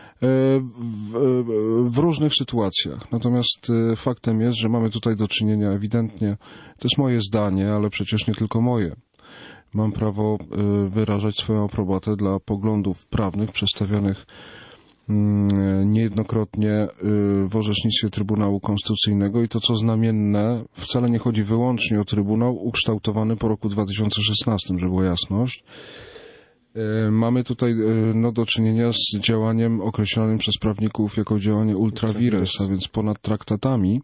w różnych sytuacjach. Natomiast faktem jest, że mamy tutaj do czynienia ewidentnie, to jest moje zdanie, ale przecież nie tylko moje. Mam prawo wyrażać swoją aprobatę dla poglądów prawnych przedstawionych niejednokrotnie w orzecznictwie Trybunału Konstytucyjnego i to, co znamienne, wcale nie chodzi wyłącznie o Trybunał ukształtowany po roku 2016, żeby była jasność. Mamy tutaj do czynienia z działaniem określonym przez prawników jako działanie ultra vires, a więc ponad traktatami.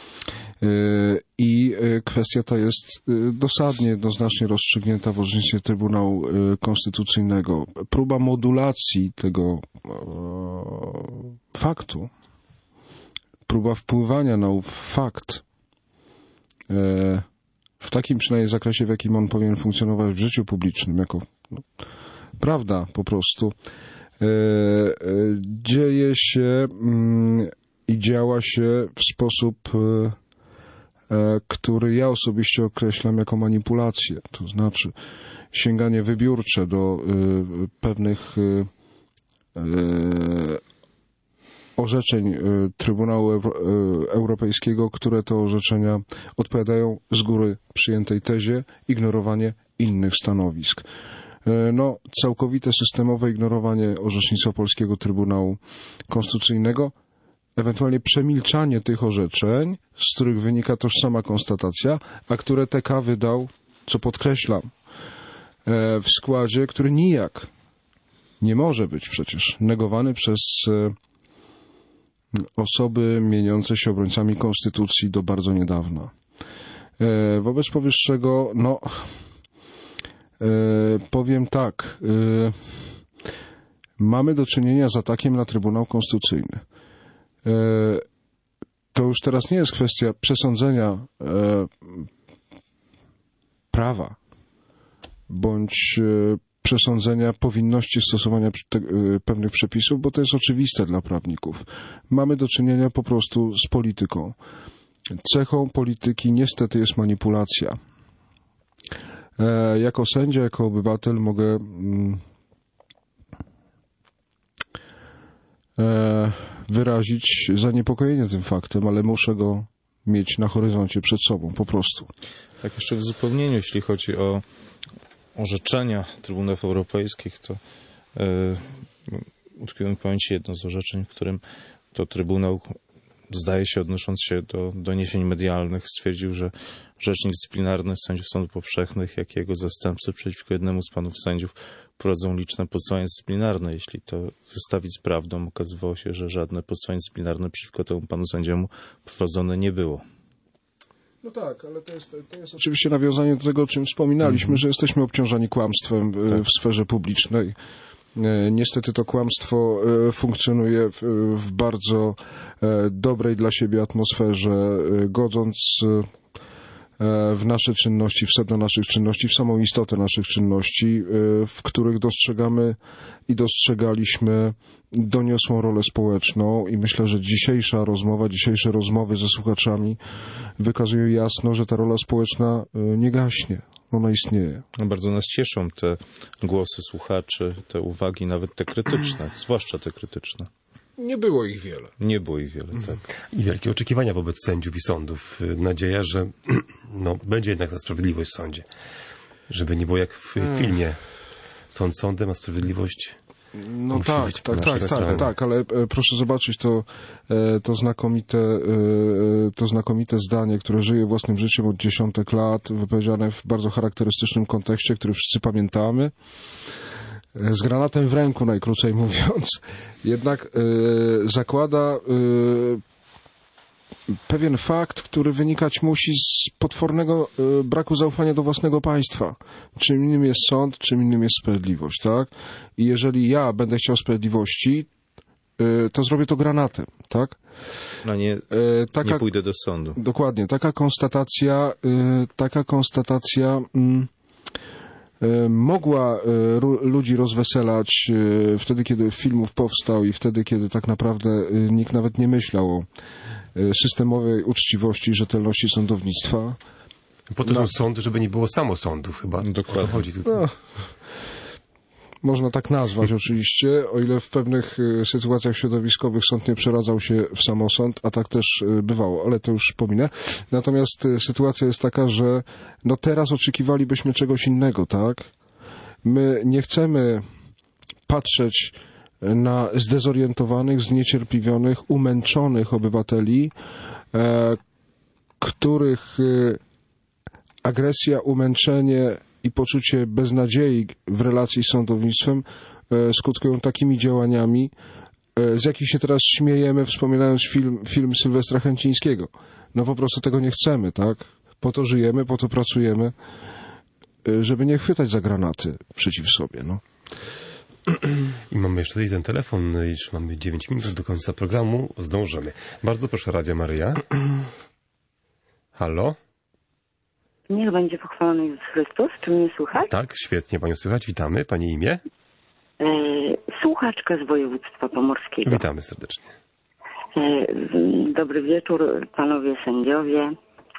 I kwestia ta jest dosadnie, jednoznacznie rozstrzygnięta w orzecznictwie Trybunału Konstytucyjnego. Próba modulacji tego faktu, próba wpływania na ów fakt w takim przynajmniej zakresie, w jakim on powinien funkcjonować w życiu publicznym, jako prawda po prostu, dzieje się i działa się w sposób, który ja osobiście określam jako manipulację, to znaczy sięganie wybiórcze do pewnych orzeczeń Trybunału Europejskiego, które to orzeczenia odpowiadają z góry przyjętej tezie, ignorowanie innych stanowisk. Całkowite systemowe ignorowanie orzecznictwa polskiego Trybunału Konstytucyjnego, ewentualnie przemilczanie tych orzeczeń, z których wynika tożsama konstatacja, a które TK wydał, co podkreślam, w składzie, który nijak nie może być przecież negowany przez osoby mieniące się obrońcami konstytucji do bardzo niedawna. Wobec powyższego, powiem tak, mamy do czynienia z atakiem na Trybunał Konstytucyjny. To już teraz nie jest kwestia przesądzenia prawa bądź przesądzenia powinności stosowania pewnych przepisów, bo to jest oczywiste dla prawników. Mamy do czynienia po prostu z polityką. Cechą polityki niestety jest manipulacja. Jako sędzia, jako obywatel mogę wyrazić zaniepokojenie tym faktem, ale muszę go mieć na horyzoncie przed sobą, po prostu. Tak jeszcze w uzupełnieniu, jeśli chodzi o orzeczenia Trybunałów Europejskich, to utkwiło mi w pamięci jedno z orzeczeń, w którym to Trybunał zdaje się, odnosząc się do doniesień medialnych, stwierdził, że rzecznik dyscyplinarny sędziów sądów powszechnych, jak jego zastępcy przeciwko jednemu z panów sędziów prowadzą liczne postępowania dyscyplinarne. Jeśli to zestawić z prawdą, okazywało się, że żadne postępowanie dyscyplinarne przeciwko temu panu sędziemu prowadzone nie było. No tak, ale to jest oczywiście nawiązanie do tego, o czym wspominaliśmy, że jesteśmy obciążani kłamstwem w sferze publicznej. Niestety to kłamstwo funkcjonuje w bardzo dobrej dla siebie atmosferze, godząc w nasze czynności, w sedno naszych czynności, w samą istotę naszych czynności, w których dostrzegamy i dostrzegaliśmy doniosłą rolę społeczną i myślę, że dzisiejsze rozmowy ze słuchaczami wykazują jasno, że ta rola społeczna nie gaśnie. Ona istnieje. Bardzo nas cieszą te głosy słuchaczy, te uwagi, nawet te krytyczne, zwłaszcza te krytyczne. Nie było ich wiele. Nie było ich wiele, tak. I wielkie oczekiwania wobec sędziów i sądów. Nadzieja, że będzie jednak ta sprawiedliwość w sądzie. Żeby nie było jak w filmie. Sąd sądem, a sprawiedliwość... No tak, ale proszę zobaczyć to znakomite zdanie, które żyje własnym życiem od dziesiątek lat, wypowiedziane w bardzo charakterystycznym kontekście, który wszyscy pamiętamy. Z granatem w ręku, najkrócej mówiąc, jednak zakłada pewien fakt, który wynikać musi z potwornego braku zaufania do własnego państwa. Czym innym jest sąd, czym innym jest sprawiedliwość, tak? I jeżeli ja będę chciał sprawiedliwości, to zrobię to granatem, tak? No nie pójdę do sądu. Dokładnie. Taka konstatacja mogła ludzi rozweselać wtedy, kiedy filmów powstał i wtedy, kiedy tak naprawdę nikt nawet nie myślał o systemowej uczciwości i rzetelności sądownictwa. Po to są sądy, żeby nie było samosądów chyba. Dokładnie. O to chodzi tutaj. Można tak nazwać oczywiście, o ile w pewnych sytuacjach środowiskowych sąd nie przeradzał się w samosąd, a tak też bywało, ale to już pominę. Natomiast sytuacja jest taka, że teraz oczekiwalibyśmy czegoś innego, tak? My nie chcemy patrzeć na zdezorientowanych, zniecierpliwionych, umęczonych obywateli, których agresja, umęczenie i poczucie beznadziei w relacji z sądownictwem skutkują takimi działaniami, z jakich się teraz śmiejemy, wspominając film Sylwestra Chęcińskiego. No po prostu tego nie chcemy, tak? Po to żyjemy, po to pracujemy, żeby nie chwytać za granaty przeciw sobie, no. I mamy jeszcze tutaj ten telefon, już mamy 9 minut do końca programu, zdążymy. Bardzo proszę, Radio Maryja. Halo? Niech będzie pochwalony Jezus Chrystus. Czy mnie słychać? Tak, świetnie panią słychać. Witamy. Pani imię? Słuchaczka z województwa pomorskiego. Witamy serdecznie. Dobry wieczór, panowie sędziowie.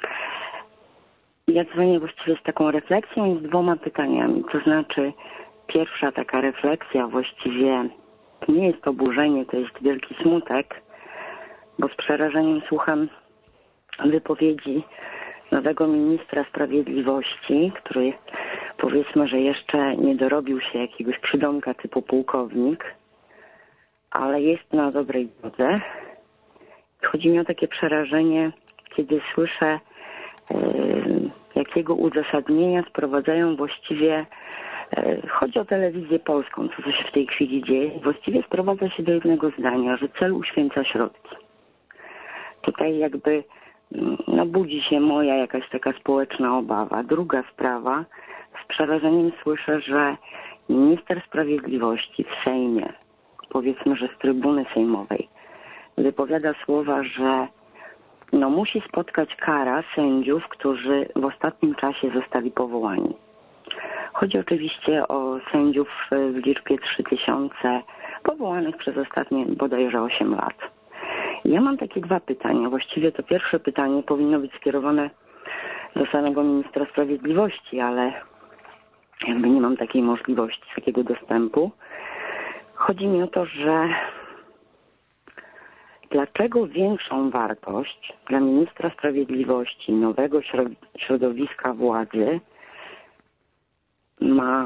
Ja dzwonię właściwie z taką refleksją i z 2 pytaniami. To znaczy, pierwsza taka refleksja właściwie nie jest oburzenie, to jest wielki smutek, bo z przerażeniem słucham wypowiedzi nowego ministra sprawiedliwości, który powiedzmy, że jeszcze nie dorobił się jakiegoś przydomka typu pułkownik, ale jest na dobrej drodze. Chodzi mi o takie przerażenie, kiedy słyszę, jakiego uzasadnienia sprowadzają właściwie, chodzi o telewizję polską, co się w tej chwili dzieje, właściwie sprowadza się do jednego zdania, że cel uświęca środki. Tutaj jakby budzi się moja jakaś taka społeczna obawa. Druga sprawa, z przerażeniem słyszę, że minister sprawiedliwości w Sejmie, powiedzmy, że z trybuny sejmowej, wypowiada słowa, że musi spotkać kara sędziów, którzy w ostatnim czasie zostali powołani. Chodzi oczywiście o sędziów w liczbie 3000 powołanych przez ostatnie bodajże 8 lat. Ja mam takie 2 pytania. Właściwie to pierwsze pytanie powinno być skierowane do samego ministra sprawiedliwości, ale jakby nie mam takiej możliwości, takiego dostępu. Chodzi mi o to, że dlaczego większą wartość dla ministra sprawiedliwości, nowego środowiska władzy ma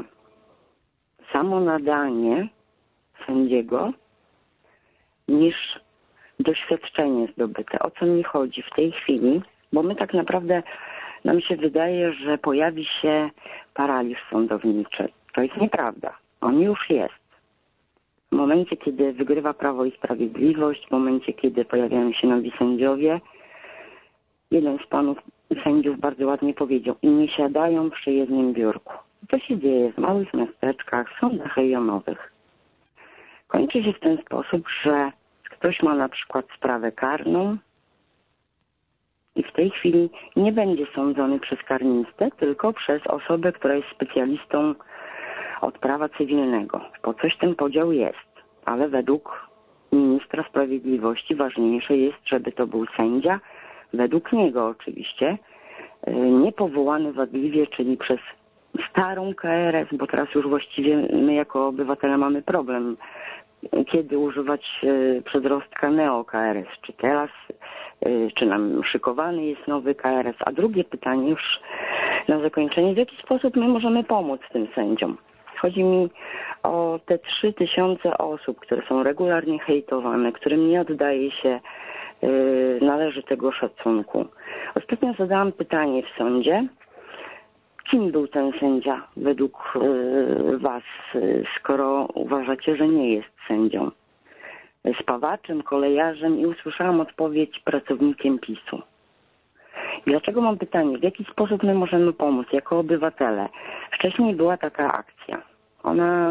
samo nadanie sędziego niż doświadczenie zdobyte. O co mi chodzi w tej chwili? Bo my tak naprawdę, nam się wydaje, że pojawi się paraliż sądowniczy. To jest nieprawda. On już jest. W momencie, kiedy wygrywa Prawo i Sprawiedliwość, w momencie, kiedy pojawiają się nowi sędziowie, jeden z panów sędziów bardzo ładnie powiedział: i nie siadają przy jednym biurku. To się dzieje w małych miasteczkach, w sądach rejonowych. Kończy się w ten sposób, że ktoś ma na przykład sprawę karną i w tej chwili nie będzie sądzony przez karnistę, tylko przez osobę, która jest specjalistą od prawa cywilnego. Po coś ten podział jest, ale według ministra sprawiedliwości ważniejsze jest, żeby to był sędzia, według niego oczywiście, nie powołany wadliwie, czyli przez starą KRS, bo teraz już właściwie my jako obywatele mamy problem, kiedy używać przedrostka neo-KRS, czy teraz, czy nam szykowany jest nowy KRS. A drugie pytanie już na zakończenie: w jaki sposób my możemy pomóc tym sędziom? Chodzi mi o te 3000 osób, które są regularnie hejtowane, którym nie oddaje się należytego szacunku. Ostatnio zadałam pytanie w sądzie: kim był ten sędzia według was, skoro uważacie, że nie jest sędzią? Spawaczem, kolejarzem? I usłyszałam odpowiedź: pracownikiem PiS-u. I dlaczego mam pytanie? W jaki sposób my możemy pomóc jako obywatele? Wcześniej była taka akcja. Ona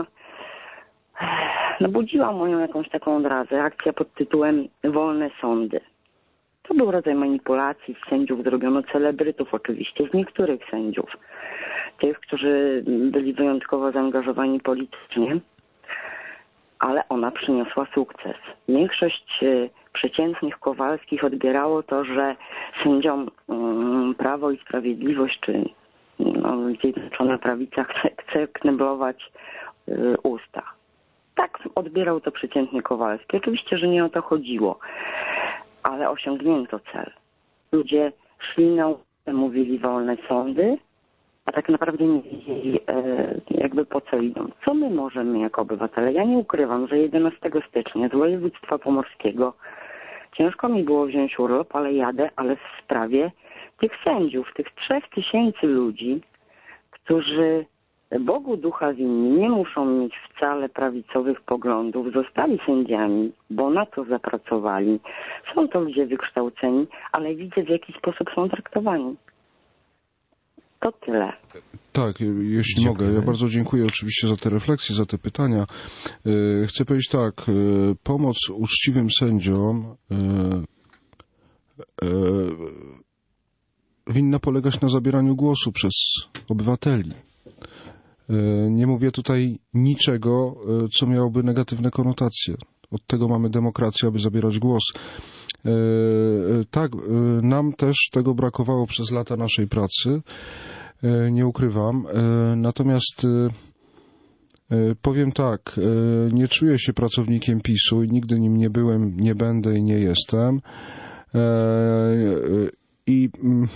budziła moją jakąś taką odrazę. Akcja pod tytułem Wolne Sądy. To był rodzaj manipulacji. Z sędziów zrobiono celebrytów oczywiście, z niektórych sędziów. Tych, którzy byli wyjątkowo zaangażowani politycznie. Ale ona przyniosła sukces. Większość przeciętnych Kowalskich odbierało to, że sędziom Prawo i Sprawiedliwość, czy Zjednoczona Prawica chce kneblować usta. Tak odbierał to przeciętny Kowalski. Oczywiście, że nie o to chodziło, ale osiągnięto cel. Ludzie szli na ulicę, mówili wolne sądy, a tak naprawdę nie wiedzieli jakby po co idą. Co my możemy jako obywatele? Ja nie ukrywam, że 11 stycznia z województwa pomorskiego ciężko mi było wziąć urlop, ale jadę, ale w sprawie tych sędziów, tych 3000 ludzi, którzy Bogu ducha winni, nie muszą mieć wcale prawicowych poglądów, zostali sędziami, bo na to zapracowali. Są to ludzie wykształceni, ale widzę, w jaki sposób są traktowani. To tyle. Tak, jeśli mogę. Ja bardzo dziękuję oczywiście za te refleksje, za te pytania. Chcę powiedzieć tak, pomoc uczciwym sędziom winna polegać na zabieraniu głosu przez obywateli. Nie mówię tutaj niczego, co miałoby negatywne konotacje. Od tego mamy demokrację, aby zabierać głos. Tak, nam też tego brakowało przez lata naszej pracy, nie ukrywam. Natomiast powiem tak, nie czuję się pracownikiem PiS-u i nigdy nim nie byłem, nie będę i nie jestem. I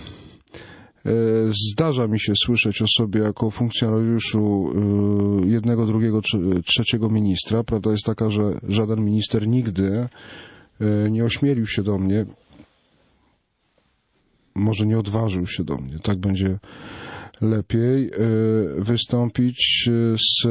zdarza mi się słyszeć o sobie jako funkcjonariuszu jednego, drugiego, trzeciego ministra. Prawda jest taka, że żaden minister nigdy nie ośmielił się do mnie, może nie odważył się do mnie, tak będzie lepiej, wystąpić z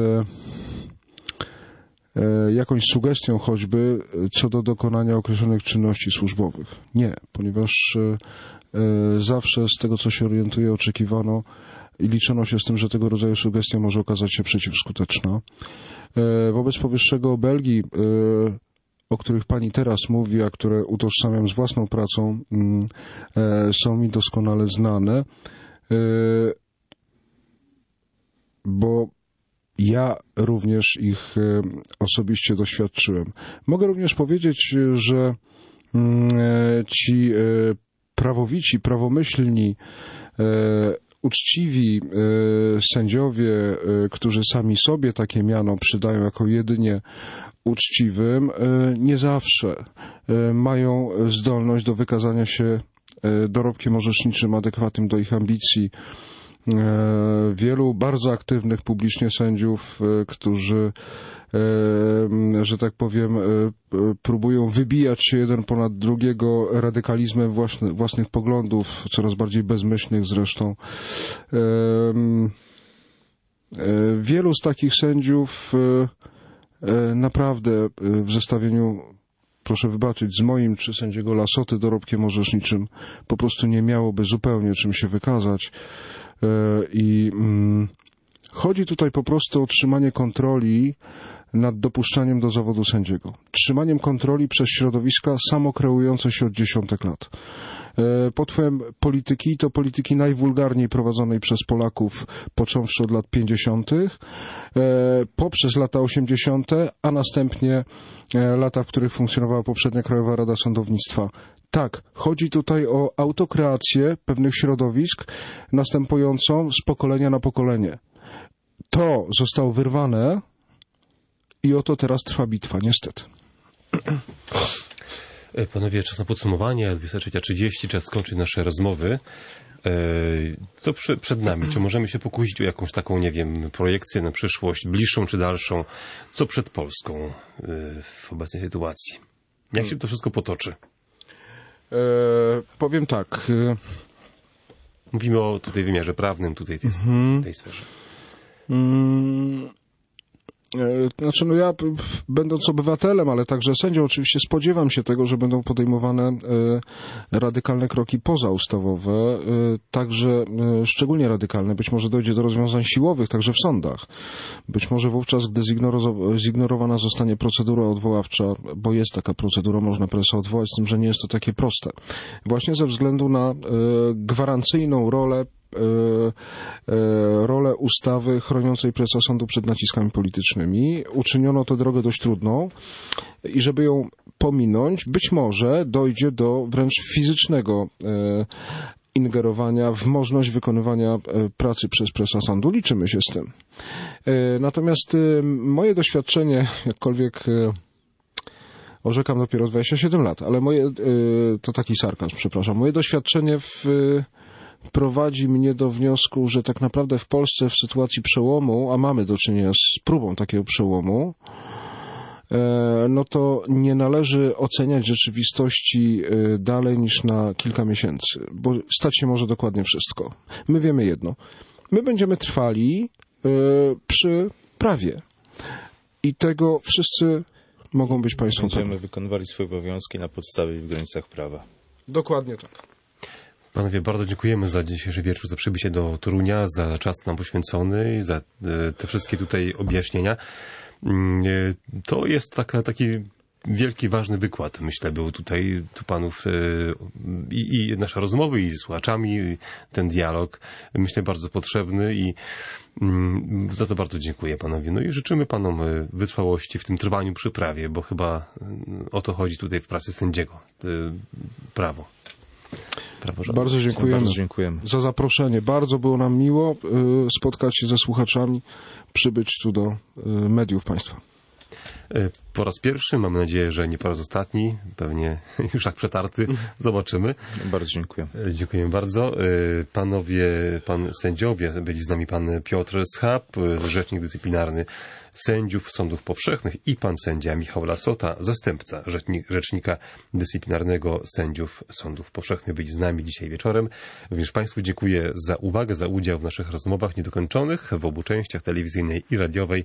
jakąś sugestią choćby co do dokonania określonych czynności służbowych. Nie, ponieważ zawsze z tego, co się orientuję, oczekiwano i liczono się z tym, że tego rodzaju sugestia może okazać się przeciwskuteczna. Wobec powyższego Belgii, o których pani teraz mówi, a które utożsamiam z własną pracą, są mi doskonale znane, bo ja również ich osobiście doświadczyłem. Mogę również powiedzieć, że ci prawowici, prawomyślni, uczciwi sędziowie, którzy sami sobie takie miano przydają jako jedynie uczciwym, nie zawsze mają zdolność do wykazania się dorobkiem orzeczniczym adekwatnym do ich ambicji. Wielu bardzo aktywnych publicznie sędziów, którzy że tak powiem, próbują wybijać się jeden ponad drugiego radykalizmem własnych poglądów, coraz bardziej bezmyślnych zresztą. Wielu z takich sędziów naprawdę w zestawieniu, proszę wybaczyć, z moim czy sędziego Lassoty dorobkiem orzeczniczym po prostu nie miałoby zupełnie czym się wykazać. I chodzi tutaj po prostu o trzymanie kontroli nad dopuszczaniem do zawodu sędziego. Trzymaniem kontroli przez środowiska samokreujące się od dziesiątek lat. Pod wpływem polityki, to polityki najwulgarniej prowadzonej przez Polaków, począwszy od lat 50., poprzez lata 80., a następnie lata, w których funkcjonowała poprzednia Krajowa Rada Sądownictwa. Tak, chodzi tutaj o autokreację pewnych środowisk następującą z pokolenia na pokolenie. To zostało wyrwane i oto teraz trwa bitwa, niestety. Panowie, czas na podsumowanie, 23:30, czas skończyć nasze rozmowy. Co przed nami? Czy możemy się pokusić o jakąś taką, nie wiem, projekcję na przyszłość, bliższą czy dalszą? Co przed Polską w obecnej sytuacji? Jak się to wszystko potoczy? Powiem tak. Mówimy o tutaj wymiarze prawnym, tutaj tej sferze. Znaczy, no ja, będąc obywatelem, ale także sędzią, oczywiście spodziewam się tego, że będą podejmowane radykalne kroki pozaustawowe, także szczególnie radykalne. Być może dojdzie do rozwiązań siłowych, także w sądach. Być może wówczas, gdy zignorowana zostanie procedura odwoławcza, bo jest taka procedura, można prezesa odwołać, z tym, że nie jest to takie proste. Właśnie ze względu na gwarancyjną rolę ustawy chroniącej prezesa sądu przed naciskami politycznymi. Uczyniono tę drogę dość trudną i żeby ją pominąć, być może dojdzie do wręcz fizycznego ingerowania w możliwość wykonywania pracy przez prezesa sądu. Liczymy się z tym. Natomiast moje doświadczenie, jakkolwiek orzekam dopiero 27 lat, ale to taki sarkazm, przepraszam, moje doświadczenie prowadzi mnie do wniosku, że tak naprawdę w Polsce w sytuacji przełomu, a mamy do czynienia z próbą takiego przełomu, no to nie należy oceniać rzeczywistości dalej niż na kilka miesięcy, bo stać się może dokładnie wszystko. My wiemy jedno. My będziemy trwali przy prawie i tego wszyscy mogą być państwem pewni. Będziemy wykonywali swoje obowiązki na podstawie i w granicach prawa. Dokładnie tak. Panowie, bardzo dziękujemy za dzisiejszy wieczór, za przybycie do Torunia, za czas nam poświęcony i za te wszystkie tutaj objaśnienia. To jest taki wielki, ważny wykład, myślę, był tutaj panów i nasze rozmowy, i z słuchaczami, i ten dialog, myślę, bardzo potrzebny i za to bardzo dziękuję panowie. No i życzymy panom wytrwałości w tym trwaniu przy prawie, bo chyba o to chodzi tutaj w pracy sędziego. Prawo. Bardzo dziękujemy za zaproszenie. Bardzo było nam miło spotkać się ze słuchaczami, przybyć tu do mediów państwa. Po raz pierwszy, mamy nadzieję, że nie po raz ostatni, pewnie już tak przetarty, zobaczymy. Bardzo dziękuję. Dziękuję bardzo. Panowie, sędziowie, byli z nami pan Piotr Schab, rzecznik dyscyplinarny sędziów sądów powszechnych i pan sędzia Michał Lassota, zastępca rzecznika dyscyplinarnego sędziów sądów powszechnych, byli z nami dzisiaj wieczorem. Również państwu dziękuję za uwagę, za udział w naszych rozmowach niedokończonych w obu częściach telewizyjnej i radiowej.